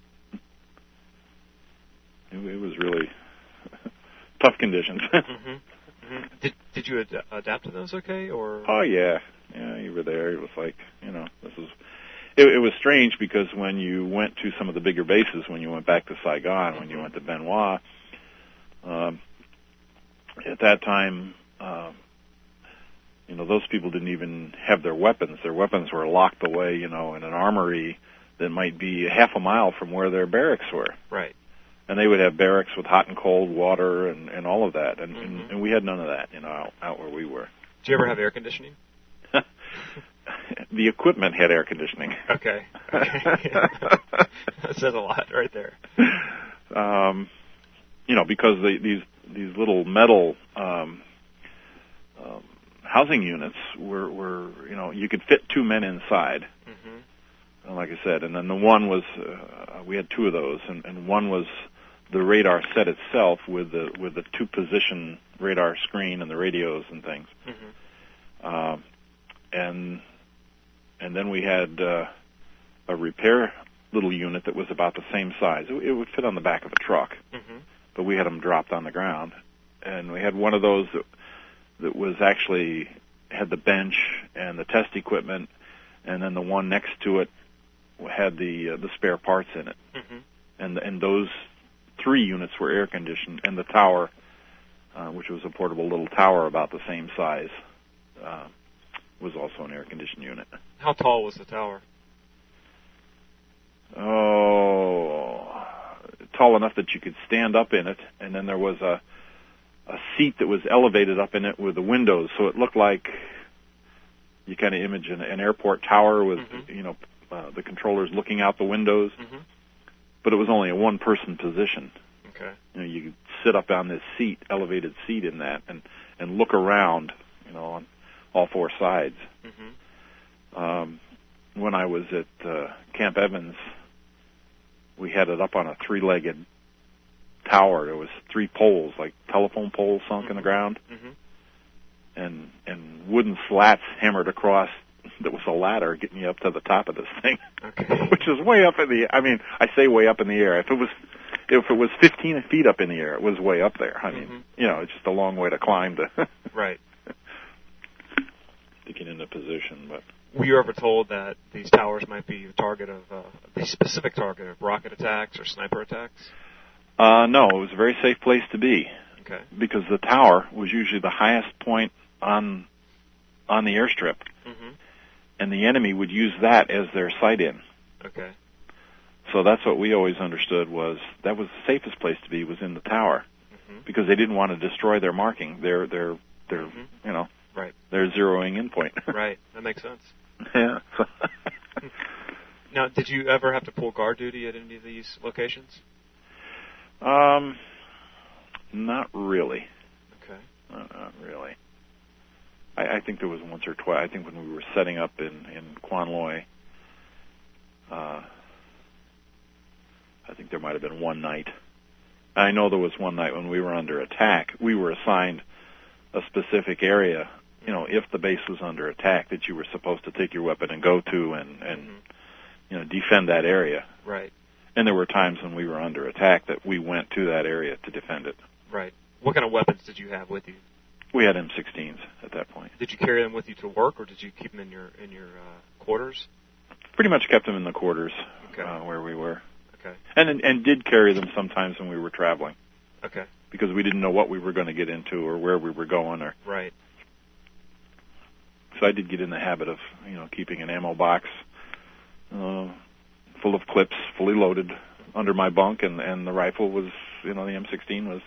it, it was really tough conditions. mm-hmm. Mm-hmm. Did did you ad- adapt to those okay, or? Oh yeah, yeah. You were there. It was like you know, this is. It, it was strange because when you went to some of the bigger bases, when you went back to Saigon, mm-hmm. when you went to Bien Hoa, um, at that time, uh, you know, those people didn't even have their weapons. Their weapons were locked away, you know, in an armory that might be half a mile from where their barracks were. Right. And they would have barracks with hot and cold water and, and all of that. And, mm-hmm. and, and we had none of that, you know, out, out where we were. Did you ever have air conditioning? The equipment had air conditioning. Okay. okay. That says a lot right there. Um, you know, because the, these these little metal um, um, housing units were, were, you know, you could fit two men inside. Mm-hmm. Like I said, and then the one was, uh, we had two of those, and, and one was the radar set itself with the with the two position radar screen and the radios and things. Mm-hmm. Uh, and and then we had uh, a repair little unit that was about the same size. It, it would fit on the back of a truck, mm-hmm. but we had them dropped on the ground. And we had one of those that, that was actually had the bench and the test equipment, and then the one next to it had the uh, the spare parts in it. Mm-hmm. And and those three units were air conditioned, and the tower, uh, which was a portable little tower about the same size, uh, was also an air conditioned unit. How tall was the tower? Oh, tall enough that you could stand up in it, and then there was a a seat that was elevated up in it with the windows, so it looked like you kind of image an, an airport tower with, mm-hmm. you know, uh, the controllers looking out the windows. Mm-hmm. But it was only a one-person position. Okay. You know, you could sit up on this seat, elevated seat in that, and and look around, you know, on all four sides. Mm-hmm. Um, when I was at uh, Camp Evans, we had it up on a three-legged tower. There was three poles, like telephone poles sunk mm-hmm. in the ground, mm-hmm. and and wooden slats hammered across. That was a ladder getting you up to the top of this thing, okay. which is way up in the. I mean, I say way up in the air. If it was, if it was fifteen feet up in the air, it was way up there. I mean, mm-hmm. you know, it's just a long way to climb to. Right. To get into position, but. Were you ever told that these towers might be the target of uh, the specific target of rocket attacks or sniper attacks? Uh, no, it was a very safe place to be. Okay. Because the tower was usually the highest point on on the airstrip, mm-hmm. and the enemy would use that as their sight-in. Okay. So that's what we always understood was that was the safest place to be was in the tower, mm-hmm. because they didn't want to destroy their marking, their their their mm-hmm. you know, right. their zeroing in point. Right. That makes sense. Yeah. Now, did you ever have to pull guard duty at any of these locations? Um, not really. Okay. Uh, not really. I, I think there was once or twice. I think when we were setting up in in Quan Loy, uh, I think there might have been one night. I know there was one night when we were under attack. We were assigned a specific area. You know, if the base was under attack, that you were supposed to take your weapon and go to and and mm-hmm. you know, defend that area. Right. And there were times when we were under attack that we went to that area to defend it. Right. What kind of weapons did you have with you? We had M sixteens at that point. Did you carry them with you to work, or did you keep them in your in your uh, quarters? Pretty much kept them in the quarters okay. uh, where we were. Okay. And and did carry them sometimes when we were traveling. Okay. Because we didn't know what we were going to get into or where we were going. Or right. So I did get in the habit of, you know, keeping an ammo box uh, full of clips, fully loaded, under my bunk, and and the rifle was, you know, the M sixteen was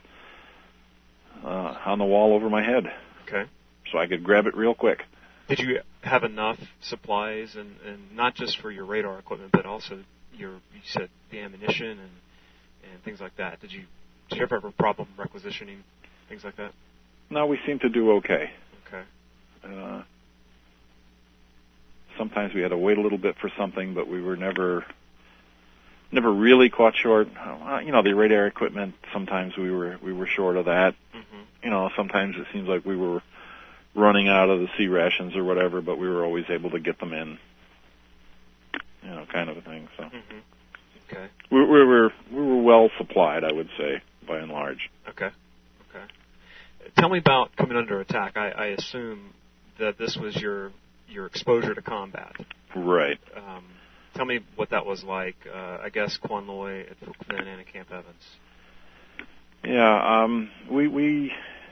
uh, on the wall over my head. Okay. So I could grab it real quick. Did you have enough supplies, and, and not just for your radar equipment, but also your, you said, the ammunition and and things like that? Did you did you ever have a problem requisitioning things like that? No, we seemed to do okay. Okay. Uh, sometimes we had to wait a little bit for something, but we were never never really caught short. Uh, you know, the radar equipment, sometimes we were we were short of that. Mm-hmm. You know, sometimes it seems like we were running out of the C rations or whatever, but we were always able to get them in. You know, kind of a thing. So mm-hmm. Okay. We, we were we were well supplied, I would say, by and large. Okay. Okay. Tell me about coming under attack. I, I assume that this was your your exposure to combat. Right. Um, tell me what that was like. Uh, I guess Quan Loy, at Phuoc Vinh, and at Camp Evans. Yeah. Um. We we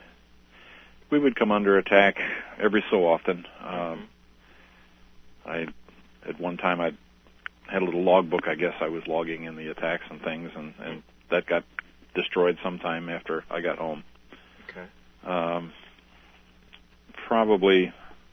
we would come under attack every so often. Um. Mm-hmm. I at one time I had a little logbook. I guess I was logging in the attacks and things, and, and that got destroyed sometime after I got home. Okay. Um. Probably.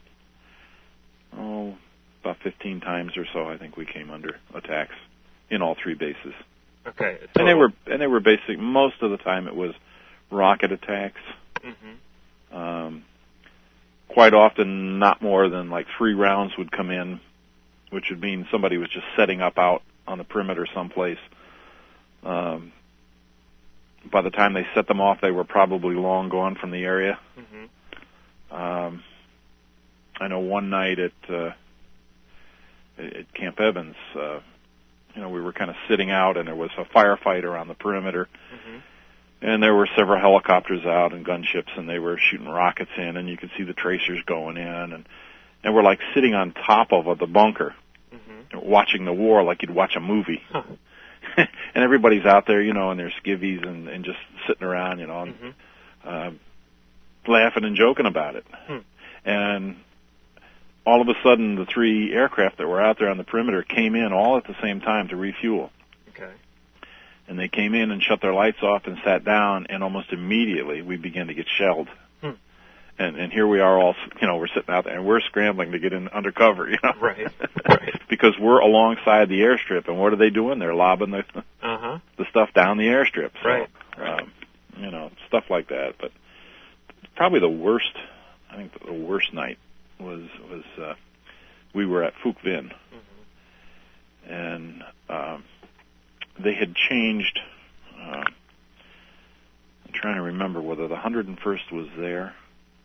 Oh, about fifteen times or so, I think we came under attacks in all three bases. Okay. Total. And they were and they were basic. Most of the time, it was rocket attacks. Mm-hmm. Um, quite often, not more than like three rounds would come in, which would mean somebody was just setting up out on the perimeter someplace. Um, by the time they set them off, they were probably long gone from the area. Mm-hmm. Um, I know one night at uh, at Camp Evans, uh, you know, we were kind of sitting out, and there was a firefight around the perimeter, mm-hmm. and there were several helicopters out and gunships, and they were shooting rockets in, and you could see the tracers going in, and and we're like sitting on top of the bunker, mm-hmm. watching the war like you'd watch a movie. Huh. And everybody's out there, you know, in their skivvies and, and just sitting around, you know, and, mm-hmm. uh, laughing and joking about it. Hmm. And all of a sudden, the three aircraft that were out there on the perimeter came in all at the same time to refuel. Okay. And they came in and shut their lights off and sat down, and almost immediately we began to get shelled. Hmm. And and here we are all, you know, we're sitting out there and we're scrambling to get in undercover, you know. Right. Right. Because we're alongside the airstrip, and what are they doing? They're lobbing the uh-huh. the stuff down the airstrip. So, right. right. Um, you know, stuff like that. But probably the worst, I think the worst night was was uh, we were at Phuoc Vinh, mm-hmm. and um, they had changed. Uh, I'm trying to remember whether the one hundred first was there,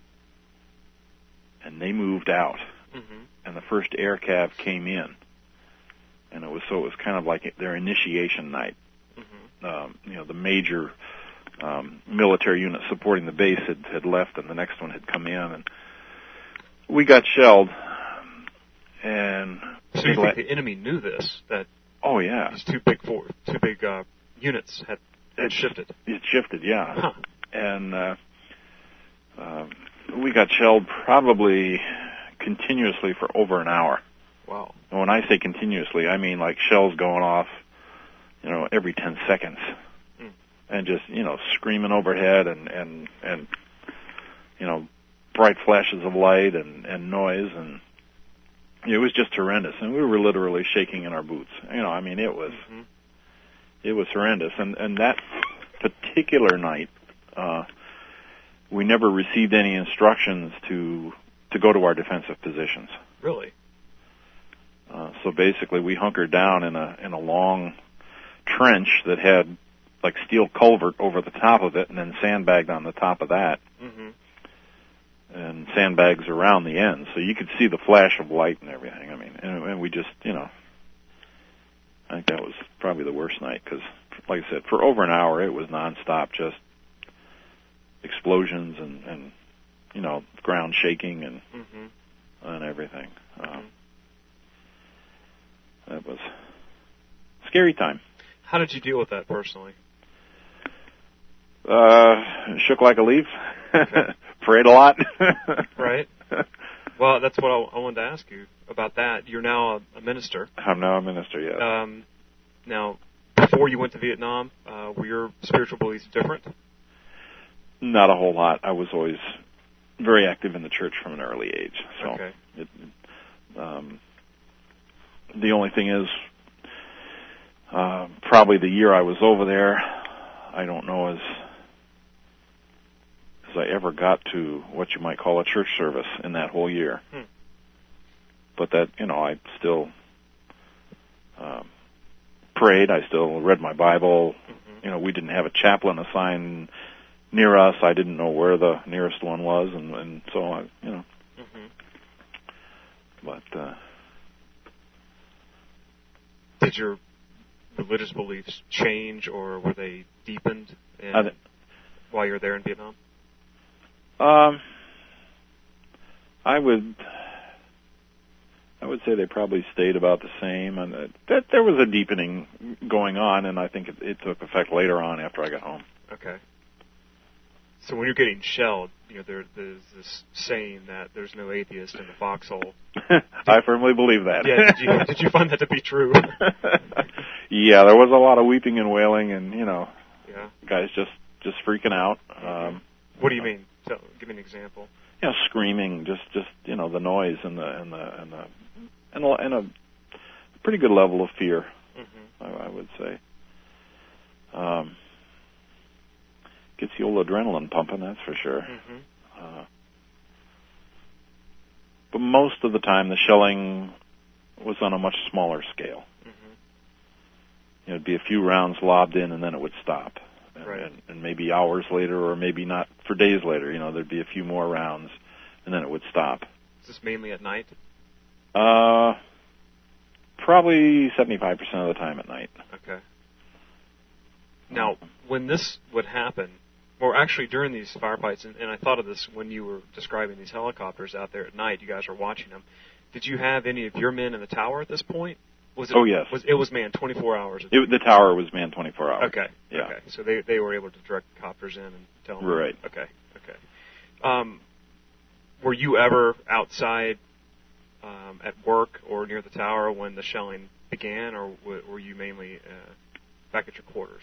and they moved out, mm-hmm. and the first air cav came in, and it was so it was kind of like their initiation night. Mm-hmm. Um, you know, the major um, military unit supporting the base had, had left, and the next one had come in, and we got shelled. And so you think the enemy knew this? That oh yeah, these two big four, two big uh, units had, had it shifted. It shifted, yeah. Huh. And uh, uh, we got shelled probably continuously for over an hour. Wow. And when I say continuously, I mean like shells going off, you know, every ten seconds, mm. and just you know screaming overhead and and and you know bright flashes of light and and noise, and It was just horrendous, and we were literally shaking in our boots. You know, I mean, it was mm-hmm. it was horrendous. And and that particular night, uh, we never received any instructions to to go to our defensive positions. Really? Uh, so basically, we hunkered down in a in a long trench that had like steel culvert over the top of it, and then sandbagged on the top of that, mm-hmm. and sandbags around the ends, so you could see the flash of light and everything. I mean, and, and we just, you know, I think that was probably the worst night because, like I said, for over an hour it was nonstop, just explosions and, and you know, ground shaking and mm-hmm. and everything. Mm-hmm. Um, that was a scary time. How did you deal with that personally? Uh, shook like a leaf. Okay. Prayed a lot. Right. Well, that's what I, I wanted to ask you about that. You're now a, a minister. I'm now a minister, yes. Um, now, before you went to Vietnam, uh, were your spiritual beliefs different? Not a whole lot. I was always very active in the church from an early age. So okay. it, um, the only thing is, uh, probably the year I was over there, I don't know as as I ever got to what you might call a church service in that whole year. Hmm. But that, you know, I still um, prayed. I still read my Bible. Mm-hmm. You know, we didn't have a chaplain assigned near us. I didn't know where the nearest one was, and, and so I, you know. Mm-hmm. But uh, did your religious beliefs change, or were they deepened in, th- while you were there in Vietnam? Um, I would, I would say they probably stayed about the same, and uh, that there was a deepening going on, and I think it, it took effect later on after I got home. Okay. So when you're getting shelled, you know, there, there's this saying that there's no atheist in the foxhole. I firmly believe that. Yeah. Did you did you find that to be true? Yeah, there was a lot of weeping and wailing, and you know, yeah, guys just just freaking out. Um, what do you mean? Tell, give me an example. You know, screaming, just just you know, the noise and the and the and the and a, and a pretty good level of fear. Mm-hmm. I, I would say. Um, gets the old adrenaline pumping, that's for sure. Mm-hmm. Uh, but most of the time, the shelling was on a much smaller scale. Mm-hmm. You know, it'd be a few rounds lobbed in, and then it would stop. And, right. and, and maybe hours later, or maybe not for days later, you know, there'd be a few more rounds, and then it would stop. Is this mainly at night? Uh, probably seventy-five percent of the time at night. Okay. Now, when this would happen, or actually during these firefights, and, and I thought of this when you were describing these helicopters out there at night, you guys are watching them. Did you have any of your men in the tower at this point? Was it, oh, yes. Was, it was manned twenty-four hours. It, the tower was manned twenty-four hours. Okay. Yeah. Okay. So they they were able to direct copters in and tell them. Right. Okay. Okay. Um, were you ever outside um, at work or near the tower when the shelling began, or w- were you mainly uh, back at your quarters?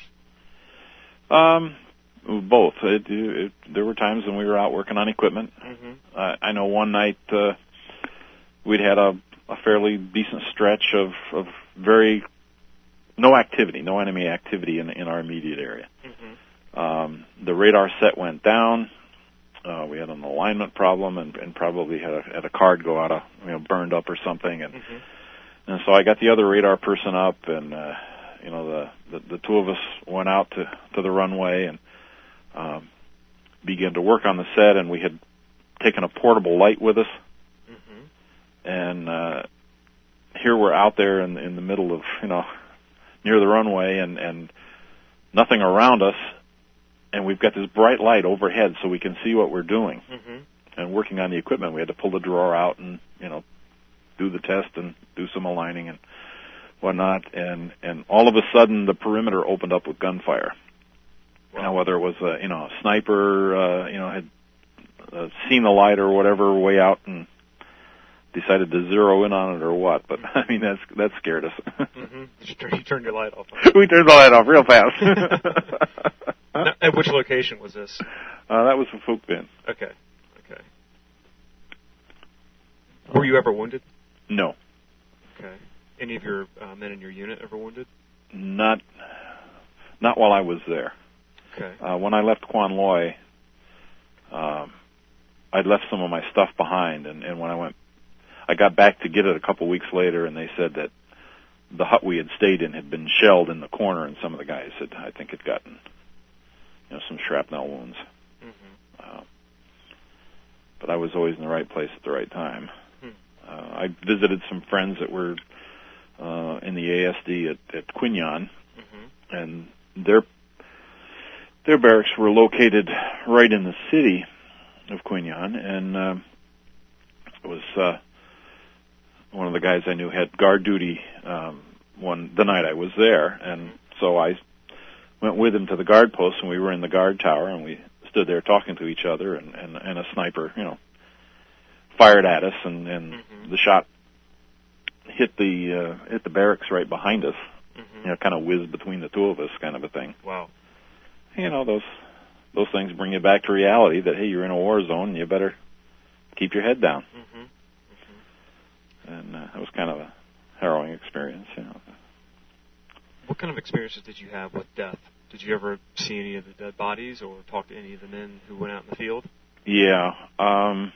Um, both. It, it, there were times when we were out working on equipment. Mm-hmm. Uh, I know one night uh, we'd had a, a fairly decent stretch of, of very no activity, no enemy activity in, in our immediate area. Mm-hmm. Um, the radar set went down. Uh, we had an alignment problem, and, and probably had a, had a card go out, of, you know, burned up or something. And mm-hmm. and so I got the other radar person up, and uh, you know, the, the the two of us went out to to the runway and um, began to work on the set. And we had taken a portable light with us, mm-hmm. and uh, here we're out there in in the middle of, you know, near the runway, and and nothing around us. And we've got this bright light overhead so we can see what we're doing. Mm-hmm. And working on the equipment, we had to pull the drawer out and, you know, do the test and do some aligning and whatnot. And, and all of a sudden, the perimeter opened up with gunfire. Wow. Now, whether it was a, you know, a sniper, uh, you know, had uh, seen the light or whatever way out and decided to zero in on it or what. But, I mean, that's that scared us. Mm-hmm. You, turn, you turned your light off. We turned the light off real fast. Now, at which location was this? Uh, that was for Phuoc Vinh. Okay. Okay. Were you ever wounded? No. Okay. Any of your uh, men in your unit ever wounded? Not, not while I was there. Okay. Uh, when I left Quan Loy, um, I'd left some of my stuff behind, and, and when I went, I got back to get it a couple weeks later, and they said that the hut we had stayed in had been shelled in the corner, and some of the guys had, I think, had gotten, you know, some shrapnel wounds. Mm-hmm. Uh, but I was always in the right place at the right time. Hmm. Uh, I visited some friends that were uh, in the A S D at, at Quignon, mm-hmm. and their their barracks were located right in the city of Quignon, and uh, it was uh, one of the guys I knew had guard duty um, one the night I was there, and so I went with him to the guard post, and we were in the guard tower, and we stood there talking to each other, and, and, and a sniper, you know, fired at us, and, and mm-hmm. the shot hit the uh, hit the barracks right behind us, mm-hmm. you know, kind of whizzed between the two of us, kind of a thing. Wow. You know, those those things bring you back to reality that, hey, you're in a war zone, and you better keep your head down. Mm-hmm. Mm-hmm. And uh, it was kind of a harrowing experience, you know. What kind of experiences did you have with death? Did you ever see any of the dead bodies or talk to any of the men who went out in the field? Yeah. Um,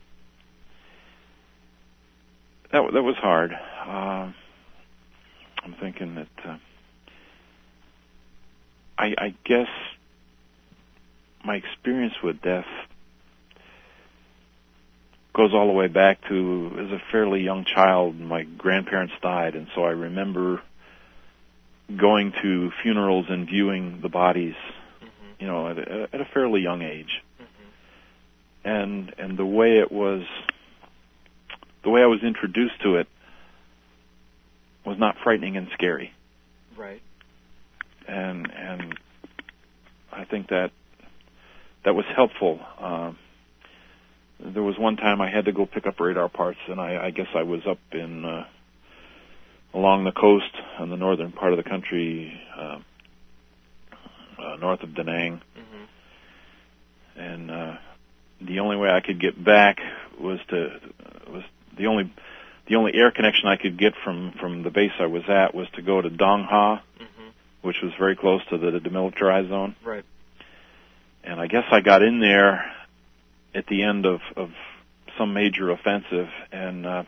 that, that was hard. Uh, I'm thinking that, uh, I, I guess my experience with death goes all the way back to, as a fairly young child, my grandparents died, and so I remember going to funerals and viewing the bodies, mm-hmm. you know, at a, at a fairly young age. Mm-hmm. And and the way it was, the way I was introduced to it was not frightening and scary. Right. And and I think that that was helpful. Um, there was one time I had to go pick up radar parts, and I, I guess I was up in uh, along the coast on the northern part of the country, uh, uh, north of Da Nang. Mm-hmm. And uh, the only way I could get back was to was the only the only air connection I could get from, from the base I was at was to go to Dong Ha, mm-hmm. which was very close to the, the demilitarized zone. Right. And I guess I got in there at the end of, of some major offensive, and uh,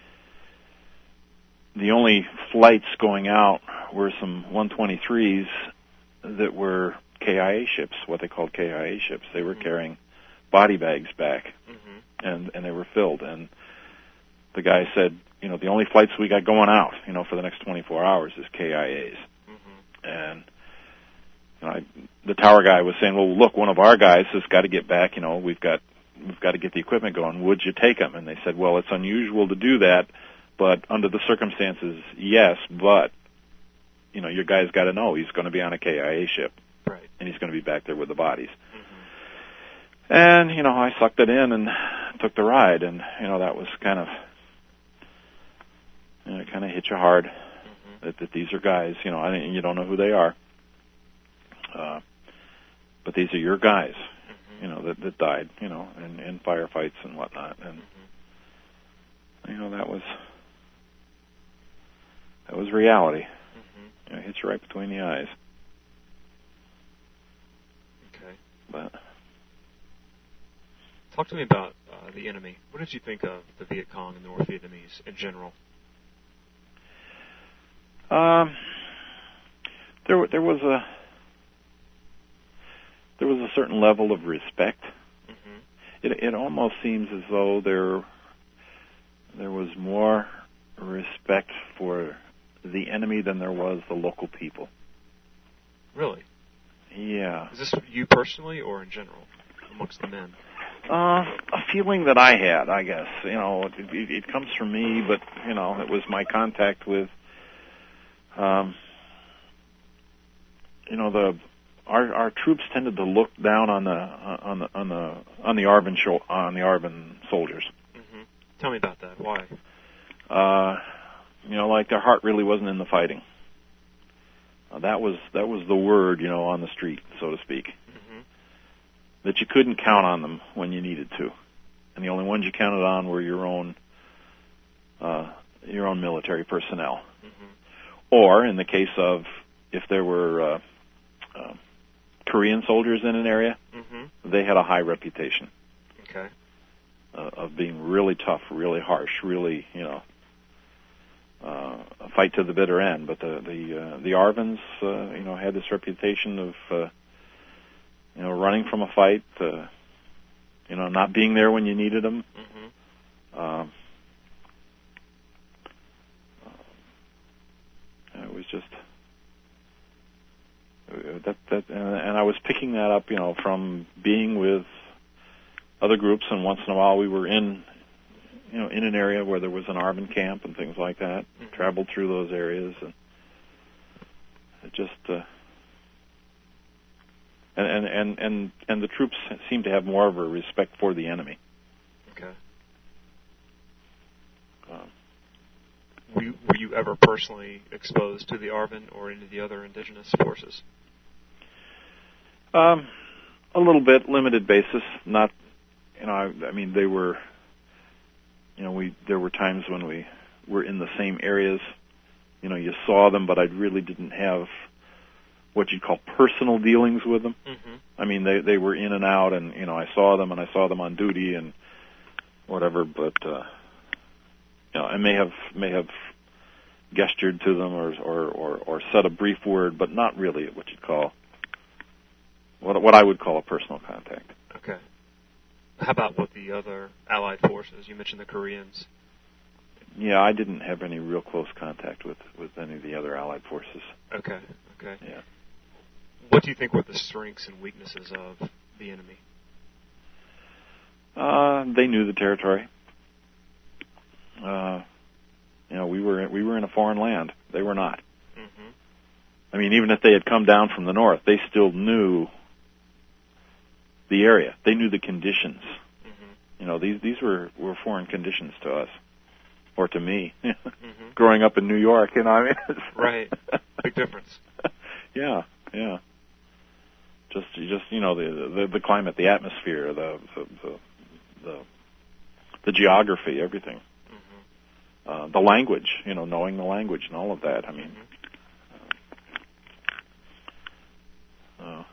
the only flights going out were some one twenty-threes that were K I A ships, what they called K I A ships. They were mm-hmm. carrying body bags back, mm-hmm. and, and they were filled. And the guy said, you know, the only flights we got going out, you know, for the next twenty-four hours is K I As. Mm-hmm. And you know, I, the tower guy was saying, well, look, one of our guys has got to get back. You know, we've got we've got to get the equipment going. Would you take him? And they said, well, it's unusual to do that, but under the circumstances, yes. But you know, your guy's got to know he's going to be on a K I A ship, right? And he's going to be back there with the bodies. Mm-hmm. And you know, I sucked it in and took the ride, and you know, that was kind of, you know, it kind of hit you hard mm-hmm. that, that these are guys, you know, I mean, you don't know who they are, uh, but these are your guys, mm-hmm. you know, that, that died, you know, in, in firefights and whatnot, and mm-hmm. you know, that was that was reality. Mm-hmm. You know, it hits you right between the eyes. Okay. But talk to me about uh, the enemy. What did you think of the Viet Cong and the North Vietnamese in general? Um, there, there was a there was a certain level of respect. Mm-hmm. It, it almost seems as though there there was more respect for the enemy than there was the local people. Really? Yeah. Is this you personally or in general, amongst the men? Uh, a feeling that I had, I guess. You know, it, it, it comes from me, but you know, it was my contact with. Um, you know, the our our troops tended to look down on the on the on the on the Arvin show, on the Arvin soldiers. Mm-hmm. Tell me about that. Why? Uh, you know, like their heart really wasn't in the fighting. Uh, that was that was the word, you know, on the street, so to speak. Mm-hmm. That you couldn't count on them when you needed to, and the only ones you counted on were your own uh, your own military personnel. Mm-hmm. Or in the case of if there were uh, uh, Korean soldiers in an area, mm-hmm. they had a high reputation. Okay. Uh, of being really tough, really harsh, really, you know, uh, a fight to the bitter end. But the the uh, the Arvins, uh, you know, had this reputation of, uh, you know, running from a fight, uh, you know, not being there when you needed them. Mm-hmm. Uh, it was just uh, that that, and, and I was picking that up, you know, from being with other groups, and once in a while we were in, you know, in an area where there was an Arvin camp and things like that. Mm-hmm. Traveled through those areas, and it just, uh, and, and and and and the troops seemed to have more of a respect for the enemy. Okay. Um, were you, were you ever personally exposed to the Arvin or any of the other indigenous forces? Um, a little bit, limited basis, not. You know, I, I mean, they were, you know, we, there were times when we were in the same areas, you know, you saw them, but I really didn't have what you'd call personal dealings with them. Mm-hmm. I mean, they, they were in and out, and, you know, I saw them, and I saw them on duty and whatever, but, uh, you know, I may have, may have gestured to them or, or, or, or said a brief word, but not really what you'd call, what, what I would call a personal contact. Okay. How about with the other Allied forces? You mentioned the Koreans. Yeah, I didn't have any real close contact with, with any of the other Allied forces. Okay, okay. Yeah. What do you think were the strengths and weaknesses of the enemy? Uh, they knew the territory. Uh, you know, we were we were in a foreign land. They were not. Mm-hmm. I mean, even if they had come down from the north, they still knew the area. They knew the conditions. Mm-hmm. You know, these these were, were foreign conditions to us, or to me. Mm-hmm. Growing up in New York, you know, I mean, it's right, big difference. Yeah, yeah. Just just you know the the, the climate, the atmosphere, the the the the, the geography, everything. Mm-hmm. Uh, the language, you know, knowing the language and all of that. I mean. Mm-hmm. uh,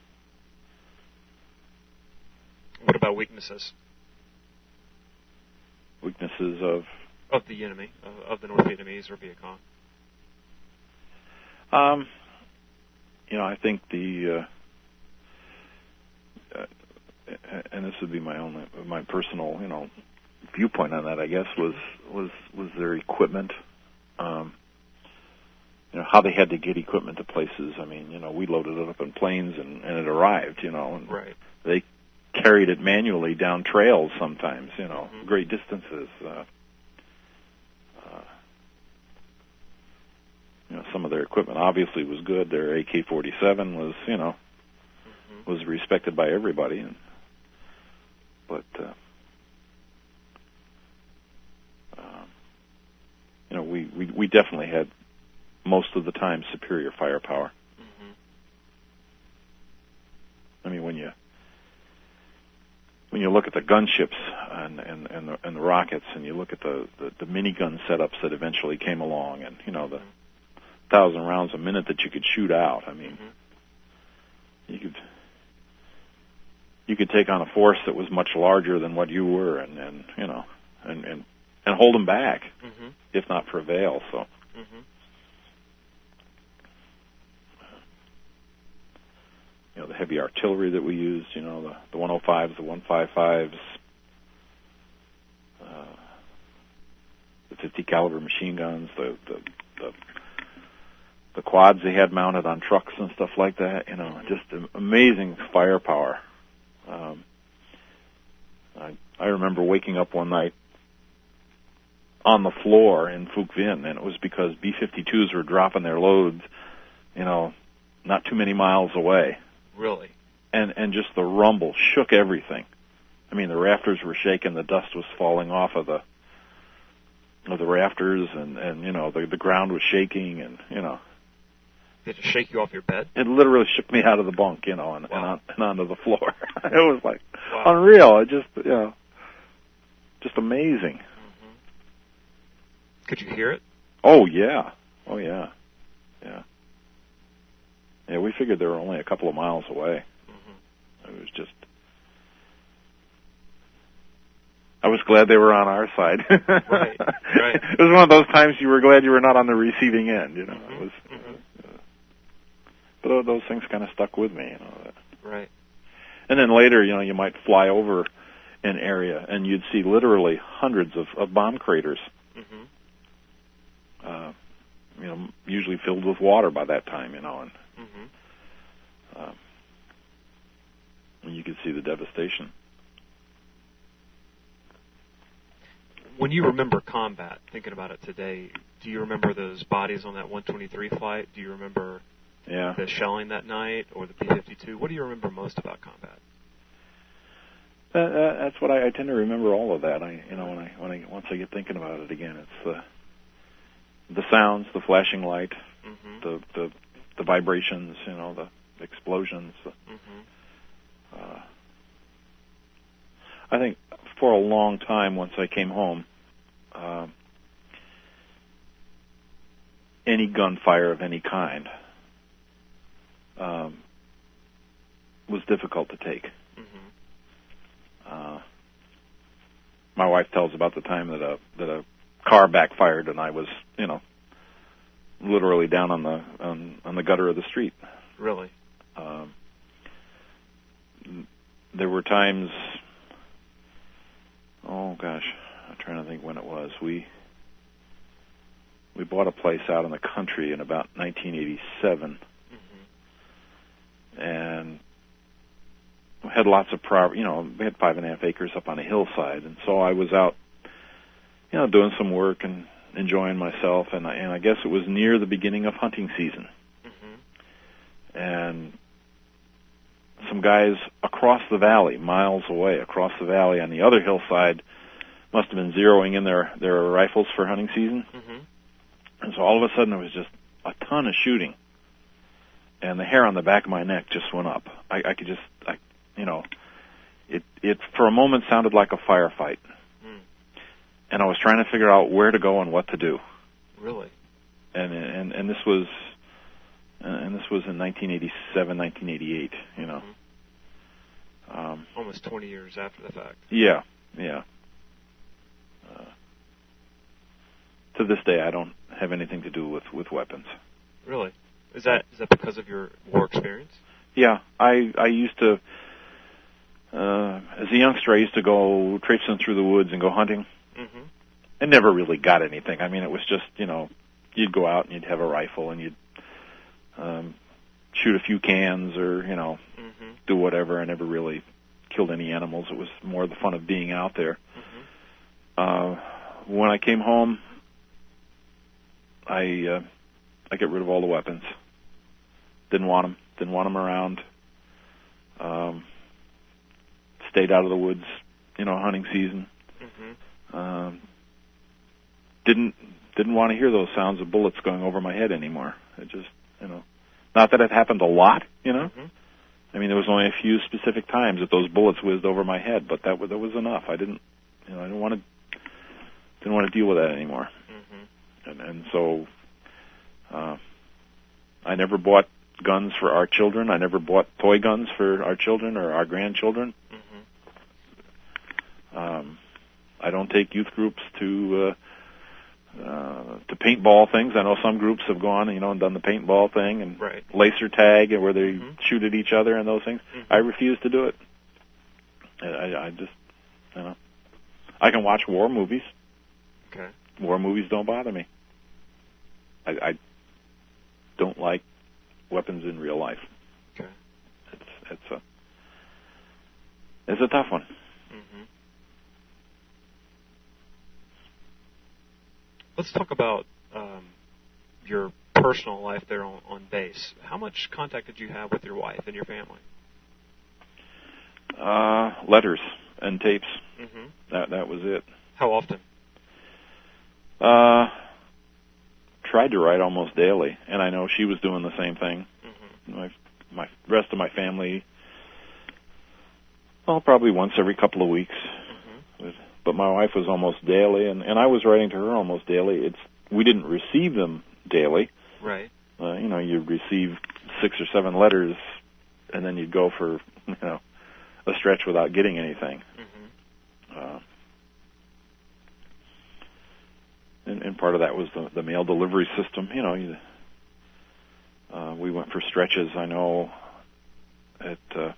What about weaknesses? Weaknesses of? Of the enemy, of, of the North Vietnamese or Viet Cong. Um, you know, I think the, uh, uh, and this would be my own, my personal, you know, viewpoint on that, I guess, was was was their equipment. Um, you know, how they had to get equipment to places. I mean, you know, we loaded it up in planes and, and it arrived. You know, and right. They carried it manually down trails sometimes, you know, mm-hmm. great distances. Uh, uh, you know, some of their equipment obviously was good. Their A K forty-seven was, you know, mm-hmm. was respected by everybody. And, but, uh, uh, you know, we, we, we definitely had most of the time superior firepower. Mm-hmm. I mean, when you when you look at the gunships and and and the, and the rockets, and you look at the, the the minigun setups that eventually came along, and you know the mm-hmm. thousand rounds a minute that you could shoot out. I mean, mm-hmm. you could you could take on a force that was much larger than what you were, and, and you know, and and and hold them back, mm-hmm. if not prevail. So. Mm-hmm. You know, the heavy artillery that we used, you know, the, the one oh fives, the one fifty-fives, uh, the fifty caliber machine guns, the, the, the, the quads they had mounted on trucks and stuff like that, you know, just amazing firepower. Um, I, I remember waking up one night on the floor in Phuc Vinh, and it was because B fifty-twos were dropping their loads, you know, not too many miles away. Really? And and just the rumble shook everything. I mean, the rafters were shaking, the dust was falling off of the of the rafters, and, and you know, the the ground was shaking, and, you know. Did it shake you off your bed? It literally shook me out of the bunk, you know, and, wow. and, on, and onto the floor. It was like wow. unreal. It just, you know, just amazing. Could you hear it? Oh, yeah. Oh, yeah. Yeah. Yeah, we figured they were only a couple of miles away. Mm-hmm. It was just... I was glad they were on our side. Right, right. It was one of those times you were glad you were not on the receiving end, you know. Mm-hmm. It was, mm-hmm. uh, but those things kind of stuck with me, you know. That. Right. And then later, you know, you might fly over an area and you'd see literally hundreds of, of bomb craters. Mm-hmm. Uh, you know, usually filled with water by that time, you know, and mm-hmm. uh, you could see the devastation. When you remember combat, thinking about it today, do you remember those bodies on that one twenty-three flight? Do you remember yeah. the shelling that night or the P fifty-two? What do you remember most about combat? Uh, uh, that's what I, I tend to remember. All of that. I, you know, when I when I once I get thinking about it again, it's the the sounds, the flashing light, mm-hmm. the the the vibrations, you know, the explosions. Mm-hmm. Uh, I think for a long time, once I came home, uh, any gunfire of any kind um, was difficult to take. Mm-hmm. Uh, my wife tells about the time that a that a car backfired and I was, you know, literally down on the on, on the gutter of the street. Really? Um, there were times. Oh gosh, I'm trying to think when it was. We we bought a place out in the country in about nineteen eighty-seven, mm-hmm. and we had lots of property. You know, we had five and a half acres up on a hillside, and so I was out, you know, doing some work and enjoying myself. And I, and I guess it was near the beginning of hunting season, mm-hmm. and some guys across the valley, miles away, across the valley on the other hillside, must have been zeroing in their, their rifles for hunting season. Mm-hmm. And so all of a sudden there was just a ton of shooting. And the hair on the back of my neck just went up. I, I could just, I, you know, it, it for a moment sounded like a firefight. Mm. And I was trying to figure out where to go and what to do. Really? And, and, and this was... And this was in nineteen eighty-seven, nineteen eighty-eight, you know. Mm-hmm. Um, Almost twenty years after the fact. Yeah, yeah. Uh, to this day, I don't have anything to do with, with weapons. Really? Is that is that because of your war experience? Yeah, I I used to, uh, as a youngster, I used to go traipsing through the woods and go hunting. Mm-hmm. I never really got anything. I mean, it was just, you know, you'd go out and you'd have a rifle and you'd Um, shoot a few cans or, you know, mm-hmm. do whatever. I never really killed any animals. It was more the fun of being out there. Mm-hmm. Uh, when I came home, I uh, I got rid of all the weapons. Didn't want them. Didn't want them around. Um, stayed out of the woods, you know, hunting season. Mm-hmm. Um, didn't didn't want to hear those sounds of bullets going over my head anymore. It just You know, not that it happened a lot, you know. Mm-hmm. I mean, there was only a few specific times that those bullets whizzed over my head, but that was that was enough. I didn't, you know, I didn't want to didn't want to deal with that anymore. Mm-hmm. And and so, uh, I never bought guns for our children. I never bought toy guns for our children or our grandchildren. Mm-hmm. Um, I don't take youth groups to. Uh, Uh, to paintball things. I know some groups have gone, you know, and done the paintball thing and right. laser tag, and where they mm-hmm. shoot at each other and those things. Mm-hmm. I refuse to do it. I, I just, you know, I can watch war movies. Okay. War movies don't bother me. I, I don't like weapons in real life. Okay. It's it's a it's a tough one. Mm-hmm. Let's talk about um, your personal life there on, on base. How much contact did you have with your wife and your family? Uh, letters and tapes. Mm-hmm. That that was it. How often? Uh, tried to write almost daily, and I know she was doing the same thing. Mm-hmm. My my rest of my family, well, probably once every couple of weeks, mm-hmm. would but my wife was almost daily, and, and I was writing to her almost daily. It's we didn't receive them daily. Right. Uh, you know, you'd receive six or seven letters, and then you'd go for, you know, a stretch without getting anything. Mm-hmm. Uh, and, and part of that was the, the mail delivery system. You know, you, uh, we went for stretches. I know at uh, uh,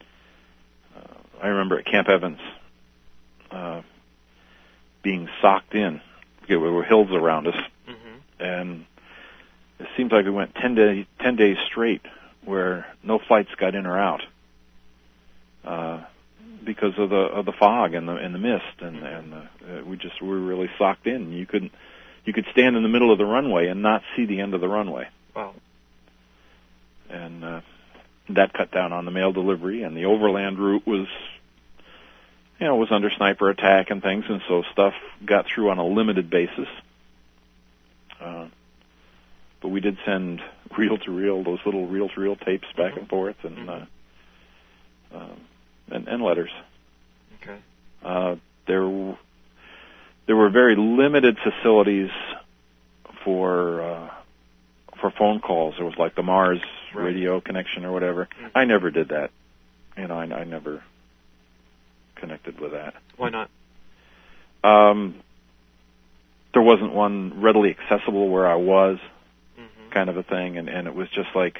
I remember at Camp Evans uh, being socked in. There were hills around us, mm-hmm. and it seemed like we went ten, day, ten days straight where no flights got in or out uh, because of the of the fog and the and the mist, and and the, uh, we just we were really socked in. You couldn't you could stand in the middle of the runway and not see the end of the runway. Wow. And uh, that cut down on the mail delivery, and the overland route was, you know, was under sniper attack and things, and so stuff got through on a limited basis. Uh, but we did send reel-to-reel, those little reel-to-reel tapes back mm-hmm. and forth, and, mm-hmm. uh, uh, and and letters. Okay. Uh, there, there were very limited facilities for uh, for phone calls. There was like the Mars right. radio connection or whatever. Mm-hmm. I never did that. You know, I, I never connected with that. Why not? Um, there wasn't one readily accessible where I was, mm-hmm. kind of a thing, and, and it was just like,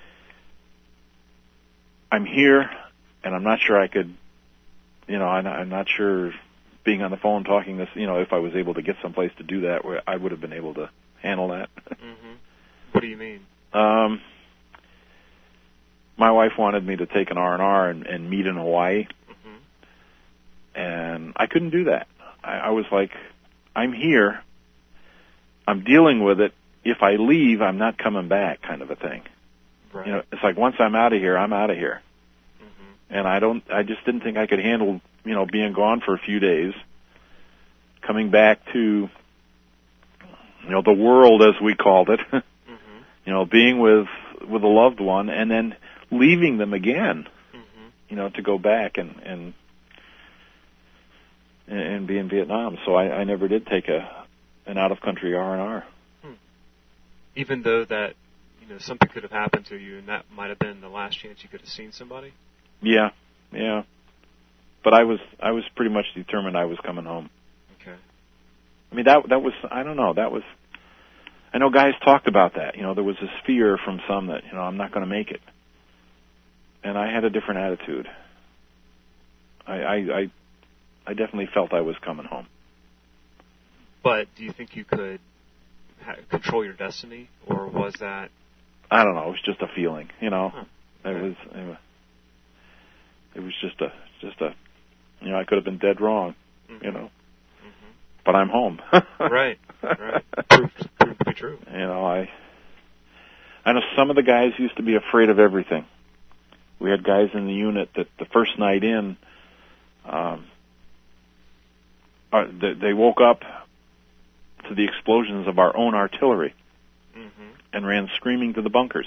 I'm here, and I'm not sure I could, you know, I'm, I'm not sure being on the phone talking this, you know, if I was able to get someplace to do that, where I would have been able to handle that. Mm-hmm. What do you mean? Um, my wife wanted me to take an R and R and, and meet in Hawaii. And I couldn't do that. I, I was like, I'm here. I'm dealing with it. If I leave, I'm not coming back, kind of a thing. Right. You know, it's like once I'm out of here, I'm out of here. Mm-hmm. And I don't. I just didn't think I could handle, you know, being gone for a few days, coming back to, you know, the world as we called it. Mm-hmm. You know, being with with a loved one, and then leaving them again. Mm-hmm. You know, to go back and and. and be in Vietnam, so I, I never did take a an out-of-country R and R. Hmm. Even though that, you know, something could have happened to you, and that might have been the last chance you could have seen somebody? Yeah, yeah. But I was I was pretty much determined I was coming home. Okay. I mean, that that was, I don't know, that was, I know guys talked about that. You know, there was this fear from some that, you know, I'm not going to make it. And I had a different attitude. I, I, I I definitely felt I was coming home. But do you think you could ha- control your destiny, or was that? I don't know. It was just a feeling, you know. Huh. Okay. It was. It was. It was just a, just a. You know, I could have been dead wrong, mm-hmm. you know. Mm-hmm. But I'm home. Right. Right. Proved, proved to be true. You know, I. I know some of the guys used to be afraid of everything. We had guys in the unit that the first night in. Um, Uh, they, they woke up to the explosions of our own artillery mm-hmm. and ran screaming to the bunkers.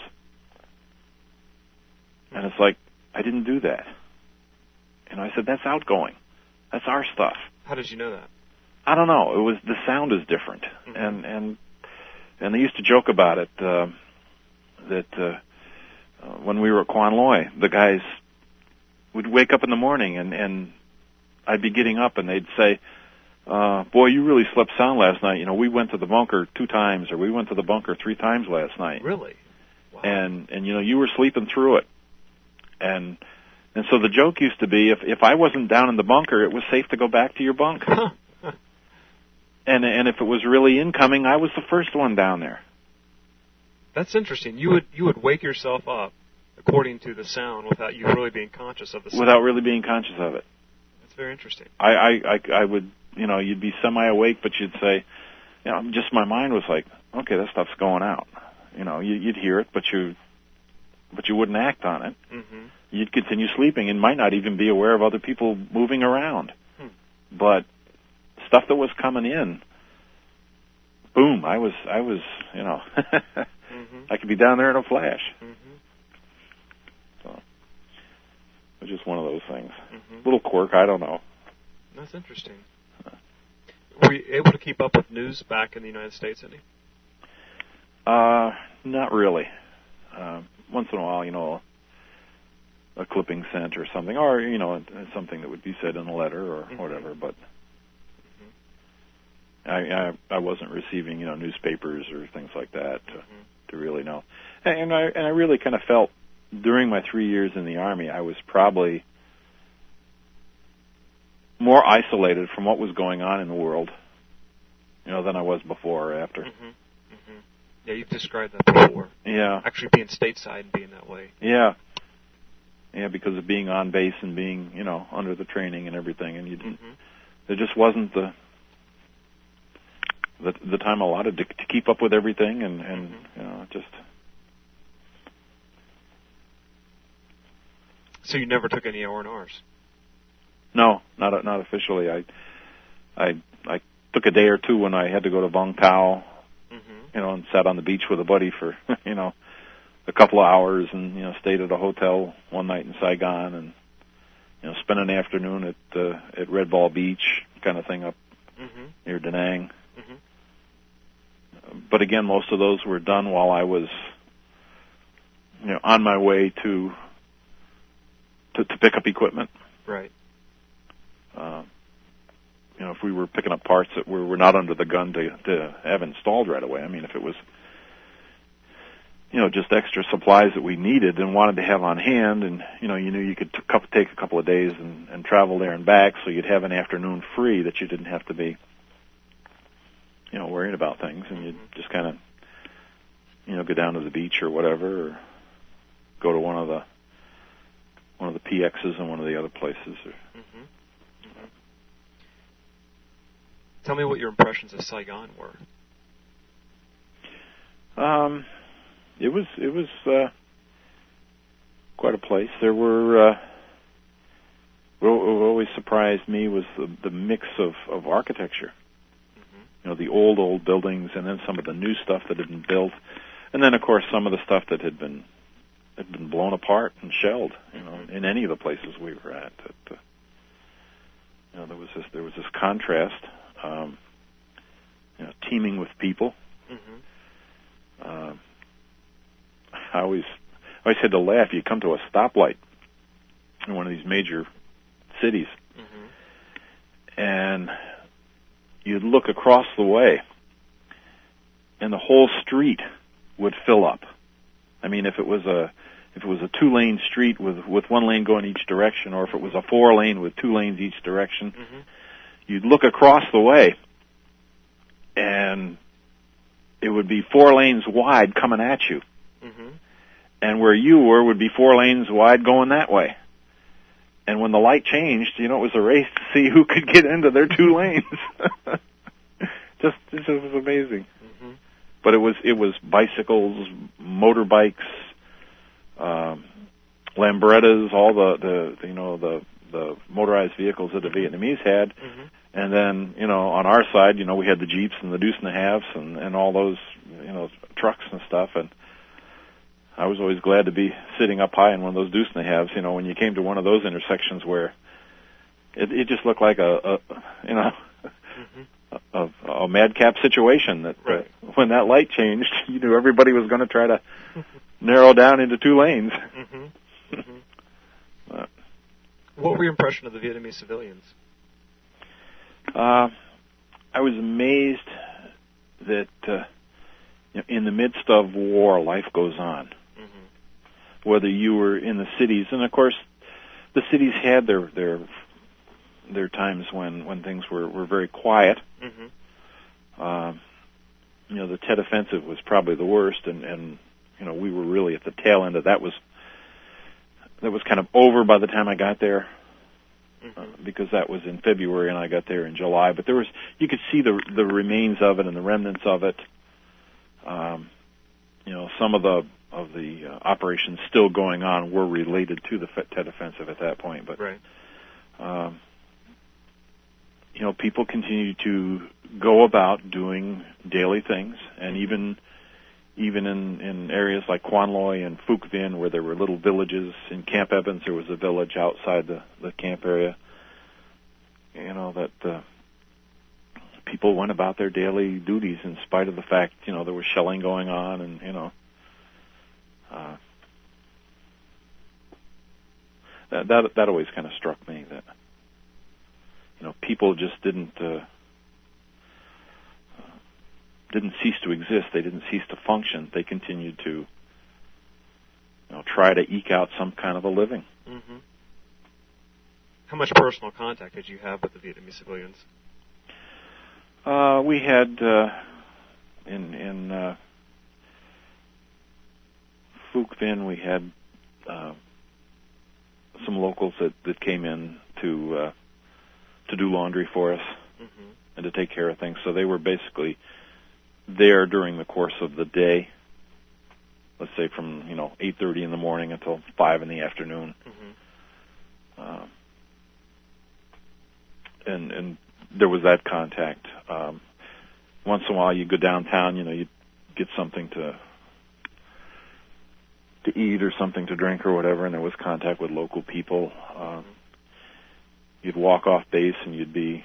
And it's like, I didn't do that. And I said, that's outgoing. That's our stuff. How did you know that? I don't know. It was, the sound is different. Mm-hmm. And, and, and they used to joke about it, uh, that, uh, uh, when we were at Quan Loy, the guys would wake up in the morning and, and I'd be getting up and they'd say, Uh, boy, you really slept sound last night. You know, we went to the bunker two times, or we went to the bunker three times last night. Really? Wow. And and you know, you were sleeping through it. And and so the joke used to be, if if I wasn't down in the bunker, it was safe to go back to your bunk. and and if it was really incoming, I was the first one down there. That's interesting. You would you would wake yourself up according to the sound without you really being conscious of the sound. Without really being conscious of it. That's very interesting. I I I, I would. You know, you'd be semi-awake, but you'd say, you know, just my mind was like, okay, that stuff's going out. You know, you, you'd hear it, but you, but you wouldn't act on it. Mm-hmm. You'd continue sleeping and might not even be aware of other people moving around. Hmm. But stuff that was coming in, boom, I was, I was, you know, mm-hmm. I could be down there in a flash. Mm-hmm. So, it was just one of those things. Mm-hmm. Little quirk, I don't know. That's interesting. Were you able to keep up with news back in the United States any? Uh, not really. Uh, once in a while, you know, a clipping sent or something, or, you know, something that would be said in a letter or mm-hmm. whatever, but mm-hmm. I, I I wasn't receiving, you know, newspapers or things like that to, mm-hmm. to really know. And, and I and I really kind of felt during my three years in the Army, I was probably more isolated from what was going on in the world, you know, than I was before or after. Mm-hmm. Mm-hmm. Yeah, you've described that before. Yeah. Actually being stateside and being that way. Yeah. Yeah, because of being on base and being, you know, under the training and everything, and you didn't. Mm-hmm. There just wasn't the the, the time allotted to, to keep up with everything, and, and mm-hmm. you know, just. So you never took any R and Rs? No, not not officially. I I I took a day or two when I had to go to Vung Tau, mm-hmm. you know, and sat on the beach with a buddy for you know. a couple of hours, and you know, stayed at a hotel one night in Saigon, and you know, spent an afternoon at uh, at Red Ball Beach, kind of thing up mm-hmm. near Da Nang. Mm-hmm. But again, most of those were done while I was, you know, on my way to to, to pick up equipment. Right. Uh, you know, if we were picking up parts that were, were not under the gun to to have installed right away. I mean, if it was, you know, just extra supplies that we needed and wanted to have on hand, and, you know, you knew you could t- take a couple of days and, and travel there and back, so you'd have an afternoon free that you didn't have to be, you know, worrying about things, and you'd just kind of, you know, go down to the beach or whatever, or go to one of the, one of the P X's in one of the other places. Or, mm-hmm. Mm-hmm. Tell me what your impressions of Saigon were. Um... It was it was uh, quite a place. There were uh, what always surprised me was the, the mix of, of architecture. Mm-hmm. You know, the old old buildings, and then some of the new stuff that had been built, and then of course some of the stuff that had been had been blown apart and shelled. You know, in any of the places we were at. That, uh, you know, there was this there was this contrast, um, you know, teeming with people. Mm-hmm. Uh, I always, I always had to laugh. You come to a stoplight in one of these major cities, mm-hmm. and you'd look across the way, and the whole street would fill up. I mean, if it was a if it was a two-lane street with with one lane going each direction, or if it was a four-lane with two lanes each direction, mm-hmm. you'd look across the way, and it would be four lanes wide coming at you. Mm-hmm. And where you were would be four lanes wide going that way. And when the light changed, you know, it was a race to see who could get into their two lanes. just, it just was amazing. Mm-hmm. But it was, it was bicycles, motorbikes, um, Lambrettas, all the, the, you know, the, the motorized vehicles that the Vietnamese had. Mm-hmm. And then, you know, on our side, you know, we had the Jeeps and the Deuce and a Halves and, and all those, you know, trucks and stuff. And I was always glad to be sitting up high in one of those Deuce and a Halves, you know, when you came to one of those intersections where it, it just looked like a, a you know, mm-hmm. a, a madcap situation that right. uh, when that light changed, you knew everybody was going to try to narrow down into two lanes. Mm-hmm. Mm-hmm. uh, what were your impression of the Vietnamese civilians? Uh, I was amazed that uh, you know, in the midst of war, life goes on. Mm-hmm. Whether you were in the cities, and of course, the cities had their their their times when, when things were, were very quiet. Mm-hmm. Uh, you know, the Tet Offensive was probably the worst, and, and you know, we were really at the tail end of that. Was that was kind of over by the time I got there. Uh, because that was in February and I got there in July. But there was, you could see the the remains of it and the remnants of it. Um, you know, some of the of the uh, operations still going on were related to the Tet Offensive at that point. But right. um, you know, people continue to go about doing daily things, and even even in, in areas like Quan Loy and Phuc Vinh, where there were little villages. In Camp Evans, there was a village outside the, the camp area. You know, that uh, people went about their daily duties in spite of the fact, you know, there was shelling going on, and you know, uh, that that that always kind of struck me that, you know, people just didn't uh, uh, didn't cease to exist. They didn't cease to function. They continued to, you know, try to eke out some kind of a living. Mm-hmm. How much personal contact did you have with the Vietnamese civilians? Uh, we had uh, in in uh, Phuc Vinh, we had uh, some locals that, that came in to uh, to do laundry for us, mm-hmm. and to take care of things. So they were basically there during the course of the day. Let's say from you know eight thirty in the morning until five in the afternoon. Mm-hmm. Uh, and and there was that contact. Um, once in a while, you go downtown. You know, you get something to to eat or something to drink or whatever, and there was contact with local people. Um, you'd walk off base and you'd be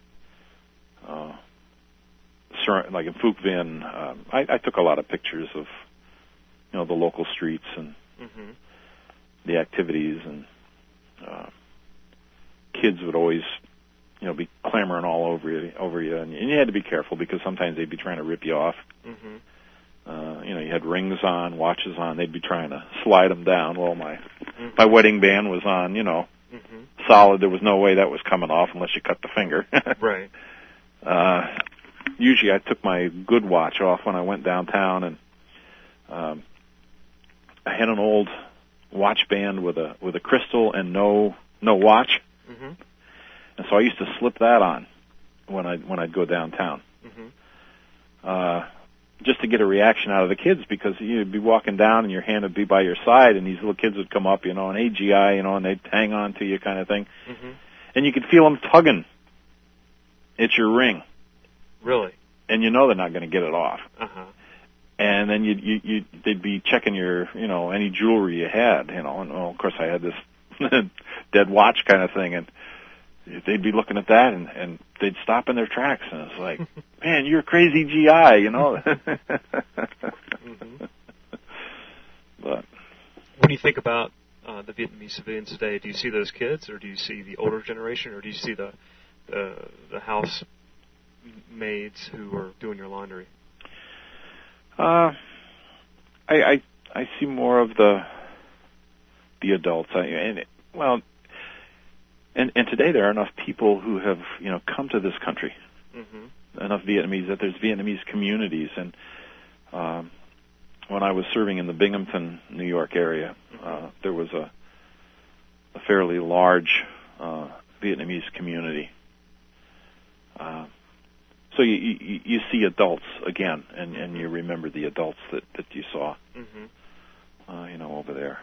uh, sur- like in Phuc Vinh. Um, I, I took a lot of pictures of you know the local streets and mm-hmm. the activities, and uh, kids would always. You know, be clamoring all over you, over you, and you had to be careful because sometimes they'd be trying to rip you off. Mm-hmm. Uh, you know, you had rings on, watches on. They'd be trying to slide them down. Well, my mm-hmm. my wedding band was on, you know, mm-hmm. solid. There was no way that was coming off unless you cut the finger. Right. Uh, usually, I took my good watch off when I went downtown, and um, I had an old watch band with a with a crystal and no no watch. Mm-hmm. And so I used to slip that on when I when I'd go downtown, mm-hmm. uh, just to get a reaction out of the kids, because you'd be walking down and your hand would be by your side, and these little kids would come up, you know, and A G I, you know, and they'd hang on to you, kind of thing, mm-hmm. and you could feel them tugging at your ring. Really? And you know they're not going to get it off. Uh-huh. And then you you you they'd be checking your you know any jewelry you had, you know, and well, of course I had this dead watch kind of thing, and they'd be looking at that, and, and they'd stop in their tracks, and it's like, man, you're a crazy G I, you know. mm-hmm. But when you think about uh, the Vietnamese civilians today, do you see those kids, or do you see the older generation, or do you see the the, the house maids who are doing your laundry? Uh, I I, I see more of the the adults. I, and it, well. And, and today there are enough people who have, you know, come to this country, mm-hmm. enough Vietnamese that there's Vietnamese communities. And um, when I was serving in the Binghamton, New York area, mm-hmm. uh, there was a, a fairly large uh, Vietnamese community. Uh, so you, you you see adults again, and, and you remember the adults that, that you saw, mm-hmm. uh, you know, over there.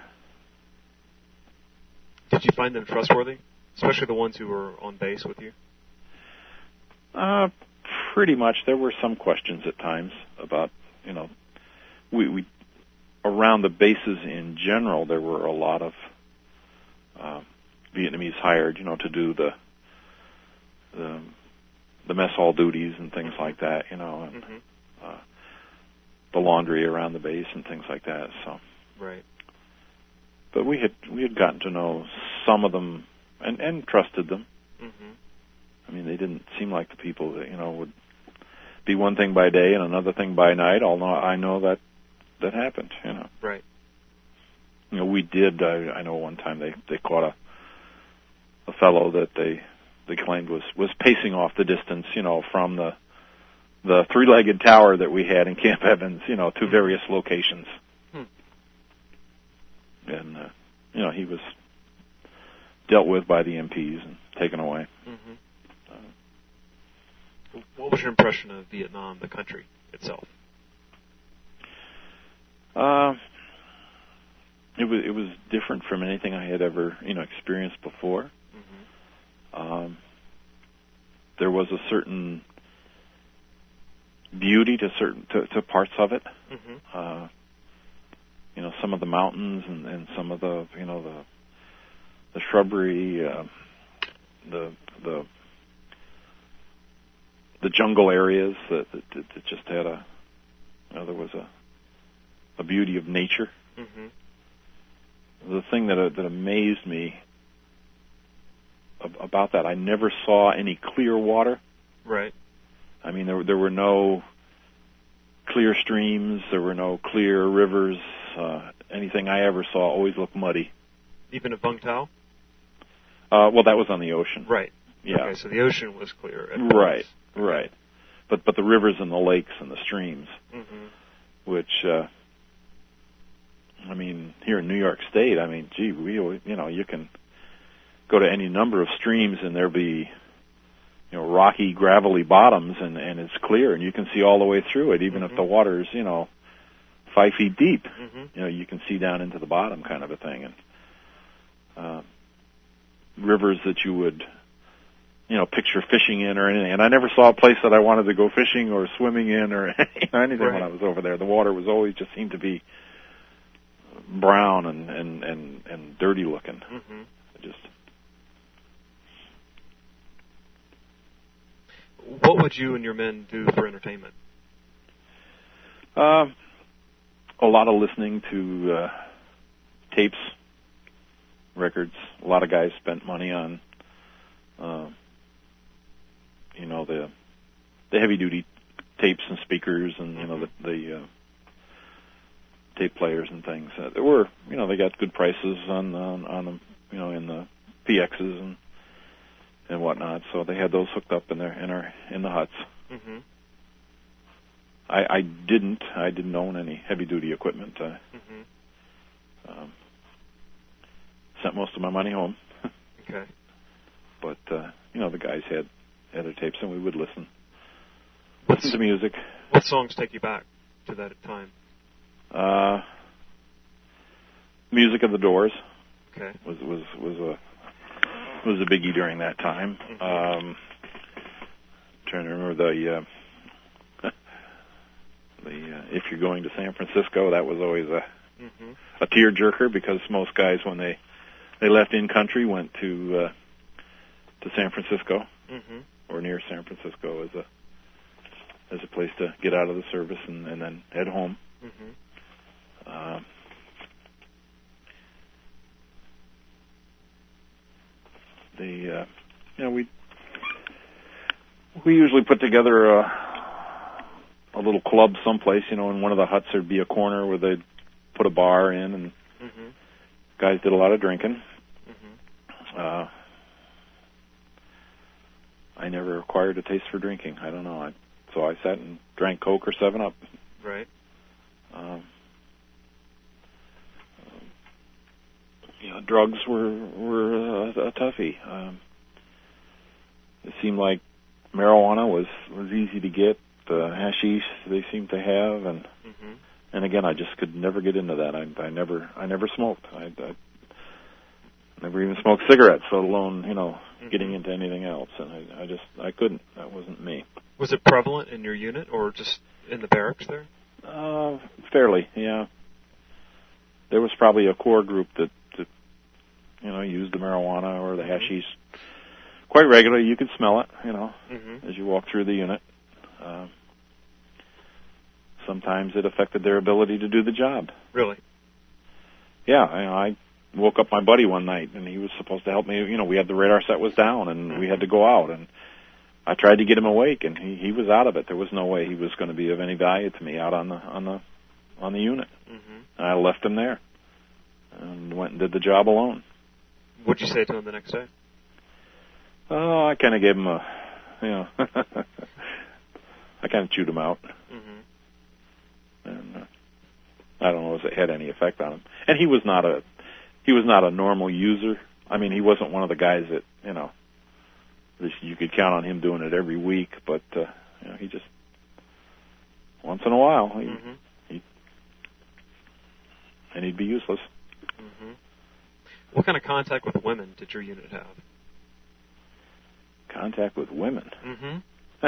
Did you find them trustworthy? Especially the ones who were on base with you? Uh, pretty much. There were some questions at times about, you know, we, we around the bases in general, there were a lot of uh, Vietnamese hired, you know, to do the, the the mess hall duties and things like that, you know, and mm-hmm. uh, the laundry around the base and things like that. So, right. But we had we had gotten to know some of them. And, and trusted them. Mm-hmm. I mean, they didn't seem like the people that, you know, would be one thing by day and another thing by night. Although I know that that happened, you know. Right. You know, we did. I, I know one time they, they caught a a fellow that they they claimed was, was pacing off the distance, you know, from the the three-legged tower that we had in Camp Evans, you know, to mm-hmm. various locations. Hmm. And uh, you know, he was dealt with by the M Ps and taken away. Mm-hmm. Uh, what was your impression of Vietnam, the country itself? Uh, it was it was different from anything I had ever you know experienced before. Mm-hmm. Um, there was a certain beauty to certain to, to parts of it. Mm-hmm. Uh, you know, some of the mountains and, and some of the you know the the shrubbery, uh, the the the jungle areas that, that, that just had a, you know, there was a, a beauty of nature. Mm-hmm. The thing that uh, that amazed me ab- about that, I never saw any clear water. Right. I mean, there there were no clear streams, there were no clear rivers. Uh, anything I ever saw always looked muddy. Even at Vung Tau? Uh, well, that was on the ocean. Right. Yeah. Okay, so the ocean was clear. Right. Okay. Right. But but the rivers and the lakes and the streams, mm-hmm. which, uh, I mean, here in New York State, I mean, gee, we you know you can go to any number of streams and there be, you know, rocky, gravelly bottoms, and, and it's clear, and you can see all the way through it, even mm-hmm. if the water's, you know, five feet deep. Mm-hmm. You know, you can see down into the bottom, kind of a thing. And uh, rivers that you would, you know, picture fishing in or anything. And I never saw a place that I wanted to go fishing or swimming in or anything right. when I was over there. The water was always just seemed to be brown and and and, and dirty looking. Mm-hmm. Just. What would you and your men do for entertainment? Uh, a lot of listening to uh, tapes, records. A lot of guys spent money on, uh, you know, the the heavy duty tapes and speakers, and you know the, the uh, tape players and things. Uh, there were, you know, they got good prices on on, on them, you know, in the P Xs and. and whatnot, so they had those hooked up in their in our in the huts. Mm-hmm. I, I didn't I didn't own any heavy duty equipment. Uh, mm-hmm. um, sent most of my money home. Okay. But uh, you know, the guys had had their tapes, and we would listen. What's, listen to music. What songs take you back to that time? Uh, music of the Doors. Okay. Was was was a was a biggie during that time. Mm-hmm. Um, trying to remember the uh, the uh, If You're Going to San Francisco, that was always a mm-hmm. a tearjerker, because most guys, when they they left in country, went to uh, to San Francisco mm-hmm. or near San Francisco as a as a place to get out of the service and, and then head home. Mm-hmm. Uh, The uh, you know we we usually put together a, a little club someplace. You know, in one of the huts there'd be a corner where they'd put a bar in, and mm-hmm. guys did a lot of drinking. Mm-hmm. Uh, I never acquired a taste for drinking. I don't know. I, so I sat and drank Coke or Seven Up. Right. Um, You know, drugs were were a, a toughie. Um, it seemed like marijuana was, was easy to get. The hashish they seemed to have, and mm-hmm. and again, I just could never get into that. I, I never I never smoked. I, I never even smoked cigarettes, let alone you know mm-hmm. getting into anything else. And I, I just I couldn't. That wasn't me. Was it prevalent in your unit, or just in the barracks there? Uh, fairly, yeah. There was probably a core group that. You know, use the marijuana or the hashish quite regularly. You could smell it, you know, mm-hmm. as you walk through the unit. Uh, sometimes it affected their ability to do the job. Really? Yeah, I, I woke up my buddy one night, and he was supposed to help me. You know, we had the radar set was down, and mm-hmm. we had to go out, and I tried to get him awake, and he, he was out of it. There was no way he was going to be of any value to me out on the on the on the unit. Mm-hmm. And I left him there and went and did the job alone. What'd you say to him the next day? Oh, I kind of gave him a, you know, I kind of chewed him out. Mm-hmm. And uh, I don't know if it had any effect on him. And he was not a, he was not a normal user. I mean, he wasn't one of the guys that, you know, you could count on him doing it every week. But uh, you know, he just once in a while, he, mm-hmm. he and he'd be useless. Mm-hmm. What kind of contact with women did your unit have? Contact with women? Mm-hmm.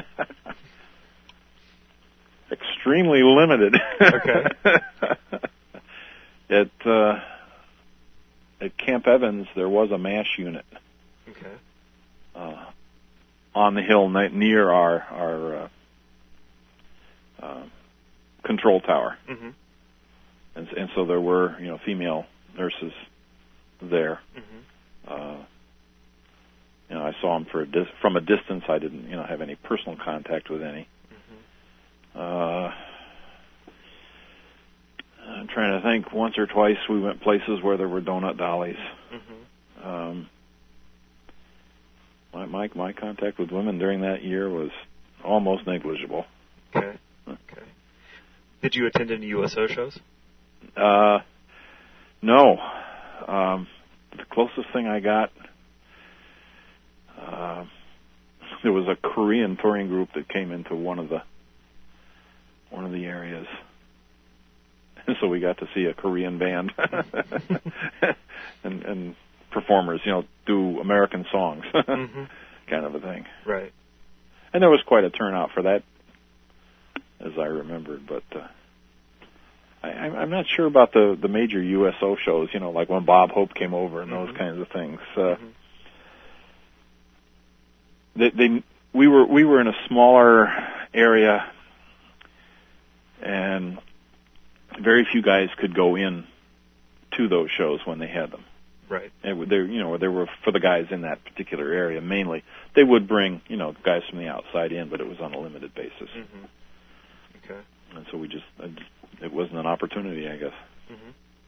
Extremely limited. Okay. at, uh, at Camp Evans, there was a MASH unit. Okay. Uh, on the hill ni- near our our uh, uh, control tower, mm-hmm. and, and so there were you know female nurses there. Mm-hmm. Uh, you know, I saw them for a dis- from a distance. I didn't you know have any personal contact with any. Mm-hmm. Uh, I'm trying to think. Once or twice we went places where there were donut dollies. Mm-hmm. Um, my, my my contact with women during that year was almost negligible. Okay. Okay. Did you attend any U S O shows? Uh, no. Um, the closest thing I got, uh, there was a Korean touring group that came into one of the one of the areas. And so we got to see a Korean band and, and performers, you know, do American songs, mm-hmm. kind of a thing. Right. And there was quite a turnout for that, as I remembered. But uh, I, I'm not sure about the, the major U S O shows, you know, like when Bob Hope came over and mm-hmm. those kinds of things. Uh, mm-hmm. they, they, we were we were in a smaller area, and very few guys could go in to those shows when they had them. Right. And they, you know, they were for the guys in that particular area mainly. They would bring, you know, guys from the outside in, but it was on a limited basis. Mm-hmm. Okay. And so we just, it wasn't an opportunity, I guess. Mm-hmm.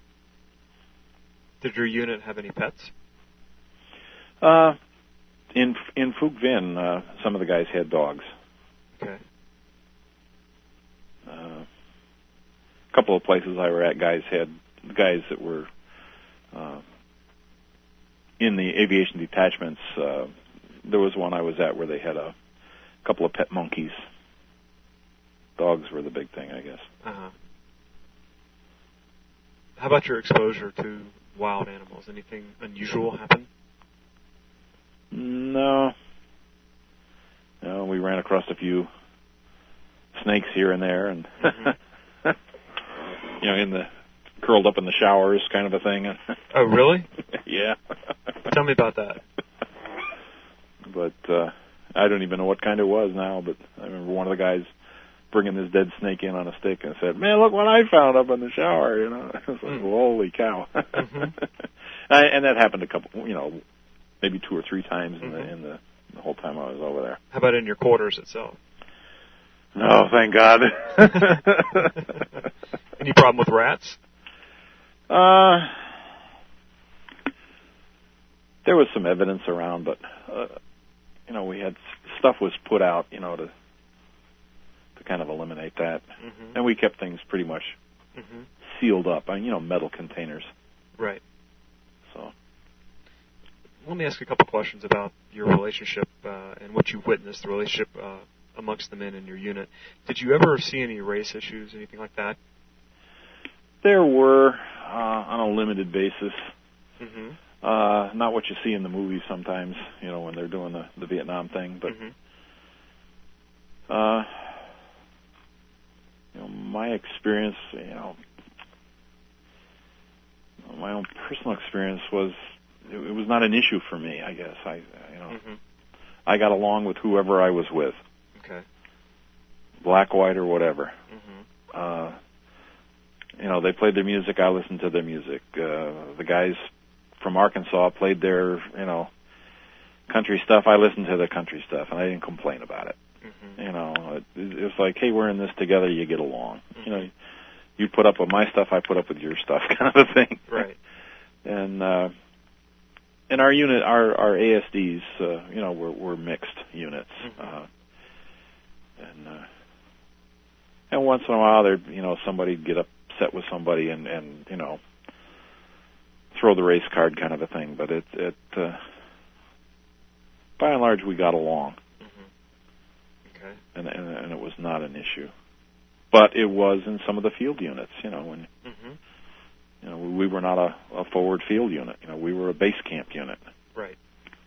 Did your unit have any pets? Uh, in in Phuc Vinh, uh, some of the guys had dogs. Okay. Uh, a couple of places I were at, guys had guys that were uh, in the aviation detachments. Uh, there was one I was at where they had a couple of pet monkeys. Dogs were the big thing, I guess. Uh-huh. How about your exposure to wild animals? Anything unusual happen? No. No, we ran across a few snakes here and there, and mm-hmm. you know, in the curled up in the showers, kind of a thing. Oh, really? Yeah. Tell me about that. But uh, I don't even know what kind it was now. But I remember one of the guys bringing this dead snake in on a stick and said, "Man, look what I found up in the shower." You know, I was like, mm. "Holy cow!" Mm-hmm. I, and that happened a couple, you know, maybe two or three times in mm-hmm. the in the, the whole time I was over there. How about in your quarters itself? No, thank God. Any problem with rats? Uh, there was some evidence around, but uh, you know, we had stuff was put out, you know, to to kind of eliminate that, mm-hmm. and we kept things pretty much mm-hmm. sealed up, you know, metal containers. Right. So. Let me ask a couple questions about your relationship uh, and what you witnessed, the relationship uh, amongst the men in your unit. Did you ever see any race issues, anything like that? There were, uh, on a limited basis. Mm-hmm. Uh, not what you see in the movies sometimes, you know, when they're doing the, the Vietnam thing. But, mm-hmm. uh, you know, my experience, you know, my own personal experience was, it, it was not an issue for me, I guess. I, you know, mm-hmm. I got along with whoever I was with. Okay. Black, white, or whatever. Mm-hmm. Uh, you know, they played their music, I listened to their music. Uh, the guys from Arkansas played their, you know, country stuff, I listened to the country stuff, and I didn't complain about it. Mm-hmm. You know, it, it was like, hey, we're in this together, you get along. Mm-hmm. You know, you put up with my stuff, I put up with your stuff, kind of a thing. Right. And, uh, and our unit, our, our A S Ds, uh, you know, were, were mixed units. Mm-hmm. Uh, and, uh, and once in a while, there, you know, somebody'd get upset with somebody and, and, you know, throw the race card kind of a thing. But it, it, uh, by and large, we got along. Mm-hmm. Okay. And, and, and it was not an issue. But it was in some of the field units, you know, when, mm-hmm. you know, we were not a, a forward field unit. You know, we were a base camp unit. Right.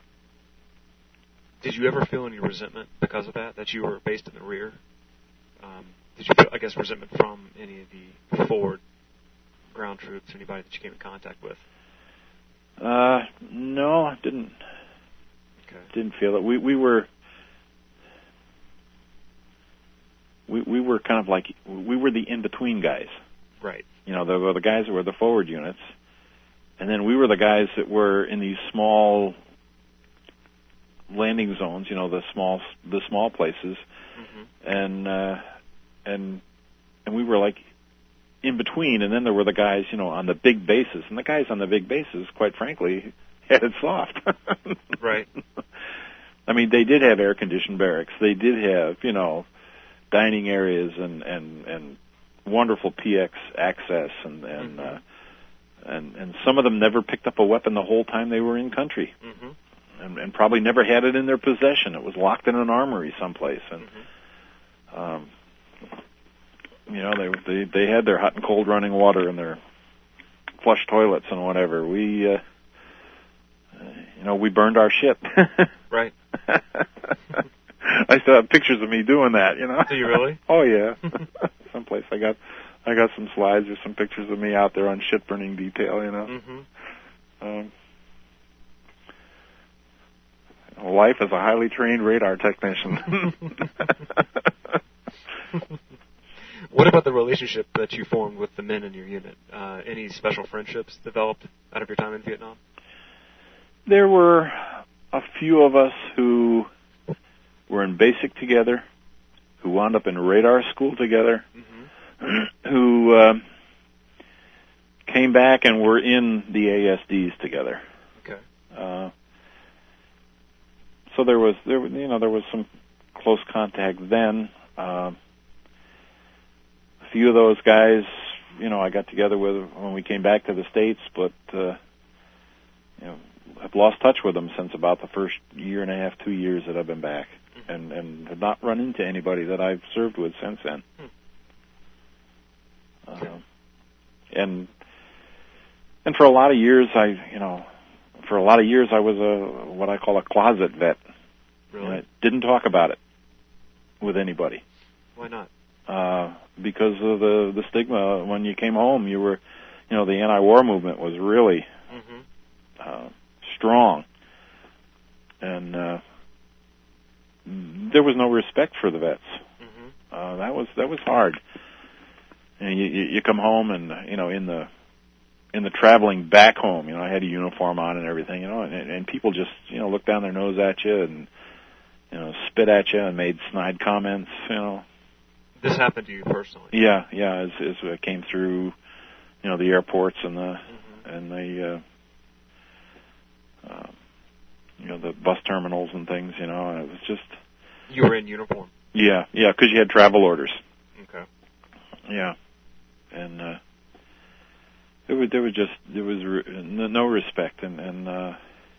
Did you ever feel any resentment because of that, that you were based in the rear? Um, did you feel, I guess, resentment from any of the forward ground troops, anybody that you came in contact with? Uh, no, I didn't. Okay. Didn't feel it. We we were of like, we were the in-between guys. Right. You know, there were the guys that were the forward units, and then we were the guys that were in these small landing zones, you know, the small the small places, mm-hmm. and uh, and and we were like in between, and then there were the guys, you know, on the big bases, and the guys on the big bases, quite frankly, had it soft. Right. I mean, they did have air-conditioned barracks. They did have, you know, dining areas and and and wonderful P X access, and and mm-hmm. uh, and and some of them never picked up a weapon the whole time they were in country, mm-hmm. and, and probably never had it in their possession. It was locked in an armory someplace, and mm-hmm. um, you know, they they they had their hot and cold running water and their flush toilets and whatever. We, uh, you know, we burned our ship. Right. I still have pictures of me doing that, you know. Do you really? Oh yeah. Someplace I got, I got some slides or some pictures of me out there on ship burning detail, you know. Mm-hmm. Um, life as a highly trained radar technician. What about the relationship that you formed with the men in your unit? Uh, any special friendships developed out of your time in Vietnam? There were a few of us who were in basic together, who wound up in radar school together, mm-hmm. who uh, came back and were in the A S Ds together. Okay. Uh, so there was, there, you know, there was some close contact then. Uh, a few of those guys, you know, I got together with when we came back to the States, but uh, you know, I've lost touch with them since about the first year and a half, two years that I've been back, mm-hmm. and, and have not run into anybody that I've served with since then. Hmm. Okay. Uh, and and for a lot of years, I, you know, for a lot of years I was a what I call a closet vet. Really? And I didn't talk about it with anybody. Why not? Uh, because of the the stigma. When you came home, you were, you know, the anti-war movement was really. Mm-hmm. Uh, strong, and uh, there was no respect for the vets. Mm-hmm. Uh, that was that was hard. And you, you, you come home, and you know, in the in the traveling back home, you know, I had a uniform on and everything, you know, and, and people just you know looked down their nose at you and you know spit at you and made snide comments, you know. This happened to you personally? Yeah, yeah. As as I came through, you know, the airports and the mm-hmm. and the. Uh, Uh, you know, the bus terminals and things, you know, and it was just... You were in uniform? Yeah, yeah, because you had travel orders. Okay. Yeah. And, uh, there was, there was just, there was re- no respect, and, and, uh,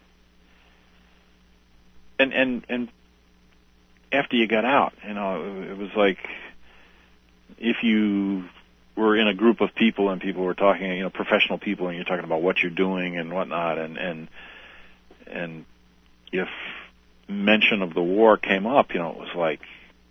and, and, and after you got out, you know, it, it was like, if you were in a group of people and people were talking, you know, professional people, and you're talking about what you're doing and whatnot, and, and, And if mention of the war came up, you know, it was like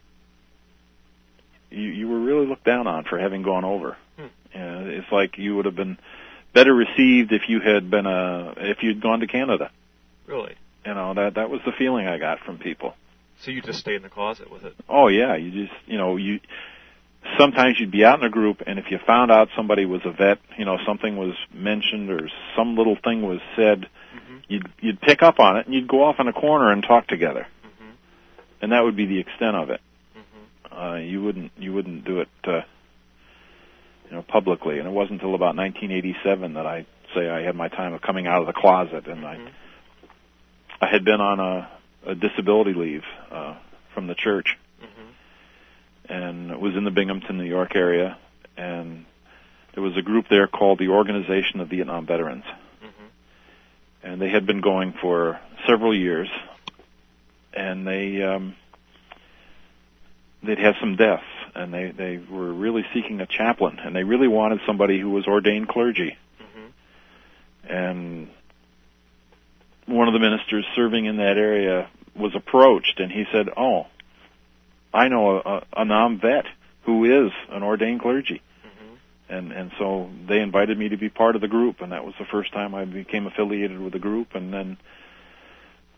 you, you were really looked down on for having gone over. Hmm. And it's like you would have been better received if you had been a if you'd gone to Canada. Really? You know, that that was the feeling I got from people. So you just stayed in the closet with it? Oh yeah, you just you know you. Sometimes you'd be out in a group, and if you found out somebody was a vet, you know, something was mentioned or some little thing was said, mm-hmm. you'd you'd pick up on it, and you'd go off in a corner and talk together, mm-hmm. and that would be the extent of it. Mm-hmm. Uh, you wouldn't you wouldn't do it, uh, you know, publicly. And it wasn't until about nineteen eighty-seven that I say I had my time of coming out of the closet, and mm-hmm. I I had been on a, a disability leave uh, from the church. And it was in the Binghamton, New York area, and there was a group there called the Organization of Vietnam Veterans. Mm-hmm. And they had been going for several years, and they, um, they'd had some deaths, and they, they were really seeking a chaplain, and they really wanted somebody who was ordained clergy. Mm-hmm. And one of the ministers serving in that area was approached, and he said, oh, I know a, a Nam vet who is an ordained clergy. Mm-hmm. And and so they invited me to be part of the group, and that was the first time I became affiliated with the group, and then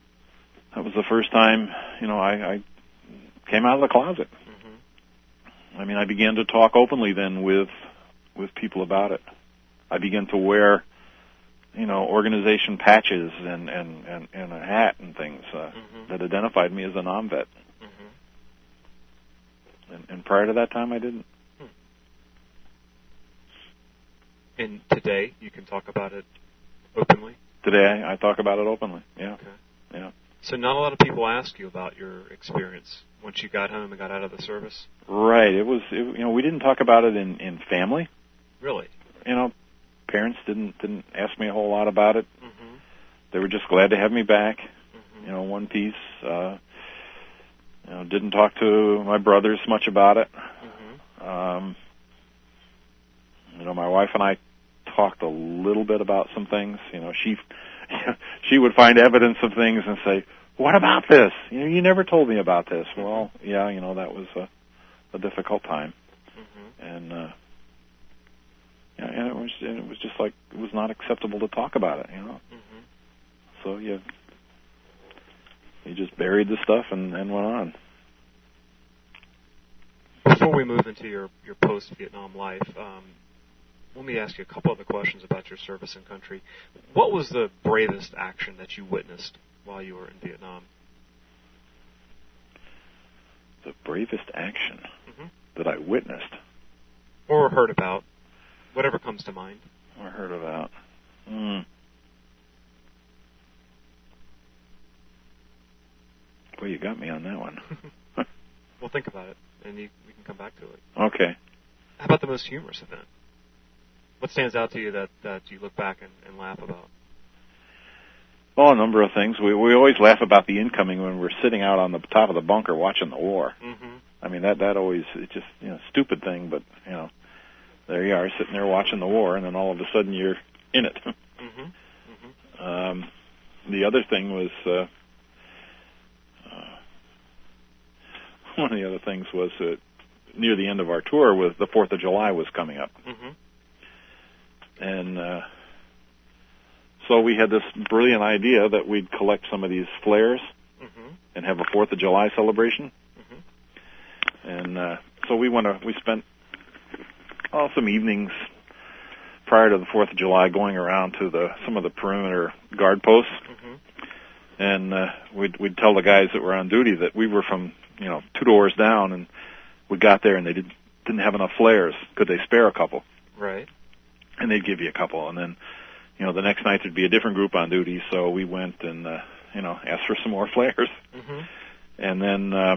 that was the first time, you know, I, I came out of the closet. Mm-hmm. I mean, I began to talk openly then with with people about it. I began to wear, you know, organization patches and and and, and a hat and things uh, mm-hmm. that identified me as a non-vet. Mm-hmm. And, and prior to that time, I didn't. Hmm. And today, you can talk about it openly? Today, I, I talk about it openly. Yeah. Okay. Yeah. So not a lot of people ask you about your experience once you got home and got out of the service? Right. It was, it, you know, we didn't talk about it in, in family. Really? You know, parents didn't didn't ask me a whole lot about it. Mm-hmm. They were just glad to have me back. Mm-hmm. You know, one piece. Uh, you know, didn't talk to my brothers much about it. Mm-hmm. Um, you know, my wife and I talked a little bit about some things. You know, she she would find evidence of things and say, "What about this? You know, you never told me about this." Mm-hmm. Well, yeah, you know, that was a, a difficult time, mm-hmm. and uh, yeah, and it was and it was just like it was not acceptable to talk about it. You know, mm-hmm. so yeah, you just buried the stuff and, and went on. Before we move into your your post-Vietnam life. Um, Let me ask you a couple other questions about your service in country. What was the bravest action that you witnessed while you were in Vietnam? The bravest action mm-hmm. that I witnessed? Or heard about. Whatever comes to mind. Or heard about. Hmm. Well, you got me on that one. Well, think about it, and you, we can come back to it. Okay. How about the most humorous event? What stands out to you that, that you look back and, and laugh about? Oh, a number of things. We we always laugh about the incoming when we're sitting out on the top of the bunker watching the war. Mm-hmm. I mean, that that always, it's just, you know, stupid thing, but, you know, there you are sitting there watching the war, and then all of a sudden you're in it. Mm-hmm. Mm-hmm. Um, the other thing was, uh, uh, one of the other things was uh, near the end of our tour was the fourth of July was coming up. Mm-hmm. And uh, so we had this brilliant idea that we'd collect some of these flares mm-hmm. and have a fourth of July celebration. Mm-hmm. And uh, so we went. To, we spent oh, some evenings prior to the fourth of July going around to the some of the perimeter guard posts, mm-hmm. and uh, we'd we'd tell the guys that were on duty that we were from you know two doors down, and we got there and they didn't didn't have enough flares. Could they spare a couple? Right. And they'd give you a couple, and then, you know, the next night there'd be a different group on duty, so we went and, uh, you know, asked for some more flares. Mm-hmm. And then uh,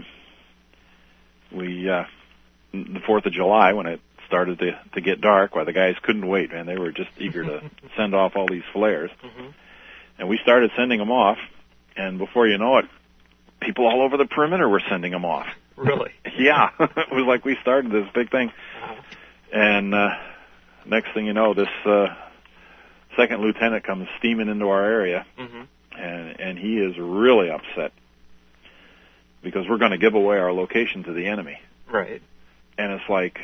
we, uh, the fourth of July, when it started to, to get dark, well, the guys couldn't wait, man. They were just eager to send off all these flares. Mm-hmm. And we started sending them off, and before you know it, people all over the perimeter were sending them off. Really? Yeah. It was like we started this big thing. Uh-huh. And, uh, next thing you know, this uh, second lieutenant comes steaming into our area, mm-hmm. and and he is really upset because we're going to give away our location to the enemy. Right. And it's like,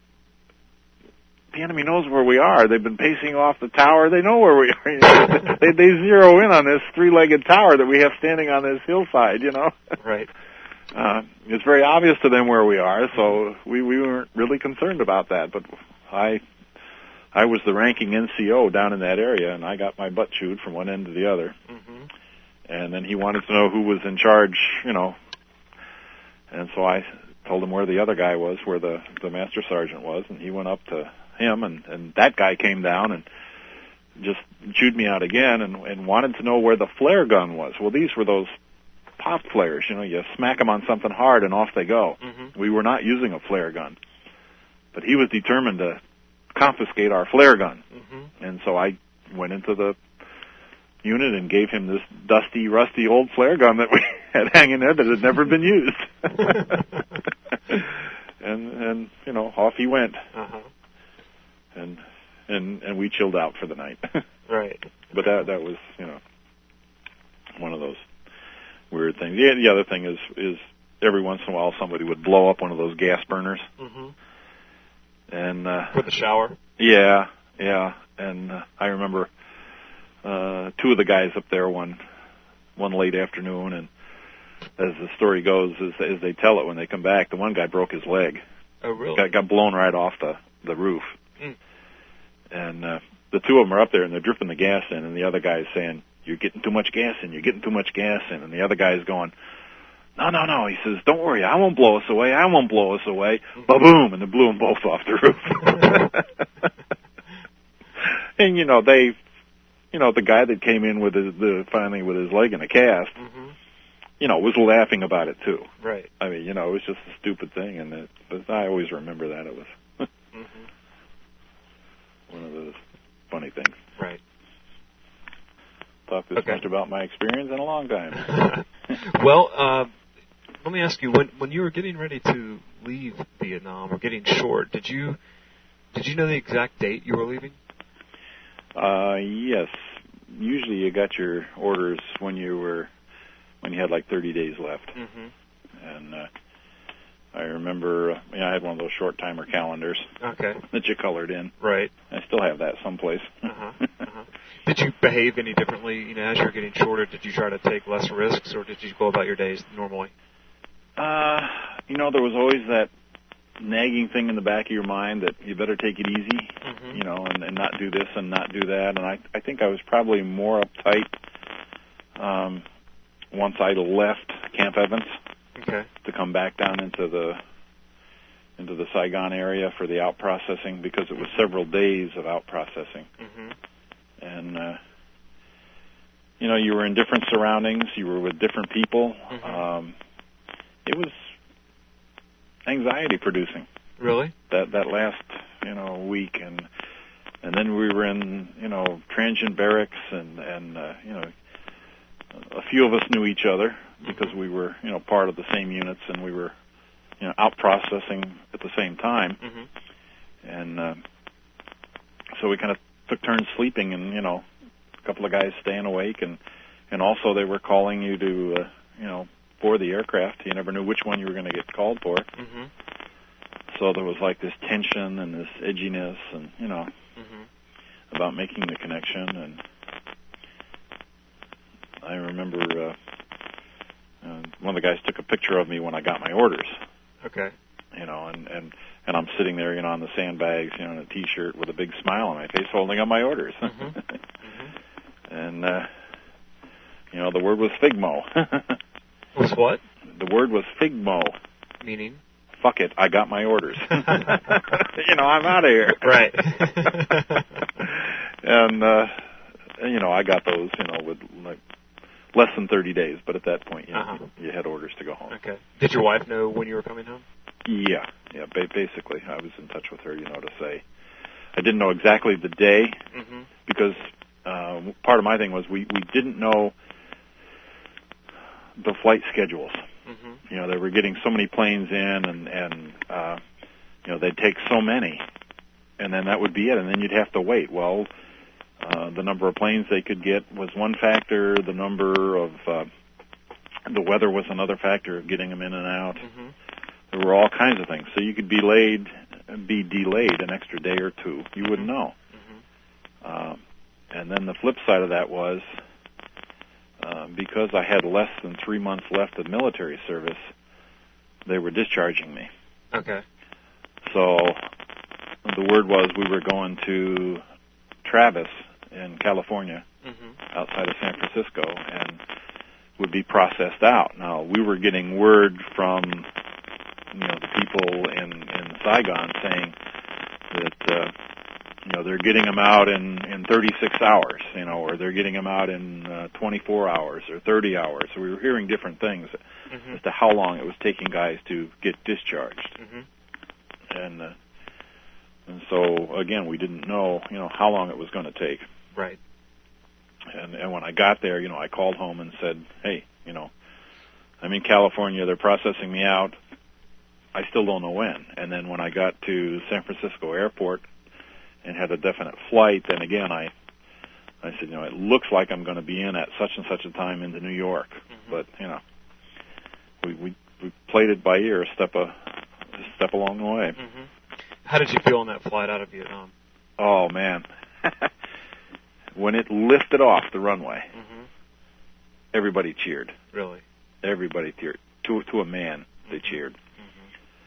the enemy knows where we are. They've been pacing off the tower. They know where we are. they, they zero in on this three-legged tower that we have standing on this hillside, you know. Right. Uh, it's very obvious to them where we are, so we, we weren't really concerned about that, but I... I was the ranking N C O down in that area, and I got my butt chewed from one end to the other. Mm-hmm. And then he wanted to know who was in charge, you know. And so I told him where the other guy was, where the, the master sergeant was, and he went up to him, and, and that guy came down and just chewed me out again and, and wanted to know where the flare gun was. Well, these were those pop flares, you know, you smack them on something hard and off they go. Mm-hmm. We were not using a flare gun. But he was determined to confiscate our flare gun. Mm-hmm. And so I went into the unit and gave him this dusty, rusty old flare gun that we had hanging there that had never been used. and, and, you know, off he went. Uh-huh. And, and, and we chilled out for the night. Right. But that, that was, you know, one of those weird things. Yeah, the other thing is, is every once in a while somebody would blow up one of those gas burners. Mm-hmm. And uh, for the shower? Yeah, yeah. And uh, I remember uh, two of the guys up there one one late afternoon, and as the story goes, as, as they tell it when they come back, the one guy broke his leg. Oh, really? Got, got blown right off the, the roof. Mm. And uh, the two of them are up there, and they're dripping the gas in, and the other guy's saying, "You're getting too much gas in, you're getting too much gas in." And the other guy's going, "No, no, no." He says, "Don't worry, I won't blow us away, I won't blow us away." Mm-hmm. Ba-boom, and they blew them both off the roof. And, you know, they, you know, the guy that came in with his, the, finally with his leg in a cast, mm-hmm. you know, was laughing about it, too. Right. I mean, you know, it was just a stupid thing, and it, but I always remember that. It was mm-hmm. one of those funny things. Right. Talked this okay. much about my experience in a long time. Well, uh, let me ask you, when when you were getting ready to leave Vietnam or getting short, did you did you know the exact date you were leaving? Uh, yes. Usually you got your orders when you were when you had like thirty days left. Mm-hmm. And uh, I remember, uh, you know, I had one of those short timer calendars. Okay. That you colored in. Right. I still have that someplace. Uh-huh. Uh-huh. Did you behave any differently, you know, as you were getting shorter? Did you try to take less risks, or did you go about your days normally? Uh, you know, there was always that nagging thing in the back of your mind that you better take it easy, mm-hmm. you know, and, and not do this and not do that. And I, I think I was probably more uptight um, once I left Camp Evans. Okay. To come back down into the into the Saigon area for the out processing, because it was several days of out processing. Mm-hmm. And uh, you know, you were in different surroundings, you were with different people. Mm-hmm. Um, it was anxiety producing. Really? That that last you know week, and and then we were in you know transient barracks, and and uh, you know a few of us knew each other because we were you know part of the same units, and we were you know out processing at the same time. Mm-hmm. And uh, so we kind of took turns sleeping, and you know a couple of guys staying awake, and and also they were calling you to uh, you know for the aircraft. You never knew which one you were going to get called for. Mm-hmm. So there was like this tension and this edginess, and you know mm-hmm. about making the connection. And I remember uh, uh, one of the guys took a picture of me when I got my orders. Okay. You know, and and and I'm sitting there, you know, on the sandbags, you know, in a t-shirt with a big smile on my face, holding up my orders. Mm-hmm. Mm-hmm. And uh, you know, the word was Figmo. Was what? The word was Figmo. Meaning? Fuck it, I got my orders. You know, I'm out of here. Right. And, uh, you know, I got those, you know, with like less than thirty days, but at that point, you know, uh-huh. you, you had orders to go home. Okay. Did your wife know when you were coming home? Yeah, yeah, ba- basically. I was in touch with her, you know, to say. I didn't know exactly the day, mm-hmm. because uh, part of my thing was we, we didn't know the flight schedules. Mm-hmm. You know, they were getting so many planes in, and, and uh, you know, they'd take so many, and then that would be it, and then you'd have to wait. Well, uh, the number of planes they could get was one factor, the number of, uh, the weather was another factor of getting them in and out. Mm-hmm. There were all kinds of things. So you could be delayed, be delayed an extra day or two. You wouldn't know. Mm-hmm. Um, and then the flip side of that was, Uh, because I had less than three months left of military service, they were discharging me. Okay. So the word was we were going to Travis in California, mm-hmm. outside of San Francisco, and would be processed out. Now, we were getting word from, you know, the people in, in Saigon saying that, uh, you know, they're getting them out in, in thirty-six hours, you know, or they're getting them out in uh, twenty-four hours or thirty hours. So we were hearing different things mm-hmm. as to how long it was taking guys to get discharged. Mm-hmm. And uh, and so, again, we didn't know, you know, how long it was going to take. Right. And, and when I got there, you know, I called home and said, hey, you know, I'm in California. They're processing me out. I still don't know when. And then when I got to San Francisco Airport and had a definite flight, then again I I said, you know, it looks like I'm going to be in at such and such a time into New York. Mm-hmm. But, you know, we, we we played it by ear, a step a, a step along the way. Mm-hmm. How did you feel on that flight out of Vietnam? Oh, man. When it lifted off the runway, mm-hmm. everybody cheered. Really? Everybody cheered. To, to a man, they mm-hmm. cheered.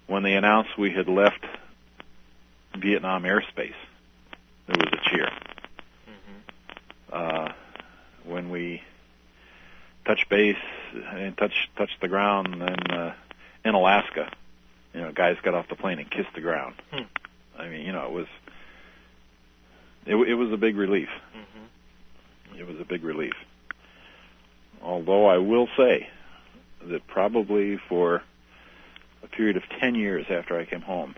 when they announced we had left Vietnam airspace, there was a cheer. Mm-hmm. Uh, when we touched base and touched touched the ground in, uh, in Alaska, you know, guys got off the plane and kissed the ground. Hmm. I mean, you know, it was it, it was a big relief. Mm-hmm. It was a big relief. Although I will say that probably for a period of ten years after I came home,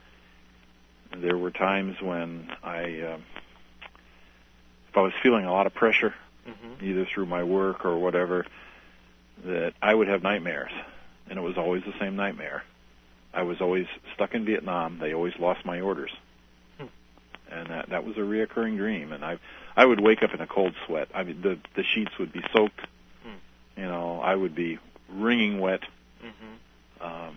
there were times when I, uh, if I was feeling a lot of pressure, mm-hmm. either through my work or whatever, that I would have nightmares, and it was always the same nightmare. I was always stuck in Vietnam. They always lost my orders, hmm. and that that was a reoccurring dream. And I I would wake up in a cold sweat. I mean, the the sheets would be soaked. Hmm. You know, I would be wringing wet. Mm-hmm. Um,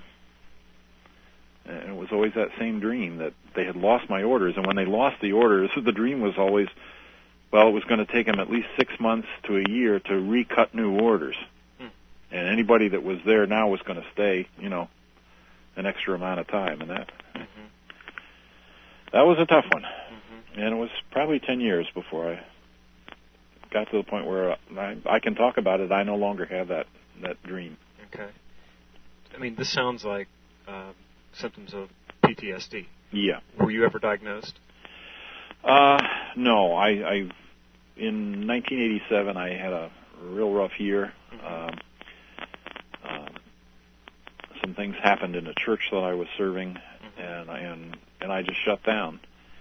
and it was always that same dream that they had lost my orders. And when they lost the orders, the dream was always, well, it was going to take them at least six months to a year to recut new orders. Hmm. And anybody that was there now was going to stay, you know, an extra amount of time. And that mm-hmm. that was a tough one. Mm-hmm. And it was probably ten years before I got to the point where I, I can talk about it. I no longer have that, that dream. Okay. I mean, this sounds like uh, symptoms of P T S D. Yeah. Were you ever diagnosed? Uh, no. I, I in nineteen eighty-seven, I had a real rough year. Mm-hmm. Um, um, some things happened in a church that I was serving, mm-hmm. and and and I just shut down.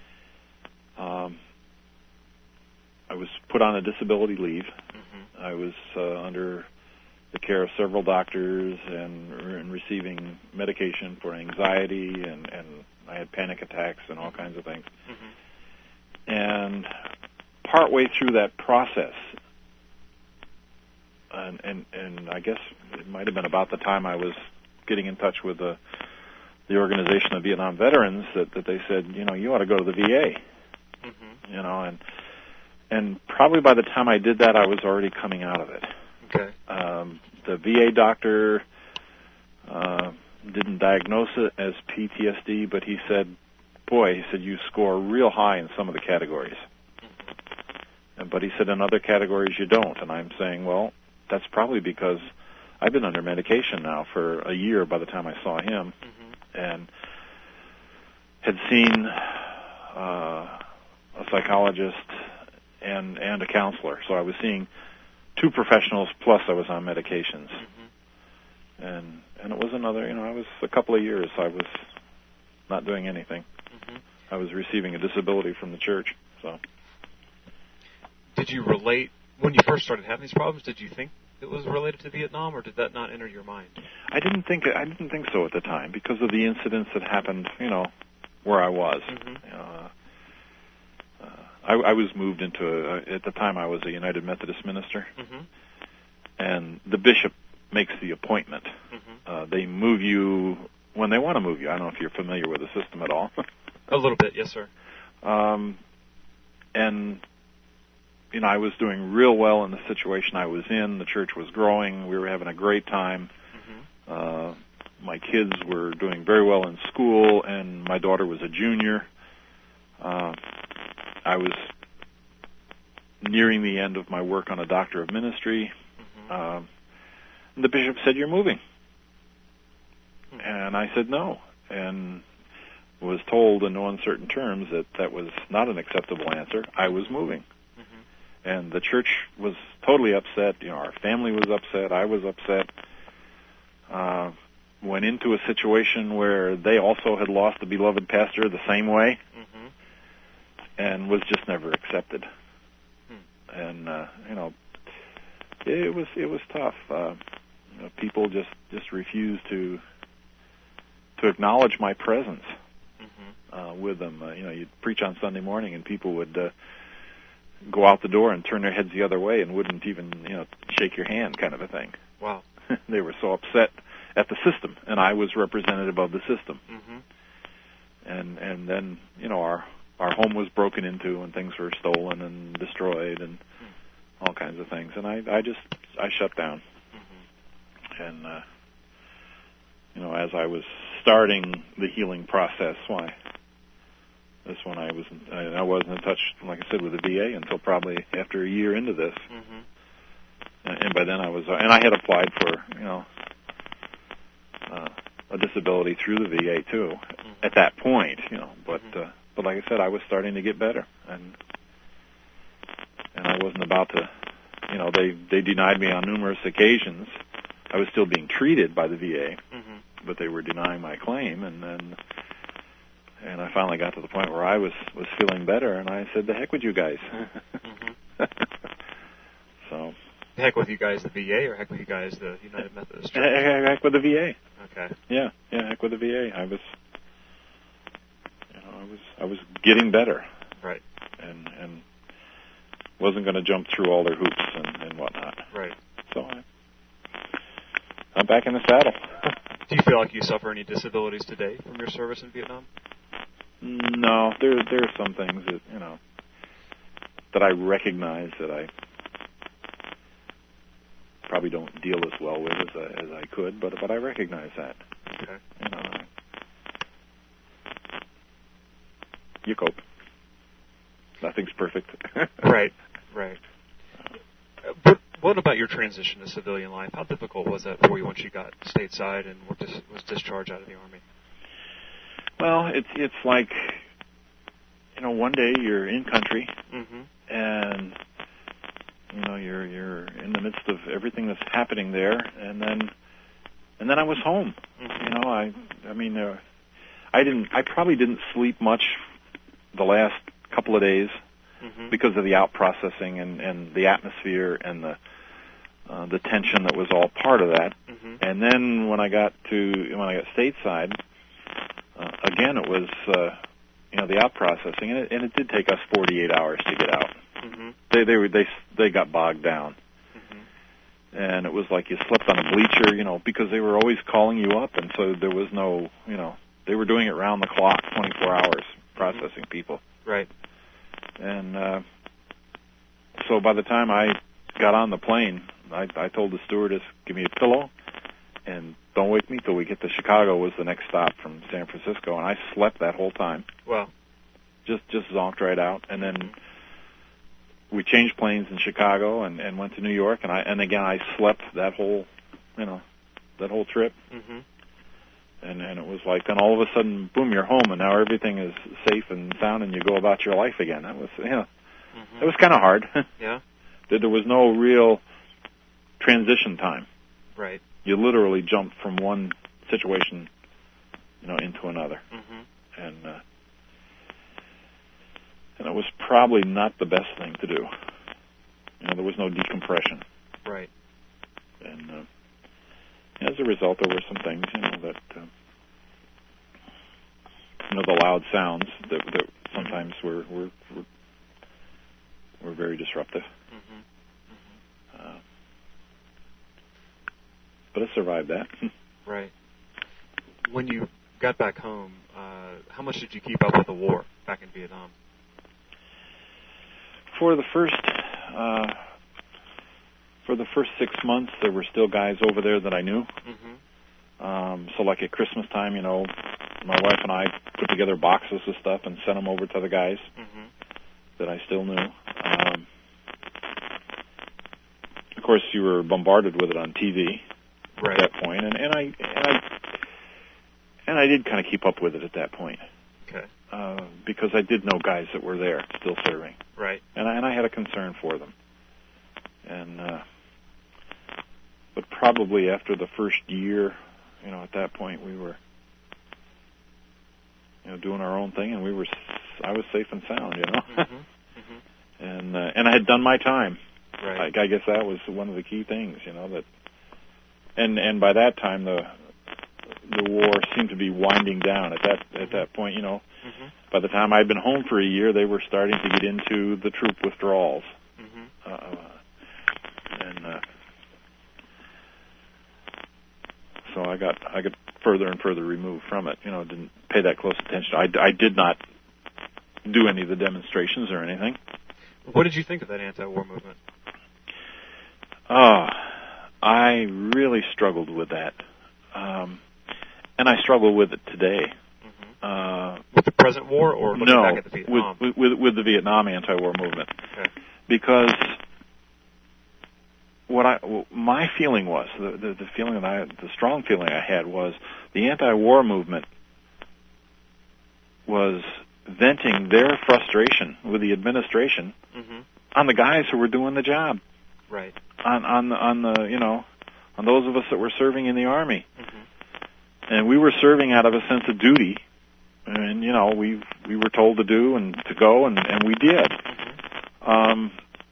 Um, I was put on a disability leave. Mm-hmm. I was uh, under the care of several doctors and, and receiving medication for anxiety, and, and I had panic attacks and all kinds of things. Mm-hmm. And partway through that process, and, and and I guess it might have been about the time I was getting in touch with the the Organization of Vietnam Veterans, that, that they said, you know, you ought to go to the V A. Mm-hmm. You know, and and probably by the time I did that, I was already coming out of it. Okay. Um, the V A doctor uh, didn't diagnose it as P T S D, but he said, boy, he said, you score real high in some of the categories. Mm-hmm. But he said in other categories you don't. And I'm saying, well, that's probably because I've been under medication now for a year by the time I saw him, mm-hmm. and had seen uh, a psychologist and and a counselor. So I was seeing two professionals, plus I was on medications. Mm-hmm. And and it was another, you know, I was a couple of years I was not doing anything. Mm-hmm. I was receiving a disability from the church. So, did you relate, when you first started having these problems, did you think it was related to Vietnam, or did that not enter your mind? I didn't think I didn't think so at the time, because of the incidents that happened, you know, where I was. Mm-hmm. Uh, uh, I, I was moved into a, at the time I was a United Methodist minister, mm-hmm. and the bishop makes the appointment. Mm-hmm. Uh, they move you when they want to move you. I don't know if you're familiar with the system at all. A little bit, yes, sir. Um, and you know, I was doing real well in the situation I was in. The church was growing. We were having a great time. Mm-hmm. Uh, my kids were doing very well in school, and my daughter was a junior. Uh, I was nearing the end of my work on a doctor of ministry. Mm-hmm. Uh, and the bishop said, "You're moving." Mm-hmm. And I said, "No." And was told in no uncertain terms that that was not an acceptable answer. I was moving. And the church was totally upset. You know, our family was upset. I was upset. Uh, went into a situation where they also had lost a beloved pastor the same way, mm-hmm. and was just never accepted. Hmm. And uh, you know, it was it was tough. Uh, you know, people just just refused to to acknowledge my presence mm-hmm. uh, with them. Uh, you know, you'd preach on Sunday morning, and people would. Uh, go out the door and turn their heads the other way and wouldn't even, you know, shake your hand, kind of a thing. Wow. They were so upset at the system, and I was representative of the system. Mm-hmm. And and then, you know, our our home was broken into, and things were stolen and destroyed, and mm-hmm. all kinds of things. And I I just I shut down. Mm-hmm. And uh, you know, as I was starting the healing process. Why? This one I wasn't. I, I wasn't in touch, like I said, with the V A until probably after a year into this. Mm-hmm. And, and by then I was, and I had applied for, you know, uh, a disability through the V A too. Mm-hmm. At that point, you know. But mm-hmm. uh, but like I said, I was starting to get better, and and I wasn't about to. You know, they they denied me on numerous occasions. I was still being treated by the V A, mm-hmm. but they were denying my claim, and then and I finally got to the point where I was was feeling better, and I said, "The heck with you guys." Mm-hmm. So. Heck with you guys, the V A, or heck with you guys, the United Methodist Church? Heck, heck with the V A. Okay. Yeah, yeah, heck with the V A. I was, you know, I was I was getting better. Right. And and. wasn't going to jump through all their hoops and, and whatnot. Right. So I, I'm back in the saddle. Do you feel like you suffer any disabilities today from your service in Vietnam? No, there there are some things that, you know, that I recognize that I probably don't deal as well with as I, as I could, but but I recognize that. Okay. You know, you cope. Nothing's perfect. Right, right. But what about your transition to civilian life? How difficult was that for you once you got stateside and were dis- was discharged out of the Army? Well, it's it's like, you know, one day you're in country, mm-hmm. and you know you're you're in the midst of everything that's happening there, and then and then I was home. Mm-hmm. You know, I I mean, uh, I didn't I probably didn't sleep much the last couple of days mm-hmm. because of the out processing and, and the atmosphere and the uh, the tension that was all part of that. Mm-hmm. And then when I got to when I got stateside, uh, again it was uh, you know the out processing, and it, and it did take us forty-eight hours to get out. Mm-hmm. They they were, they they got bogged down, mm-hmm. and it was like you slept on a bleacher, you know, because they were always calling you up, and so there was no, you know, they were doing it round the clock, twenty-four hours processing mm-hmm. people. Right. And uh, so by the time I got on the plane, I, I told the stewardess, give me a pillow and don't wake me till we get to Chicago was the next stop from San Francisco. And I slept that whole time. Wow. Just just zonked right out. And then we changed planes in Chicago and, and went to New York. And I and again, I slept that whole, you know, that whole trip. Mm-hmm. And, and it was like, then all of a sudden, boom, you're home, and now everything is safe and sound, and you go about your life again. That was, you know, mm-hmm. it was kind of hard. Yeah. There was no real transition time. Right. You literally jumped from one situation, you know, into another. Mm-hmm. And uh, and it was probably not the best thing to do. You know, there was no decompression. Right. And uh, as a result, there were some things, you know, that, uh, you know, the loud sounds that, that sometimes were, were were were very disruptive. Mm-hmm. Mm-hmm. Uh, but I survived that. Right. When you got back home, uh, how much did you keep up with the war back in Vietnam? For the first... Uh, For the first six months, there were still guys over there that I knew. Mm-hmm. Um, so, like at Christmas time, you know, my wife and I put together boxes of stuff and sent them over to the guys mm-hmm. that I still knew. Um, of course, you were bombarded with it on T V right. at that point, and, and I and I and I did kind of keep up with it at that point. Okay. Uh, because I did know guys that were there still serving. Right. And I, and I had a concern for them. And uh, but probably after the first year, you know, at that point we were, you know, doing our own thing, and we were, I was safe and sound, you know, mm-hmm. Mm-hmm. and uh, and I had done my time. Right. I, I guess that was one of the key things, you know, that, and and by that time the the war seemed to be winding down at that at that point, you know. Mm-hmm. By the time I'd been home for a year, they were starting to get into the troop withdrawals. Mm-hmm. Uh, And uh, so I got I got further and further removed from it. You know, didn't pay that close attention. I, I did not do any of the demonstrations or anything. What did you think of that anti-war movement? Oh, I really struggled with that. Um, and I struggle with it today. Mm-hmm. Uh, with the present war, or looking no, back at the Vietnam? with, with with the Vietnam anti-war movement, okay. because what I my feeling was the, the the feeling that I the strong feeling I had was the anti-war movement was venting their frustration with the administration mm-hmm. on the guys who were doing the job, right? On on the, on the you know on those of us that were serving in the Army, mm-hmm. and we were serving out of a sense of duty, and you know we we were told to do and to go, and, and we did. Mm-hmm. Um,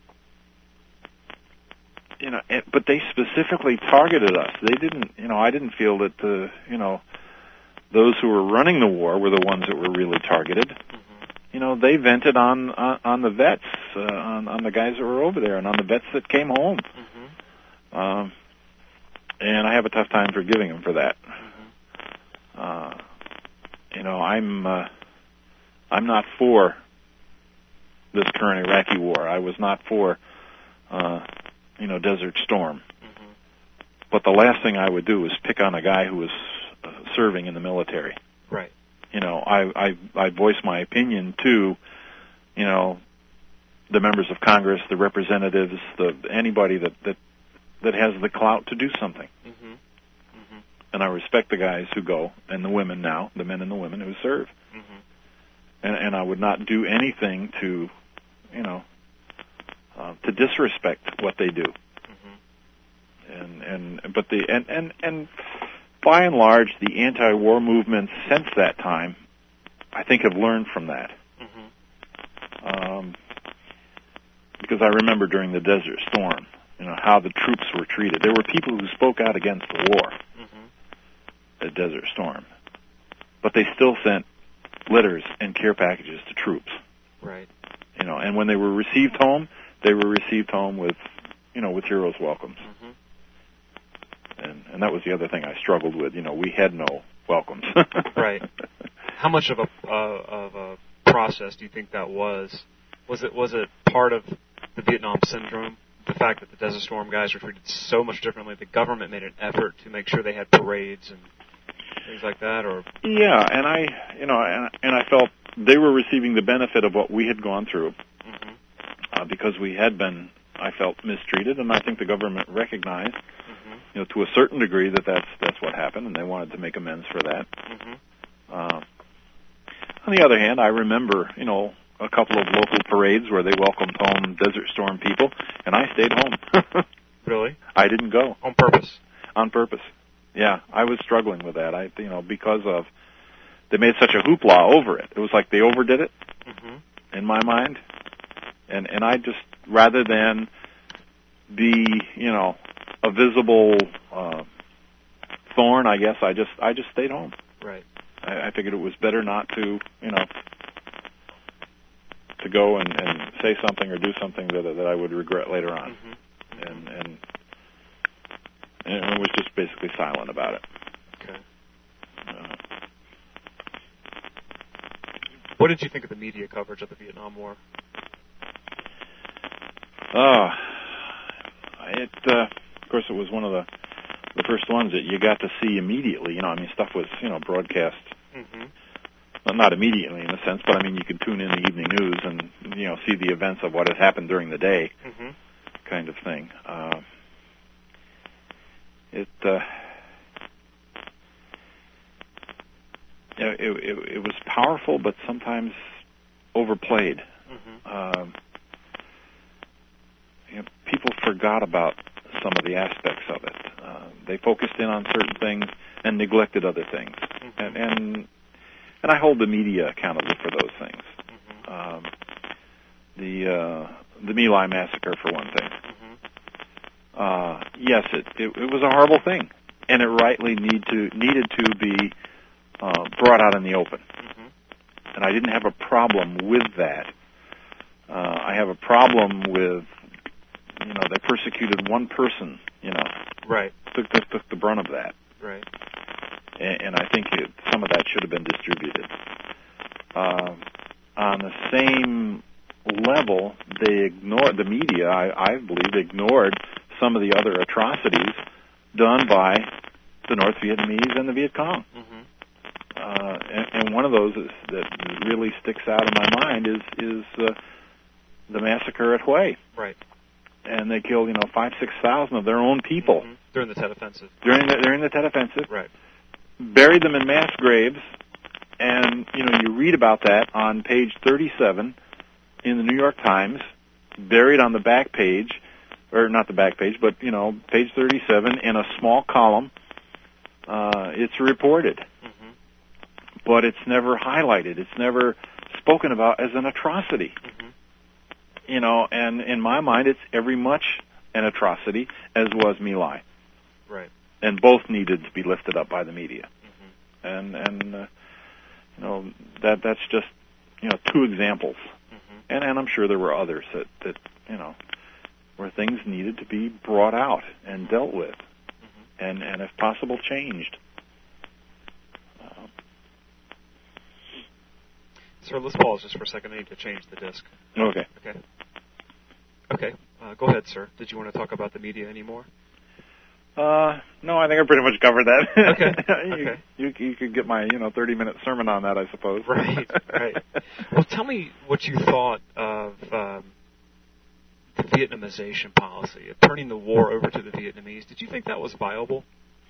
you know, it, but they specifically targeted us. They didn't, you know, I didn't feel that the you know those who were running the war were the ones that were really targeted. Mm-hmm. You know, they vented on on, on the vets, uh, on on the guys that were over there, and on the vets that came home. Mm-hmm. Um, and I have a tough time forgiving them for that. Mm-hmm. Uh, you know, I'm uh, I'm not for this current Iraqi war. I was not for uh, you know Desert Storm. Mm-hmm. But the last thing I would do is pick on a guy who was uh, serving in the military. Right. You know, I, I I voice my opinion to, you know, the members of Congress, the representatives, the anybody that that, that has the clout to do something. Mm-hmm. Mm-hmm. And I respect the guys who go, and the women now, the men and the women who serve. Mm-hmm. And and I would not do anything to, you know, uh, to disrespect what they do. Mm-hmm. And and but the and and and. By and large, the anti-war movements since that time, I think, have learned from that. Mm-hmm. Um, because I remember during the Desert Storm, you know, how the troops were treated. There were people who spoke out against the war mm-hmm. at Desert Storm, but they still sent letters and care packages to troops. Right. You know, and when they were received home, they were received home with, you know, with heroes' welcomes. Mm-hmm. And, and that was the other thing I struggled with. You know, we had no welcomes. Right. How much of a uh, of a process do you think that was? Was it was it part of the Vietnam syndrome? The fact that the Desert Storm guys were treated so much differently, the government made an effort to make sure they had parades and things like that, or yeah, and I, you know, and, and I felt they were receiving the benefit of what we had gone through, mm-hmm. uh, because we had been, I felt, mistreated, and I think the government recognized. Mm-hmm. You know, to a certain degree, that that's that's what happened, and they wanted to make amends for that. Mm-hmm. Uh, on the other hand, I remember, you know, a couple of local parades where they welcomed home Desert Storm people, and I stayed home. Really? I didn't go on purpose. On purpose. Yeah, I was struggling with that. I, you know, because of they made such a hoopla over it. It was like they overdid it mm-hmm. in my mind, and and I just rather than be, you know, a visible uh, thorn, I guess I just I just stayed home. Right. I, I figured it was better not to, you know, to go and, and say something or do something that that I would regret later on, mm-hmm. and and and I was just basically silent about it. Okay. Uh, what did you think of the media coverage of the Vietnam War? Oh, it. Uh, Of course, it was one of the the first ones that you got to see immediately. You know, I mean, stuff was, you know, broadcast, mm-hmm. well, not immediately in a sense, but I mean, you could tune in the evening news and, you know, see the events of what had happened during the day, mm-hmm. kind of thing. Uh, it, uh, you know, it, it it was powerful, but sometimes overplayed. Mm-hmm. Um, you know, people forgot about some of the aspects of it. Uh, they focused in on certain things and neglected other things. Mm-hmm. And, and and I hold the media accountable for those things. Mm-hmm. Um, the uh, the My Lai massacre, for one thing. Mm-hmm. Uh, yes, it, it it was a horrible thing, and it rightly need to needed to be uh, brought out in the open. Mm-hmm. And I didn't have a problem with that. Uh, I have a problem with, you know, they persecuted one person, you know. Right. Took the, took the brunt of that. Right. And, and I think it, some of that should have been distributed. Uh, on the same level, they ignored, the media, I, I believe, ignored some of the other atrocities done by the North Vietnamese and the Viet Cong. Mm-hmm. uh, and, and one of those is, that really sticks out in my mind is is uh, the massacre at Hue. Right. And they killed, you know, five, six thousand of their own people mm-hmm. during the Tet Offensive. During the during the Tet Offensive. Right. Buried them in mass graves, and you know you read about that on page thirty-seven in the New York Times, buried on the back page, or not the back page, but you know page thirty-seven in a small column. Uh, it's reported, mm-hmm. but it's never highlighted. It's never spoken about as an atrocity. Mm-hmm. You know, and in my mind, it's every much an atrocity as was My Lai. Right. And both needed to be lifted up by the media. Mm-hmm. And and uh, you know that that's just you know two examples. Mm-hmm. And and I'm sure there were others that that you know where things needed to be brought out and dealt with, mm-hmm. and and if possible changed. Uh, Sir, let's pause just for a second. I need to change the disc. Okay. Okay. Okay. Uh, go ahead, sir. Did you want to talk about the media anymore? Uh, no, I think I pretty much covered that. Okay. you, okay. You, you could get my, you know, thirty-minute sermon on that, I suppose. Right, right. Well, tell me what you thought of um, the Vietnamization policy, of turning the war over to the Vietnamese. Did you think that was viable?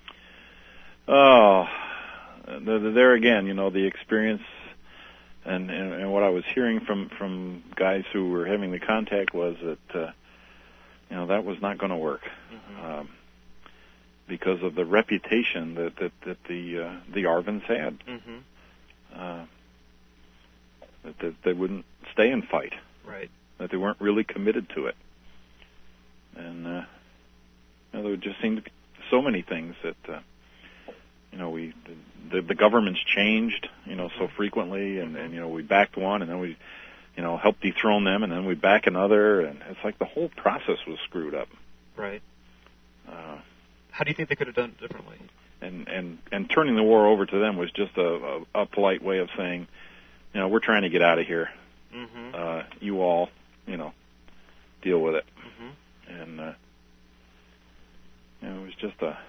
Oh, there again, you know, the experience and, and, and what I was hearing from, from guys who were having the contact was that, uh, you know, that was not going to work. Mm-hmm. Um, because of the reputation that that, that the uh, the Arvins had, mm-hmm. uh, that, that they wouldn't stay and fight, right? That they weren't really committed to it, and uh, you know, there just seemed to be so many things that uh, you know we the, the governments changed, you know, so frequently, and, and you know we backed one, and then we you know helped dethrone them, and then we back another, and it's like the whole process was screwed up, right? Uh, How do you think they could have done it differently? And, and, and turning the war over to them was just a, a, a polite way of saying, you know, we're trying to get out of here. Mm-hmm. Uh, you all, you know, deal with it. Mm-hmm. And, uh, you know, it was just a,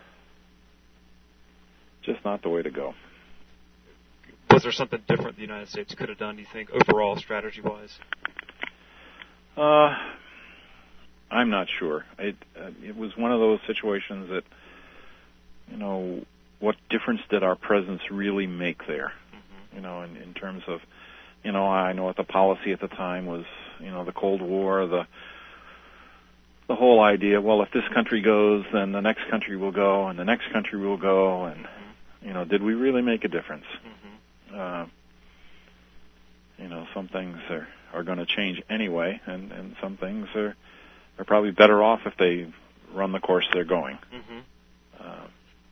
just not the way to go. Was there something different the United States could have done, do you think, overall, strategy-wise? Uh, I'm not sure. It, uh, it was one of those situations that, you know, what difference did our presence really make there? Mm-hmm. You know, in, in terms of, you know, I know what the policy at the time was, you know, the Cold War, the the whole idea, well, if this country goes, then the next country will go, and the next country will go, and, mm-hmm. you know, did we really make a difference? Mm-hmm. Uh, you know, some things are, are going to change anyway, and, and some things are are probably better off if they run the course they're going. Mm-hmm. Uh,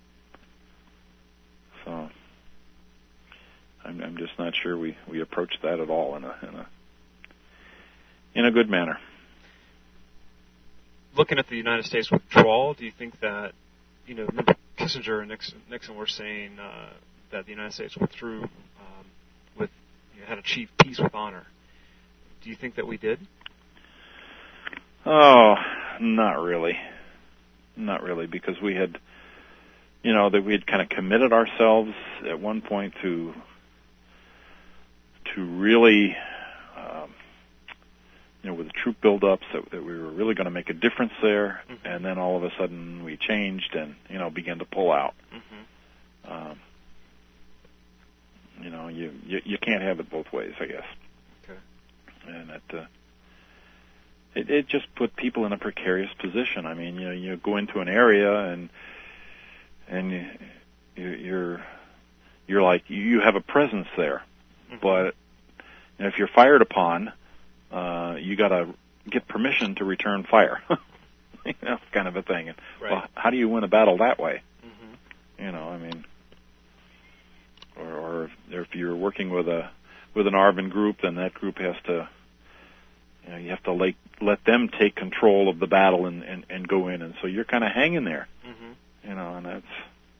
so I'm, I'm just not sure we, we approached that at all in a in a in a good manner. Looking at the United States withdrawal, do you think that, you know, remember Kissinger and Nixon, Nixon were saying uh, that the United States withdrew um, with you know, had achieved peace with honor? Do you think that we did? Oh, not really. Not really, because we had, you know, that we had kind of committed ourselves at one point to to really, um, you know, with the troop buildups, that, that we were really going to make a difference there, mm-hmm. and then all of a sudden we changed and, you know, began to pull out. Mm-hmm. Um, you know, you, you you can't have it both ways, I guess. Okay. And it. Uh, It, it just put people in a precarious position. I mean, you know, you go into an area and and you, you're you're like you have a presence there, mm-hmm. but you know, if you're fired upon, uh, you got to get permission to return fire. You know, kind of a thing. And, right. Well, how do you win a battle that way? Mm-hmm. You know, I mean, or, or if you're working with a with an Arvin group, then that group has to. You know, you have to let, let them take control of the battle and, and, and go in, and so you're kind of hanging there. Mm-hmm. You know, and that's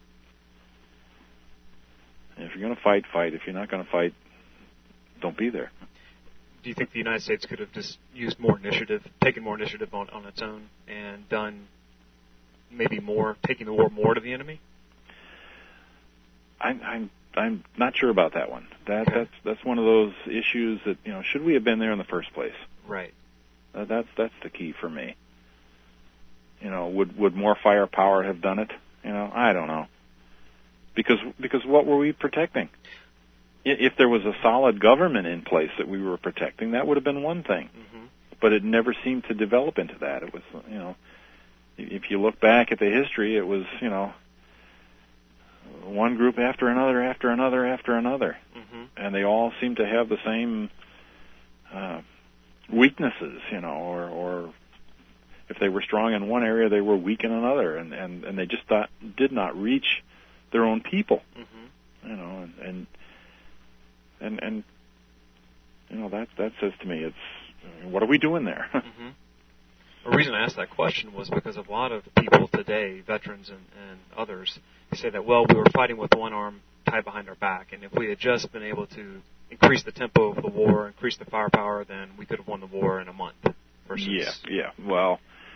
if you're going to fight, fight. If you're not going to fight, don't be there. Do you think the United States could have just used more initiative, taken more initiative on, on its own, and done maybe more, taking the war more to the enemy? I'm I'm I'm not sure about that one. That Okay. that's that's one of those issues that, you know, should we have been there in the first place? Right. Uh, that's that's the key for me. You know, would would more firepower have done it? You know, I don't know. Because because what were we protecting? I- If there was a solid government in place that we were protecting, that would have been one thing. Mm-hmm. But it never seemed to develop into that. It was, you know, if you look back at the history, it was, you know, one group after another, after another, after another, Mm-hmm. and they all seem to have the same uh, weaknesses, you know, or, or if they were strong in one area, they were weak in another, and and, and they just thought, did not reach their own people, Mm-hmm. you know, and and and, and you know that that says to me, it's what are we doing there? Mm-hmm. The reason I asked that question was because a lot of people today, veterans and, and others, say that, well, we were fighting with one arm tied behind our back, and if we had just been able to increase the tempo of the war, increase the firepower, then we could have won the war in a month. Versus, yeah, yeah. Well,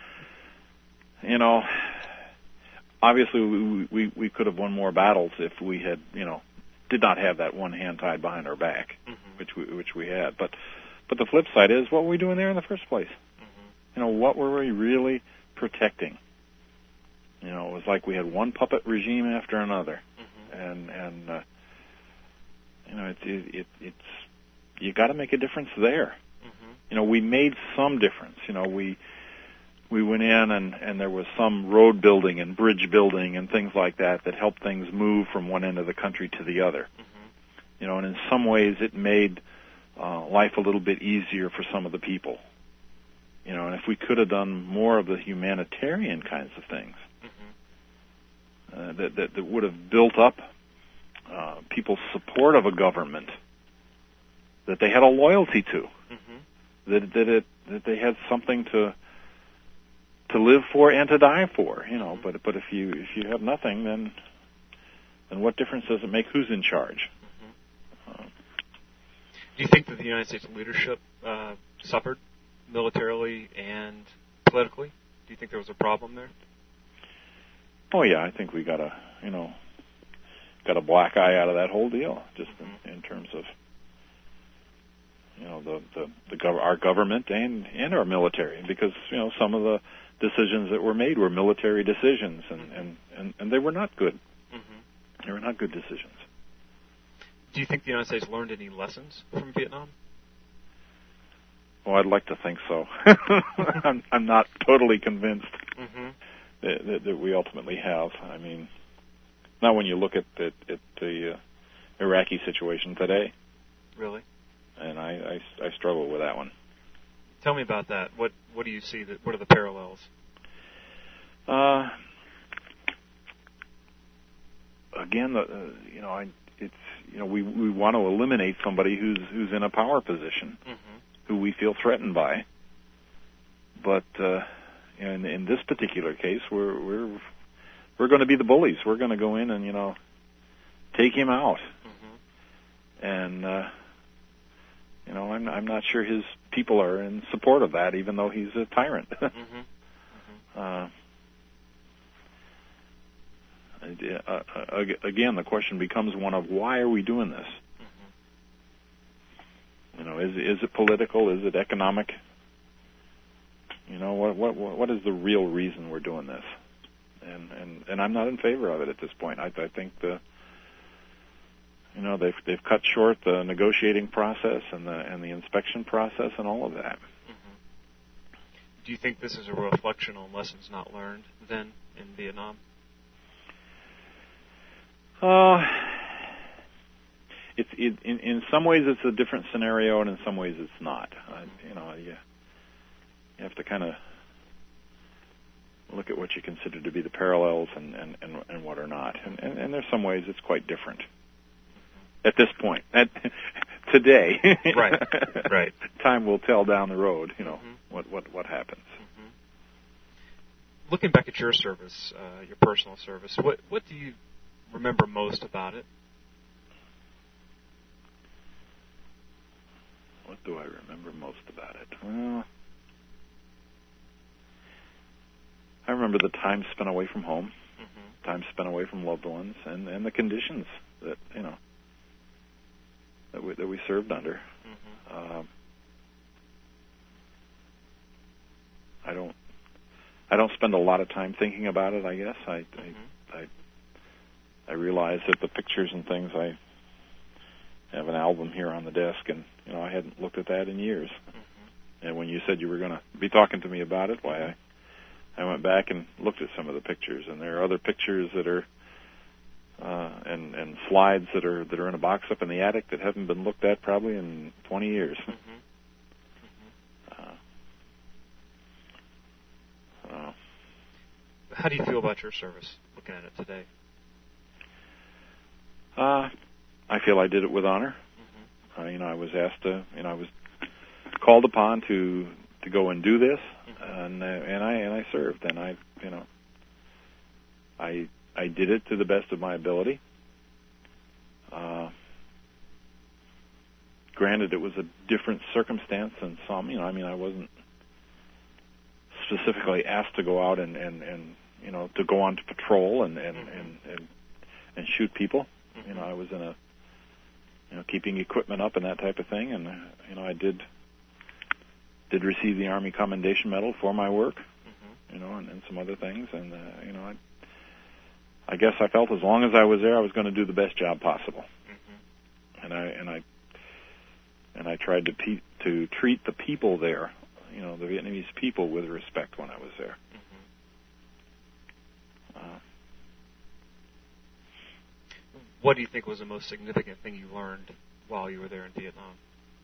you know, obviously we, we we could have won more battles if we had, you know, did not have that one hand tied behind our back, mm-hmm. which we which we had. But but the flip side is, what were we doing there in the first place? You know, what were we really protecting? You know, it was like we had one puppet regime after another, mm-hmm. and and uh, you know, it, it, it it's you got to make a difference there. Mm-hmm. You know, we made some difference. You know, we we went in and and there was some road building and bridge building and things like that that helped things move from one end of the country to the other. Mm-hmm. You know, and in some ways it made uh, life a little bit easier for some of the people. You know, and if we could have done more of the humanitarian kinds of things, Mm-hmm. uh, that, that that would have built up uh, people's support of a government that they had a loyalty to, Mm-hmm. that that it that they had something to to live for and to die for. You know, Mm-hmm. but but if you if you have nothing, then then what difference does it make who's in charge? Mm-hmm. Uh, Do you think that the United States leadership uh, suffered militarily and politically? Do you think there was a problem there? Oh yeah, I think we got a you know got a black eye out of that whole deal, just mm-hmm. in, in terms of you know the the, the gov- our government and and our military, because you know some of the decisions that were made were military decisions, and mm-hmm. and, and, and they were not good. Mm-hmm. They were not good decisions. Do you think the United States learned any lessons from Vietnam? Well, I'd like to think so. I'm, I'm not totally convinced mm-hmm. that, that, that we ultimately have. I mean, not when you look at, at, at the uh, Iraqi situation today. Really? And I, I, I struggle with that one. Tell me about that. What what do you see? That what are the parallels? Uh, again, the, uh, you know, I, it's you know we we want to eliminate somebody who's who's in a power position. Mm-hmm. Who we feel threatened by, but uh, in, in this particular case, we're we're we're going to be the bullies. We're going to go in and you know take him out, mm-hmm. and uh, you know I'm I'm not sure his people are in support of that, even though he's a tyrant. mm-hmm. Mm-hmm. Uh, uh, again, the question becomes one of why are we doing this? You know, is is it political? Is it economic? You know, what what what is the real reason we're doing this? And and and I'm not in favor of it at this point. I, I think the you know they've they've cut short the negotiating process and the and the inspection process and all of that. Mm-hmm. Do you think this is a reflection on lessons not learned then in Vietnam? Uh. It's it, in in some ways it's a different scenario, and in some ways it's not. Uh, you know, you, you have to kind of look at what you consider to be the parallels and, and, and, and what are not. And, and, and there's some ways it's quite different at this point. At today, right, right. Time will tell down the road. You know mm-hmm. what what what happens. Mm-hmm. Looking back at your service, uh, your personal service, what what do you remember most about it? What do I remember most about it? Well, I remember the time spent away from home, mm-hmm. time spent away from loved ones, and, and the conditions that, you know, that we, that we served under. Mm-hmm. Um, I don't I don't spend a lot of time thinking about it. I guess I mm-hmm. I, I I realize that the pictures and things, I have an album here on the desk, and you know I hadn't looked at that in years. Mm-hmm. And when you said you were going to be talking to me about it, why I I went back and looked at some of the pictures, and there are other pictures that are uh, and and slides that are that are in a box up in the attic that haven't been looked at probably in twenty years. Mm-hmm. Uh, uh, How do you feel about your service, looking at it today? Uh, I feel I did it with honor. Mm-hmm. Uh, you know, I was asked to, you know, I was called upon to to go and do this, mm-hmm. and uh, and I and I served, and I, you know, I I did it to the best of my ability. Uh, granted, it was a different circumstance than some. You know, I mean, I wasn't specifically asked to go out and and, and you know to go on to patrol and and, mm-hmm. and, and and shoot people. You know, I was in a, you know, keeping equipment up and that type of thing, and uh, you know, I did did receive the Army Commendation Medal for my work, mm-hmm. you know, and, and some other things, and uh, you know, I, I guess I felt as long as I was there, I was going to do the best job possible, mm-hmm. and I and I and I tried to pe- to treat the people there, you know, the Vietnamese people with respect when I was there. Mm-hmm. Uh, What do you think was the most significant thing you learned while you were there in Vietnam?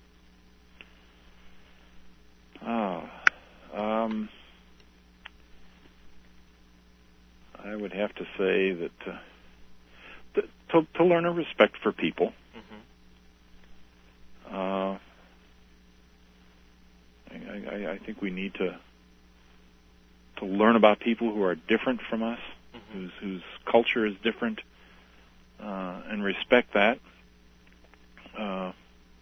Oh, um, I would have to say that uh, to, to, to learn a respect for people. Mm-hmm. Uh, I, I, I think we need to to learn about people who are different from us, mm-hmm. whose whose culture is different. Uh, and respect that, uh,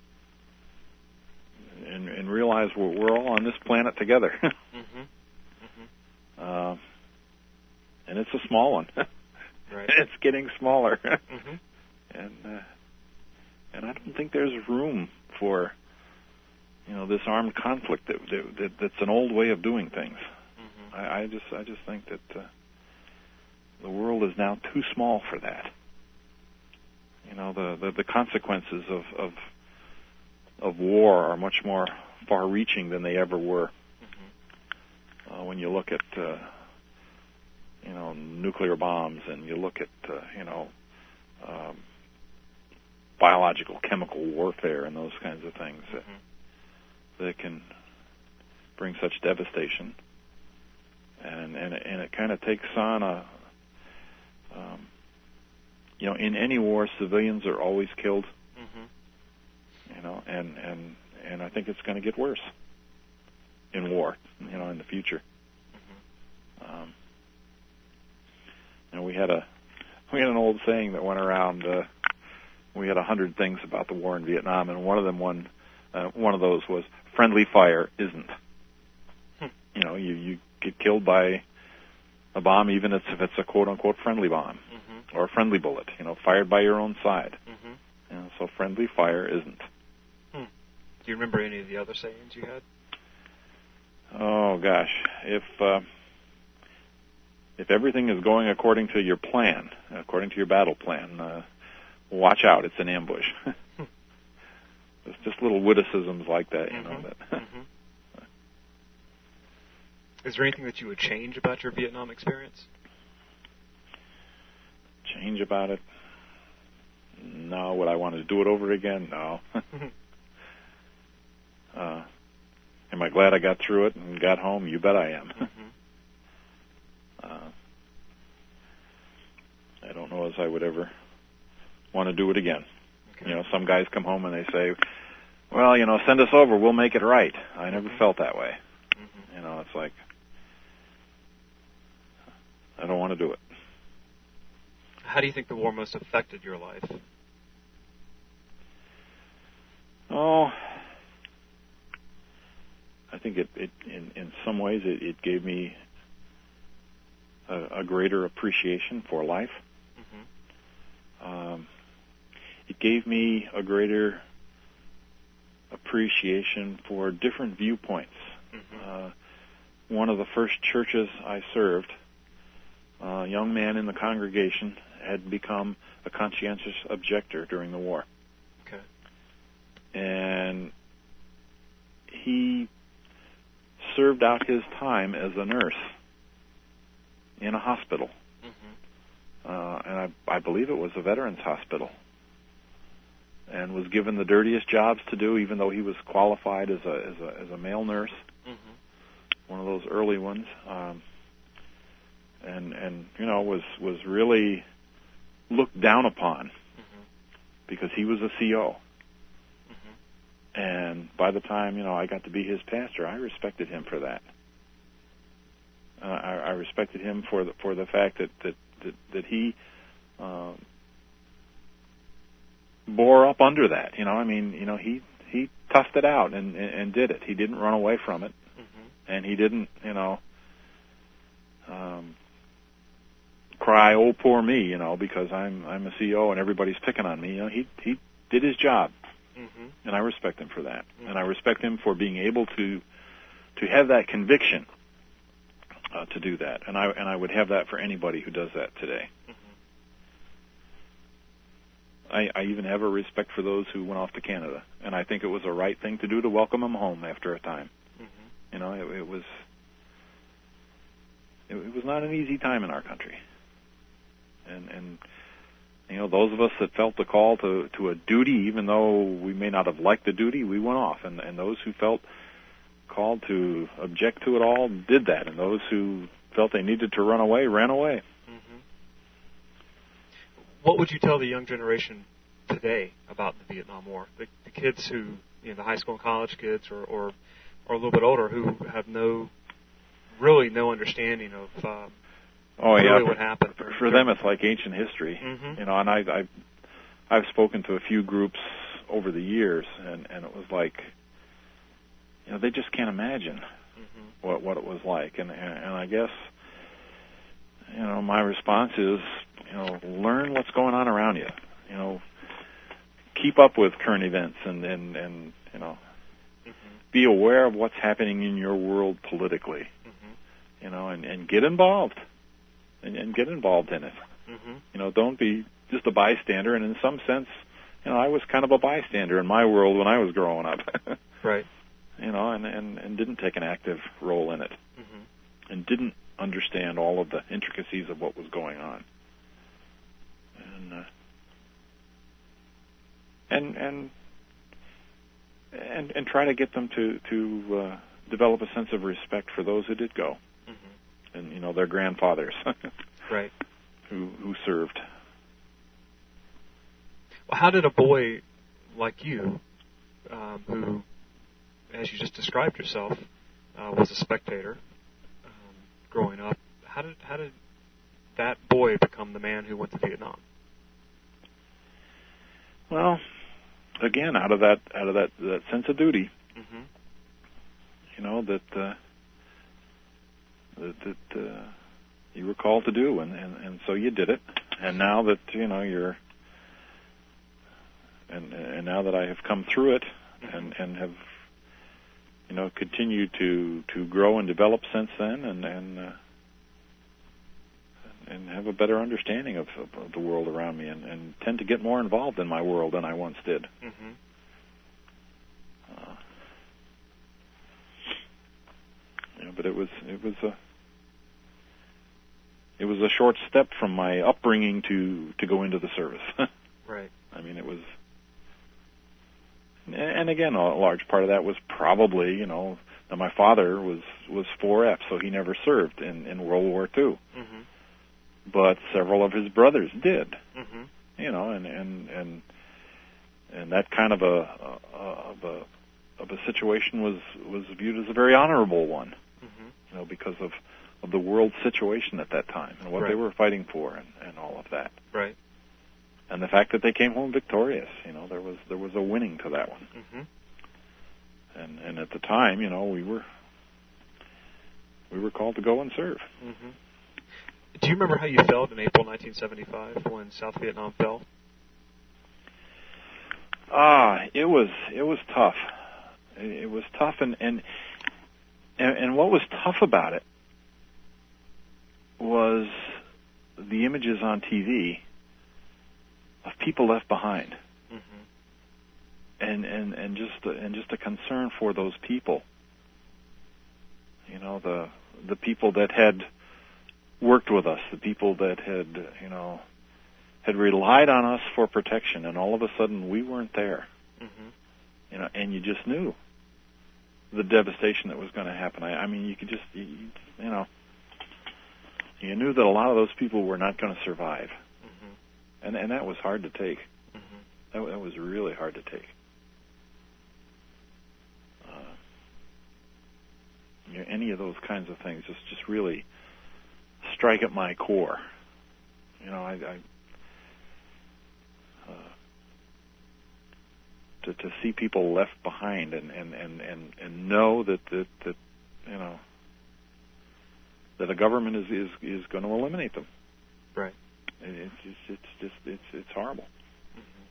and, and realize we're, we're all on this planet together. mm-hmm. Mm-hmm. Uh, and it's a small one. Right. It's getting smaller. mm-hmm. And uh, and I don't think there's room for, you know, this armed conflict that, that, that that's an old way of doing things. Mm-hmm. I, I just I just think that uh, the world is now too small for that. You know, the, the, the consequences of, of of war are much more far-reaching than they ever were. Mm-hmm. Uh, when you look at, uh, you know, nuclear bombs, and you look at, uh, you know, um, biological, chemical warfare, and those kinds of things mm-hmm. that, that can bring such devastation, and and it, and it kind of takes on a. Um, You know, in any war, civilians are always killed. Mm-hmm. You know, and, and and I think it's going to get worse in war. You know, in the future. Mm-hmm. Um, you know, we had a we had an old saying that went around. Uh, we had a hundred things about the war in Vietnam, and one of them one uh, one of those was friendly fire isn't. Hmm. You know, you you get killed by a bomb, even if it's a quote unquote friendly bomb. Mm-hmm. Or a friendly bullet, you know, fired by your own side. Mm-hmm. You know, so friendly fire isn't. Hmm. Do you remember any of the other sayings you had? Oh gosh, if uh, if everything is going according to your plan, according to your battle plan, uh, watch out, it's an ambush. It's just little witticisms like that, you mm-hmm. know. That mm-hmm. Is there anything that you would change about your Vietnam experience? Change about it? No. Would I want to do it over again? No. uh, am I glad I got through it and got home? You bet I am. Mm-hmm. uh, I don't know as I would ever want to do it again. Okay. You know, some guys come home and they say, well, you know, send us over, we'll make it right. I never mm-hmm. felt that way. Mm-hmm. You know, it's like, I don't want to do it. How do you think the war most affected your life? Oh, I think it, it in, in some ways it, it gave me a, a greater appreciation for life. Mm-hmm. Um, it gave me a greater appreciation for different viewpoints. Mm-hmm. Uh, one of the first churches I served, a young man in the congregation had become a conscientious objector during the war. Okay. And he served out his time as a nurse in a hospital. Mm-hmm. Uh, and I, I believe it was a veterans hospital. And was given the dirtiest jobs to do, even though he was qualified as a as a, as a male nurse. Mm-hmm. One of those early ones. Um, and, and, you know, was, was really looked down upon mm-hmm. because he was a C O. Mm-hmm. And by the time, you know, I got to be his pastor, I respected him for that. Uh, I, I respected him for the, for the fact that, that, that, that he um, bore up under that. You know, I mean, you know, he, he toughed it out and, and, and did it. He didn't run away from it. Mm-hmm. And he didn't, you know, um, cry, "Oh, poor me," you know, because I'm I'm a C O and everybody's picking on me. You know, he he did his job, mm-hmm. and I respect him for that. Mm-hmm. And I respect him for being able to to have that conviction uh, to do that. And I and I would have that for anybody who does that today. Mm-hmm. I, I even have a respect for those who went off to Canada, and I think it was a right thing to do to welcome them home after a time. Mm-hmm. You know, it, it was it, it was not an easy time in our country. And, and, you know, those of us that felt the call to, to a duty, even though we may not have liked the duty, we went off. And, and those who felt called to object to it all did that. And those who felt they needed to run away, ran away. Mm-hmm. What would you tell the young generation today about the Vietnam War? The, the kids who, you know, the high school and college kids or, or, or a little bit older who have no, really no understanding of... Um, Oh yeah, really what happened. For, for them, it's like ancient history, mm-hmm. you know. And I, I've I've spoken to a few groups over the years, and, and it was like, you know, they just can't imagine mm-hmm. what what it was like. And, and and I guess, you know, my response is, you know, learn what's going on around you. You know, keep up with current events, and and, and you know, mm-hmm. be aware of what's happening in your world politically. Mm-hmm. You know, and, and get involved. And, and get involved in it. Mm-hmm. You know, don't be just a bystander. And in some sense, you know, I was kind of a bystander in my world when I was growing up. Right. You know, and, and, and didn't take an active role in it. Mm-hmm. And didn't understand all of the intricacies of what was going on. And uh, and and and and try to get them to to uh, develop a sense of respect for those who did go. And, you know, their grandfathers right. who who served. Well, how did a boy like you, um, who, as you just described yourself, uh, was a spectator um, growing up, how did how did that boy become the man who went to Vietnam? Well, again, out of that out of that, that sense of duty, mm-hmm. you know, that. Uh, that, that uh, you were called to do, and, and, and so you did it. And now that, you know, you're, and and now that I have come through it, and, and have, you know, continued to, to grow and develop since then, and and, uh, and have a better understanding of, of, of the world around me, and, and tend to get more involved in my world than I once did. Mm-hmm. Uh, you know, but it was it was a It was a short step from my upbringing to, to go into the service. Right. I mean, it was, and again, a large part of that was probably, you know, that my father was, was four F, so he never served in, in World War Two. Mm-hmm. But several of his brothers did. Mm-hmm. You know, and, and, and, and that kind of a, of a, of a situation was, was viewed as a very honorable one. Mm-hmm. You know, because of, of the world situation at that time and what right. they were fighting for and, and all of that. Right. And the fact that they came home victorious, you know, there was there was a winning to that one. Mm-hmm. And and at the time, you know, we were we were called to go and serve. Mm-hmm. Do you remember how you felt in April nineteen seventy-five when South Vietnam fell? Ah, it was it was tough. It, it was tough, and, and and and what was tough about it was the images on T V of people left behind, mm-hmm. and and and just and just a concern for those people. You know, the the people that had worked with us, the people that had, you know, had relied on us for protection, and all of a sudden we weren't there. Mm-hmm. You know, and you just knew the devastation that was going to happen. I, I mean, you could just, you, you know, you knew that a lot of those people were not going to survive, mm-hmm. and and that was hard to take. Mm-hmm. That, that was really hard to take. Uh, you know, any of those kinds of things just just really strike at my core. You know, I, I uh, to to see people left behind and and and and, and know that, that that you know that the government is is, is going to eliminate them. Right. And it's just it's just it's it's horrible. Mm-hmm.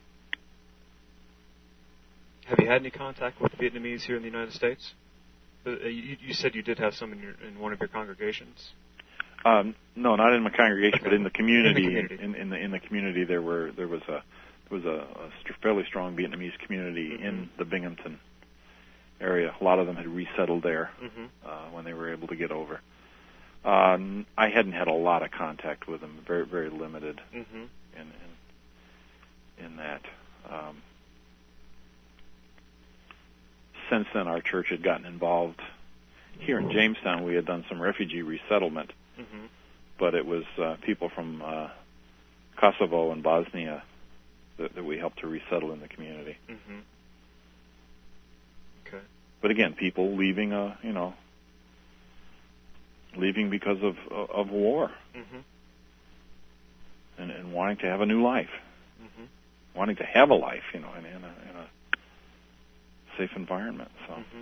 Have you had any contact with Vietnamese here in the United States? Uh, you, you said you did have some in, your, in one of your congregations. Um, no, not in my congregation, Okay. but in the community. In the community. In, in the in the community, there were there was a there was a, a fairly strong Vietnamese community mm-hmm. in the Binghamton area. A lot of them had resettled there mm-hmm. uh, when they were able to get over. Um, I hadn't had a lot of contact with them, very very limited mm-hmm. in, in in that. Um, since then, our church had gotten involved. Here in Jamestown, we had done some refugee resettlement, mm-hmm. but it was uh, people from uh, Kosovo and Bosnia that, that we helped to resettle in the community. Mm-hmm. Okay. But again, people leaving, uh, you know, leaving because of of war, mm-hmm. and, and wanting to have a new life, mm-hmm. wanting to have a life, you know, in, in, a, in a safe environment. So. Mm-hmm.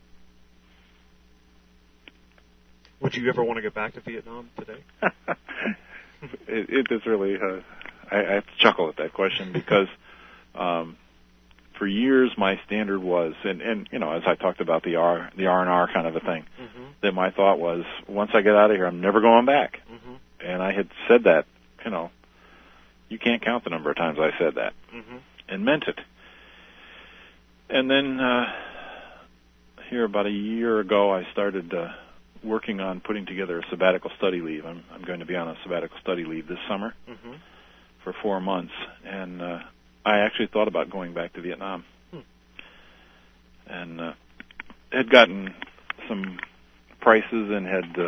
Would you ever want to go back to Vietnam today? it, it is really, uh, I, I have to chuckle at that question because um, for years my standard was, and, and you know, as I talked about the R, the R and R kind of a thing, mm-hmm. that my thought was, once I get out of here, I'm never going back. Mm-hmm. And I had said that, you know, you can't count the number of times I said that, mm-hmm. and meant it. And then uh, here about a year ago, I started uh, working on putting together a sabbatical study leave. I'm, I'm going to be on a sabbatical study leave this summer mm-hmm. for four months, and uh, I actually thought about going back to Vietnam, hmm. and uh, had gotten some prices and had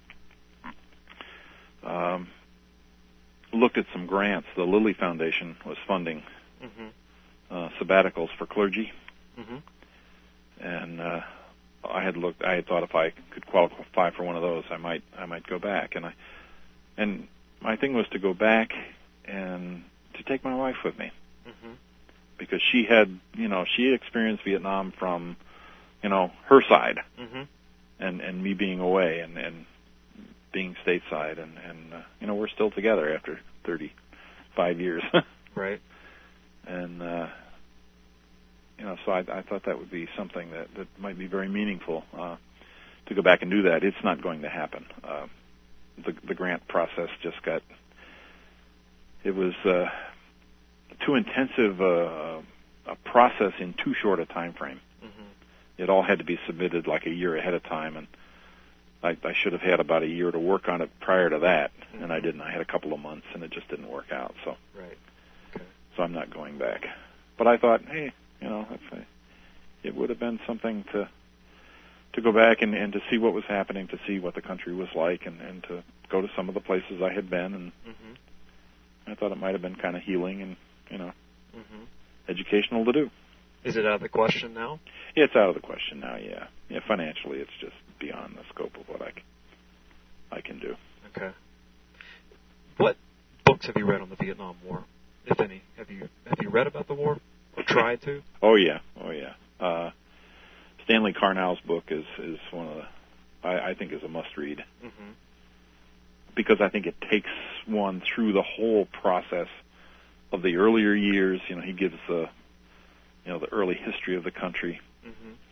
uh, um, looked at some grants. The Lilly Foundation was funding mm-hmm. uh, sabbaticals for clergy, mm-hmm. and uh, I had looked. I had thought if I could qualify for one of those, I might. I might go back. And I, and my thing was to go back and to take my wife with me, mm-hmm. because she had, you know, she experienced Vietnam from, you know, her side, mm-hmm. and and me being away and and being stateside, and and uh, you know, we're still together after thirty-five years, right? And. uh You know, so I, I thought that would be something that, that might be very meaningful uh, to go back and do that. It's not going to happen. Uh, the, the grant process just got, it was uh, too intensive uh, a process in too short a time frame. Mm-hmm. It all had to be submitted like a year ahead of time, and I, I should have had about a year to work on it prior to that, mm-hmm. and I didn't. I had a couple of months, and it just didn't work out. So, right. Okay. So I'm not going back. But I thought, hey, you know, if I, it would have been something to to go back and, and to see what was happening, to see what the country was like, and, and to go to some of the places I had been. And mm-hmm. I thought it might have been kind of healing and, you know, mm-hmm. educational to do. Is it out of the question now? Yeah, it's out of the question now, yeah. Yeah, financially, it's just beyond the scope of what I can, I can do. Okay. What books have you read on the Vietnam War, if any? Have you have you read about the war? Or tried to? Oh yeah, oh yeah. Uh, Stanley Carnell's book is, is one of the, I, I think is a must read, mm-hmm. because I think it takes one through the whole process of the earlier years. You know, he gives the, you know, the early history of the country, mm-hmm.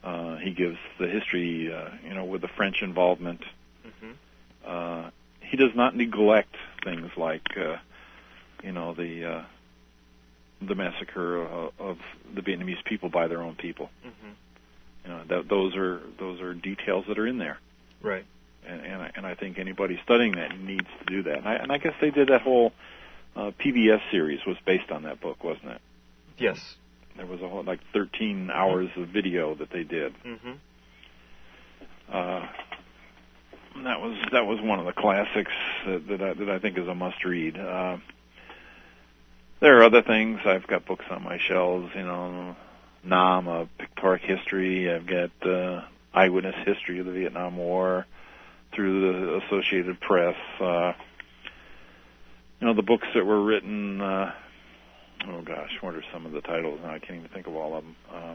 Uh, he gives the history, uh, you know, with the French involvement. Mm-hmm. Uh, he does not neglect things like, uh, you know, the uh, the massacre of, of the Vietnamese people by their own people. Mm-hmm. You know, that, those are those are details that are in there. Right. And and I, and I think anybody studying that needs to do that. And I, and I guess they did that whole uh, P B S series was based on that book, wasn't it? Yes. There was a whole, like thirteen hours of video that they did. Mm-hmm. Uh, that was that was one of the classics that, that I that I think is a must read. Uh, there are other things. I've got books on my shelves. You know, Nam, a pictorial history. I've got uh, eyewitness history of the Vietnam War through the Associated Press. Uh, you know, the books that were written. Uh, oh gosh, what are some of the titles? Now I can't even think of all of them. Uh,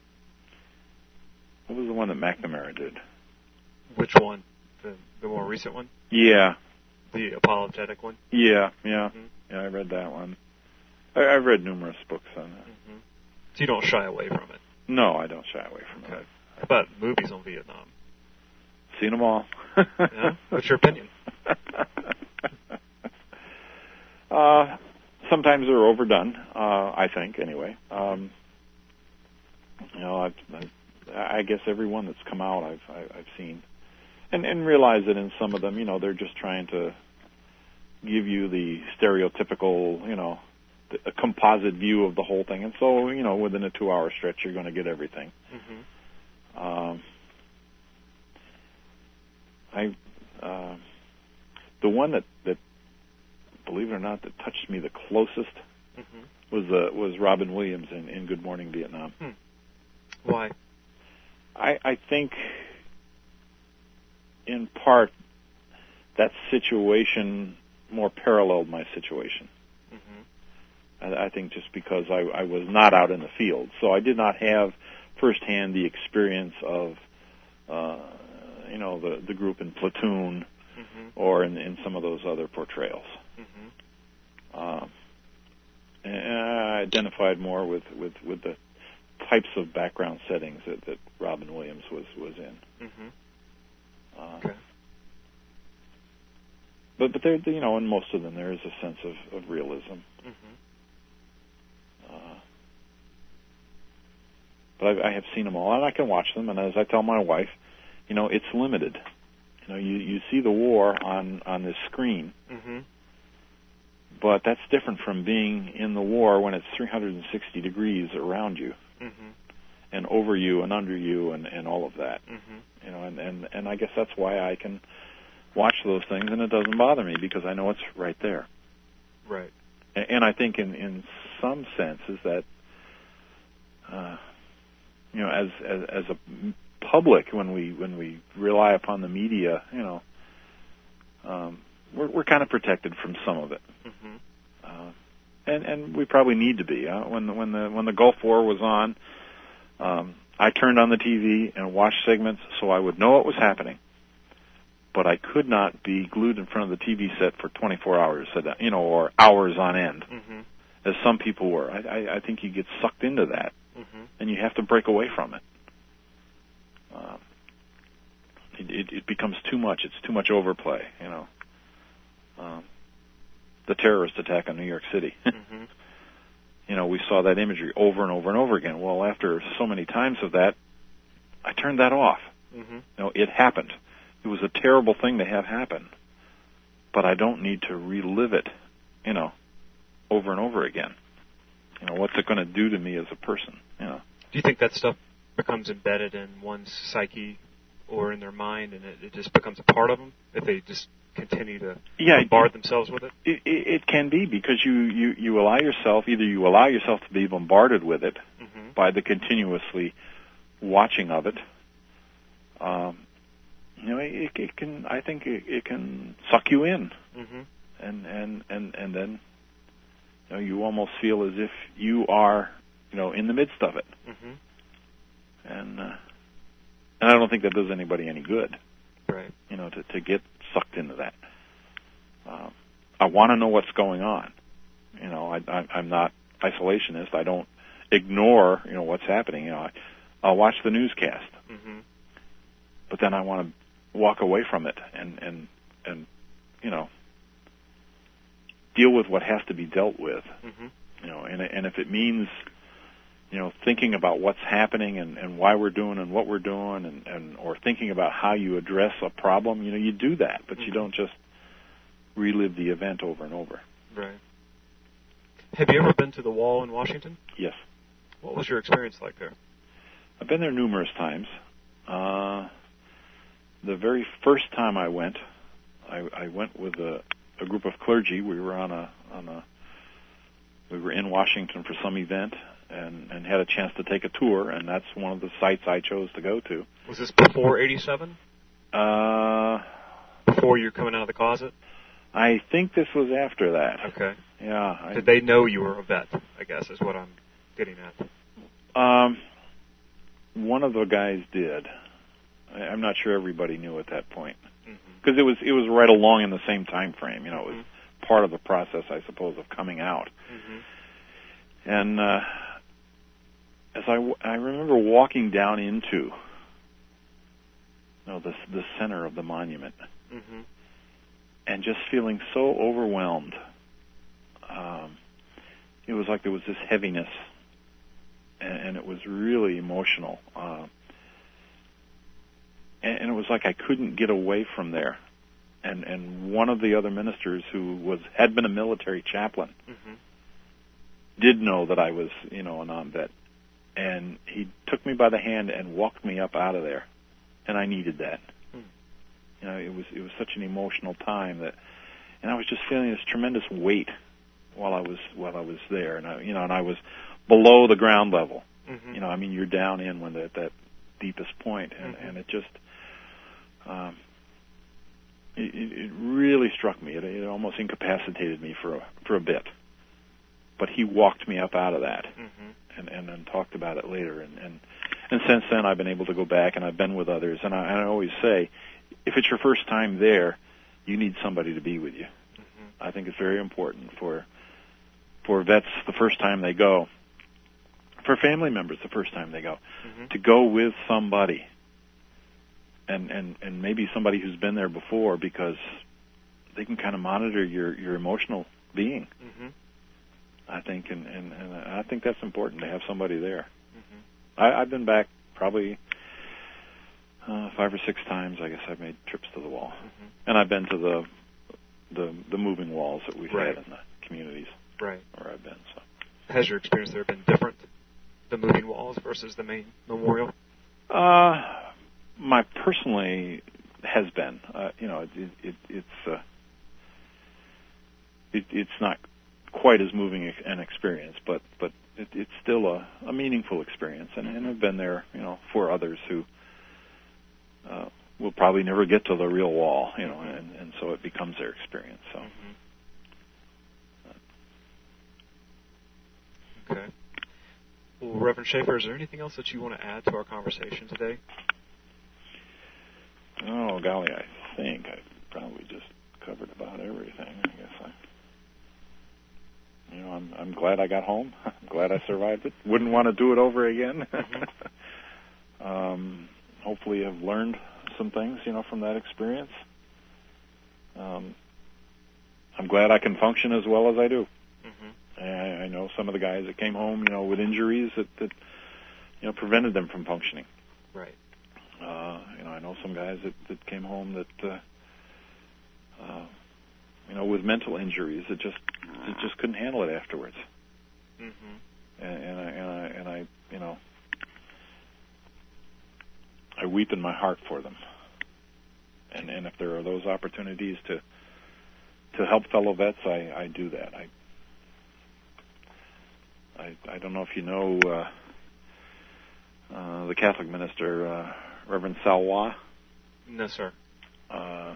what was the one that McNamara did? Which one? The the more recent one? Yeah. The apologetic one? Yeah, yeah. Mm-hmm. Yeah, I read that one. I, I've read numerous books on that. Mm-hmm. So you don't shy away from it? No, I don't shy away from Okay. it. How about movies on Vietnam? Seen them all. Yeah? What's your opinion? uh, sometimes they're overdone, uh, I think, anyway. Um, you know, I've, I, I guess every one that's come out I've, I, I've seen. And, and realize that in some of them, you know, they're just trying to give you the stereotypical, you know, a composite view of the whole thing. And so, you know, within a two-hour stretch, you're going to get everything. Mm-hmm. Um, I, uh, the one that, that, believe it or not, that touched me the closest mm-hmm. was uh, was Robin Williams in, in Good Morning Vietnam. Hmm. Why? I, I think, in part, that situation more paralleled my situation. Mm-hmm. I, I think just because I, I was not out in the field, so I did not have firsthand the experience of, uh, you know, the the group in Platoon, mm-hmm. or in, in some of those other portrayals. Mm-hmm. Um, and I identified more with, with, with the types of background settings that, that Robin Williams was was in. Mm-hmm. Uh, okay. But but there, you know, in most of them there is a sense of, of realism. Mm-hmm. Uh, but I, I have seen them all, and I can watch them. And as I tell my wife, you know, it's limited. You know, you you see the war on on this screen, mm-hmm. but that's different from being in the war when it's three hundred sixty degrees around you, mm-hmm. and over you and under you and, and all of that. Mm-hmm. You know, and, and and I guess that's why I can watch those things, and it doesn't bother me because I know it's right there. Right. And, and I think in, in some sense is that, uh, you know, as, as as a public, when we when we rely upon the media, you know, um, we're we're kind of protected from some of it, mm-hmm. uh, and and we probably need to be. Uh, when the, when the when the Gulf War was on, um, I turned on the T V and watched segments so I would know what was happening. But I could not be glued in front of the T V set for twenty-four hours, you know, or hours on end, mm-hmm. as some people were. I, I, I think you get sucked into that, mm-hmm. and you have to break away from it. Uh, it, it. It becomes too much. It's too much overplay, you know. Um, the terrorist attack on New York City. Mm-hmm. You know, we saw that imagery over and over and over again. Well, after so many times of that, I turned that off. Mm-hmm. You know, it happened. It was a terrible thing to have happen, but I don't need to relive it, you know, over and over again. You know, what's it going to do to me as a person, you know? Do you think that stuff becomes embedded in one's psyche or in their mind, and it, it just becomes a part of them if they just continue to yeah, bombard themselves with it? It, it? It can be, because you, you, you allow yourself, either you allow yourself to be bombarded with it mm-hmm. by the continuously watching of it. Um, You know, it, it can. I think it, it can suck you in, mm-hmm. and and and and then, you know, you almost feel as if you are, you know, in the midst of it, mm-hmm. and uh, and I don't think that does anybody any good, right? You know, to to get sucked into that. Uh, I want to know what's going on. You know, I, I I'm not isolationist. I don't ignore, you know, what's happening. You know, I I'll watch the newscast, mm-hmm. but then I want to walk away from it and and and you know deal with what has to be dealt with. Mm-hmm. You know, and and if it means you know thinking about what's happening and, and why we're doing and what we're doing and, and or thinking about how you address a problem, you know, you do that, but mm-hmm. you don't just relive the event over and over. Right. Have you ever been to the Wall in Washington? Yes. What was your experience like there? I've been there numerous times. Uh, the very first time I went, I, I went with a, a group of clergy. We were on a on a we were in Washington for some event and, and had a chance to take a tour, and that's one of the sites I chose to go to. Was this before eighty-seven? Uh, before you were coming out of the closet? I think this was after that. Okay. Yeah. I, Did they know you were a vet, I guess, is what I'm getting at. Um, one of the guys did. I, I'm not sure everybody knew at that point. Because mm-hmm. it was it was right along in the same time frame. You know, it was mm-hmm. part of the process, I suppose, of coming out. Mm-hmm. And uh, as I, I remember walking down into you know, the, the center of the monument, mm-hmm. and just feeling so overwhelmed. Um, it was like there was this heaviness, and, and it was really emotional. Uh, and, and it was like I couldn't get away from there. And and one of the other ministers who was had been a military chaplain mm-hmm. did know that I was, you know, a non-vet, and he took me by the hand and walked me up out of there, and I needed that. Mm. You know, it was it was such an emotional time that, and I was just feeling this tremendous weight while I was while I was there, and I, you know, and I was below the ground level. Mm-hmm. You know, I mean, you're down in when at that deepest point, and, mm-hmm. and it just. Um, It, it really struck me. It, it almost incapacitated me for a, for a bit. But he walked me up out of that, mm-hmm. and, and then talked about it later. And, and and since then, I've been able to go back, and I've been with others. And I, and I always say, if it's your first time there, you need somebody to be with you. Mm-hmm. I think it's very important for for vets the first time they go, for family members the first time they go, mm-hmm. to go with somebody. And, and, and maybe somebody who's been there before, because they can kind of monitor your, your emotional being. Mm-hmm. I think, and, and, and I think that's important to have somebody there. Mm-hmm. I, I've been back probably uh, five or six times. I guess I've made trips to the wall, mm-hmm. and I've been to the the, the moving walls that we've right. had in the communities right. where I've been. So, has your experience there been different? The moving walls versus the main memorial? Uh. My personally has been, uh, you know, it, it, it's uh, it, it's not quite as moving an experience, but but it, it's still a, a meaningful experience, and, and I've been there, you know, for others who uh, will probably never get to the real wall, you know, and, and so it becomes their experience. So. Okay. Well, Reverend Schaefer, is there anything else that you want to add to our conversation today? Oh, golly, I think I probably just covered about everything. I guess I, you know, I'm I'm glad I got home. I'm glad I survived it. Wouldn't want to do it over again. Mm-hmm. um, hopefully, I've learned some things, you know, from that experience. Um, I'm glad I can function as well as I do. Mm-hmm. And I know some of the guys that came home, you know, with injuries that, that you know, prevented them from functioning. Right. Uh, you know, I know some guys that, that came home that, uh, uh, you know, with mental injuries that just that just couldn't handle it afterwards. Mm-hmm. And, and I and I and I, you know, I weep in my heart for them. And and if there are those opportunities to to help fellow vets, I, I do that. I, I I don't know if you know uh, uh, the Catholic minister. Uh, Reverend Salois? No, sir. Uh,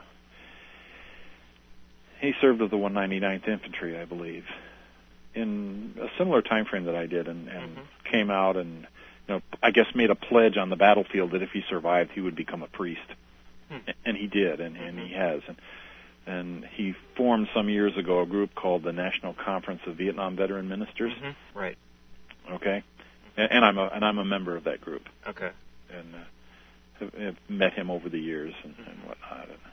he served with the one ninety-ninth Infantry, I believe, in a similar time frame that I did, and, and mm-hmm. came out and, you know, I guess made a pledge on the battlefield that if he survived, he would become a priest, mm-hmm. and he did, and, and mm-hmm. he has, and and he formed some years ago a group called the National Conference of Vietnam Veteran Ministers. Mm-hmm. Right. Okay. and, and I'm a and I'm a member of that group. Okay. And uh, have, have met him over the years and, mm-hmm. and whatnot. And,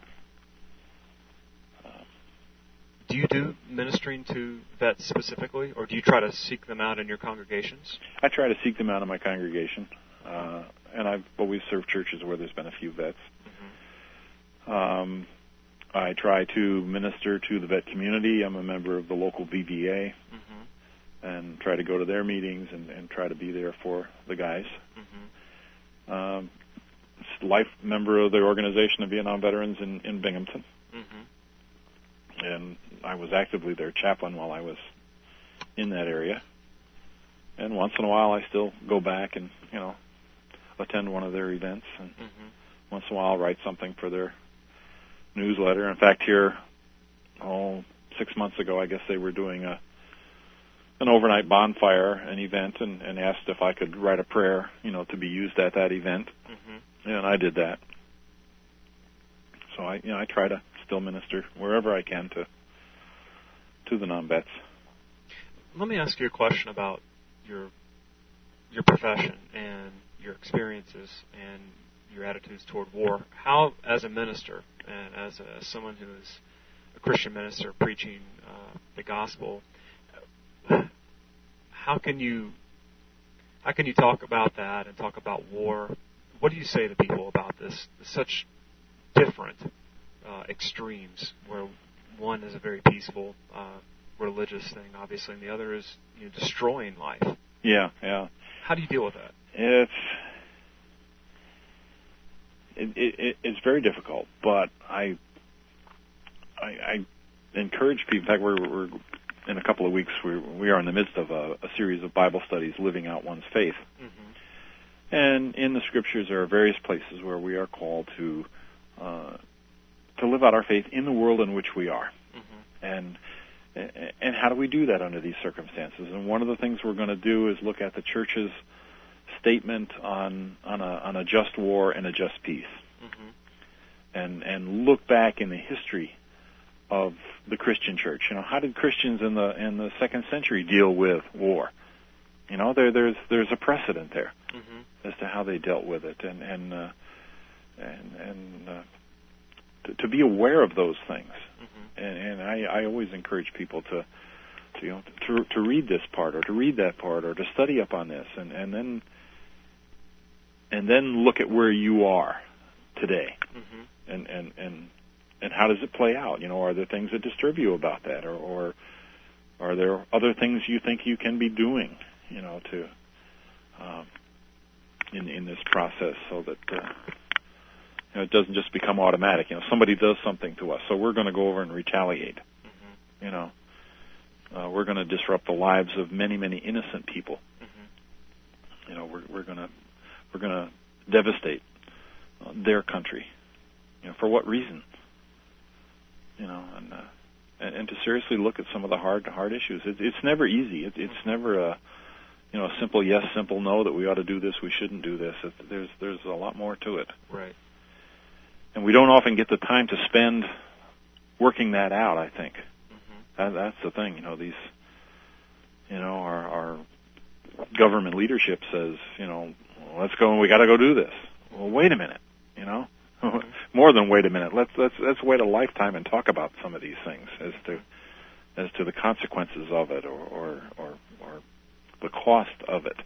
uh, do you do ministering to vets specifically, or do you try to seek them out in your congregations? I try to seek them out in my congregation, uh, and I've always served churches where there's been a few vets. Mm-hmm. Um, I try to minister to the vet community. I'm a member of the local V V A, mm-hmm. and try to go to their meetings and, and try to be there for the guys. Mm-hmm. Um, life member of the Organization of Vietnam Veterans in, in Binghamton. Mm-hmm. And I was actively their chaplain while I was in that area. And once in a while I still go back and, you know, attend one of their events. And mm-hmm. once in a while I'll write something for their newsletter. In fact, here, oh, six months ago, I guess they were doing a an overnight bonfire, an event, and, and asked if I could write a prayer, you know, to be used at that event. Mm-hmm. And I did that. So I, you know, I try to still minister wherever I can to to the non-vets. Let me ask you a question about your your profession and your experiences and your attitudes toward war. How, as a minister and as, a, as someone who is a Christian minister preaching uh, the gospel, how can you how can you talk about that and talk about war? What do you say to people about this? Such different uh, extremes, where one is a very peaceful, uh, religious thing, obviously, and the other is, you know, destroying life. Yeah, yeah. How do you deal with that? It's it, it, it's very difficult, but I I, I encourage people. In fact, we're, we're in a couple of weeks we we are in the midst of a, a series of Bible studies, living out one's faith. Mm-hmm. And in the Scriptures, there are various places where we are called to uh, to live out our faith in the world in which we are. Mm-hmm. And and how do we do that under these circumstances? And one of the things we're going to do is look at the Church's statement on on a on a just war and a just peace, mm-hmm. and and look back in the history of the Christian Church. You know, how did Christians in the in the second century deal with war? You know, there there's there's a precedent there mm-hmm. as to how they dealt with it, and and uh, and and uh, to, to be aware of those things. Mm-hmm. And, and I, I always encourage people to, to you know to to read this part or to read that part or to study up on this, and, and then and then look at where you are today, mm-hmm. and and and and how does it play out? You know, are there things that disturb you about that, or, or are there other things you think you can be doing, you know, to um, in in this process, so that uh, you know, it doesn't just become automatic. You know, somebody does something to us, so we're going to go over and retaliate. Mm-hmm. You know, uh, we're going to disrupt the lives of many, many innocent people. Mm-hmm. You know, we're we're going to we're going to devastate uh, their country. You know, for what reason? You know, and, uh, and and to seriously look at some of the hard hard issues. It, it's never easy. It, it's never a you know a simple yes, simple no, that we ought to do this, we shouldn't do this. It, there's there's a lot more to it. Right. And we don't often get the time to spend working that out, I think. Mm-hmm. That, that's the thing. You know, these, you know, our, our government leadership says, you know, well, let's go and we got to go do this. Well, wait a minute, you know. Mm-hmm. More than wait a minute. Let's let's let's wait a lifetime and talk about some of these things as to as to the consequences of it, or or or, or the cost of it.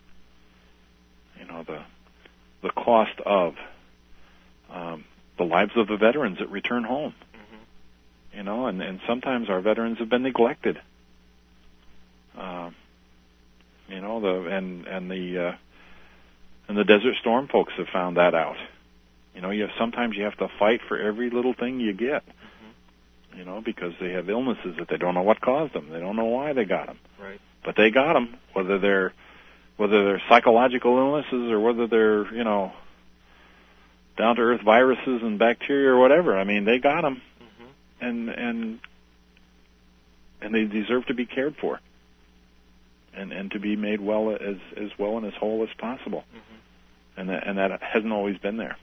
You know, the the cost of um, the lives of the veterans that return home. Mm-hmm. You know, and, and sometimes our veterans have been neglected. Uh, you know, the and and the uh, and the Desert Storm folks have found that out. You know, you have, sometimes you have to fight for every little thing you get. Mm-hmm. You know, because they have illnesses that they don't know what caused them. They don't know why they got them. Right. But they got them, whether they're whether they're psychological illnesses or whether they're, you know, down to earth viruses and bacteria or whatever. I mean, they got them, mm-hmm. and and and they deserve to be cared for, and and to be made well as as well and as whole as possible. Mm-hmm. And that and that hasn't always been there.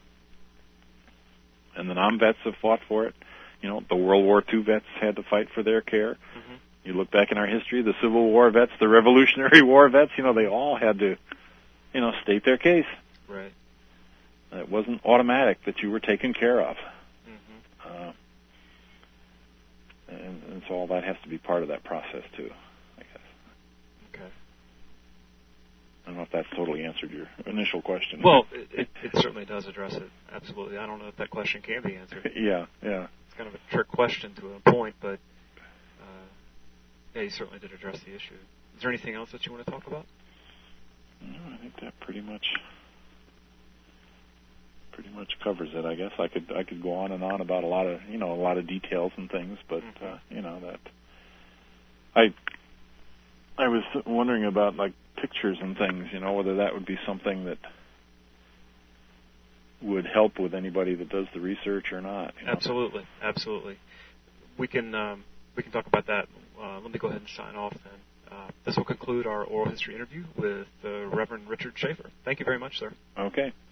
And the non-vets have fought for it. You know, the World War Two vets had to fight for their care. Mm-hmm. You look back in our history, the Civil War vets, the Revolutionary War vets, you know, they all had to, you know, state their case. Right. It wasn't automatic that you were taken care of. Mm-hmm. Uh, and, and so all that has to be part of that process, too, I guess. Okay. I don't know if that's totally answered your initial question. Well, it, it, it certainly does address it, absolutely. I don't know if that question can be answered. Yeah, yeah. It's kind of a trick question to a point, but uh, yeah, you certainly did address the issue. Is there anything else that you want to talk about? No, I think that pretty much pretty much covers it. I guess I could I could go on and on about a lot of you know a lot of details and things, but mm-hmm. uh, you know that I I was wondering about like pictures and things, you know, whether that would be something that would help with anybody that does the research or not. You know? Absolutely, absolutely. We can um, we can talk about that. Uh, let me go ahead and sign off then. Uh, this will conclude our oral history interview with the Reverend Richard Schaefer. Thank you very much, sir. Okay.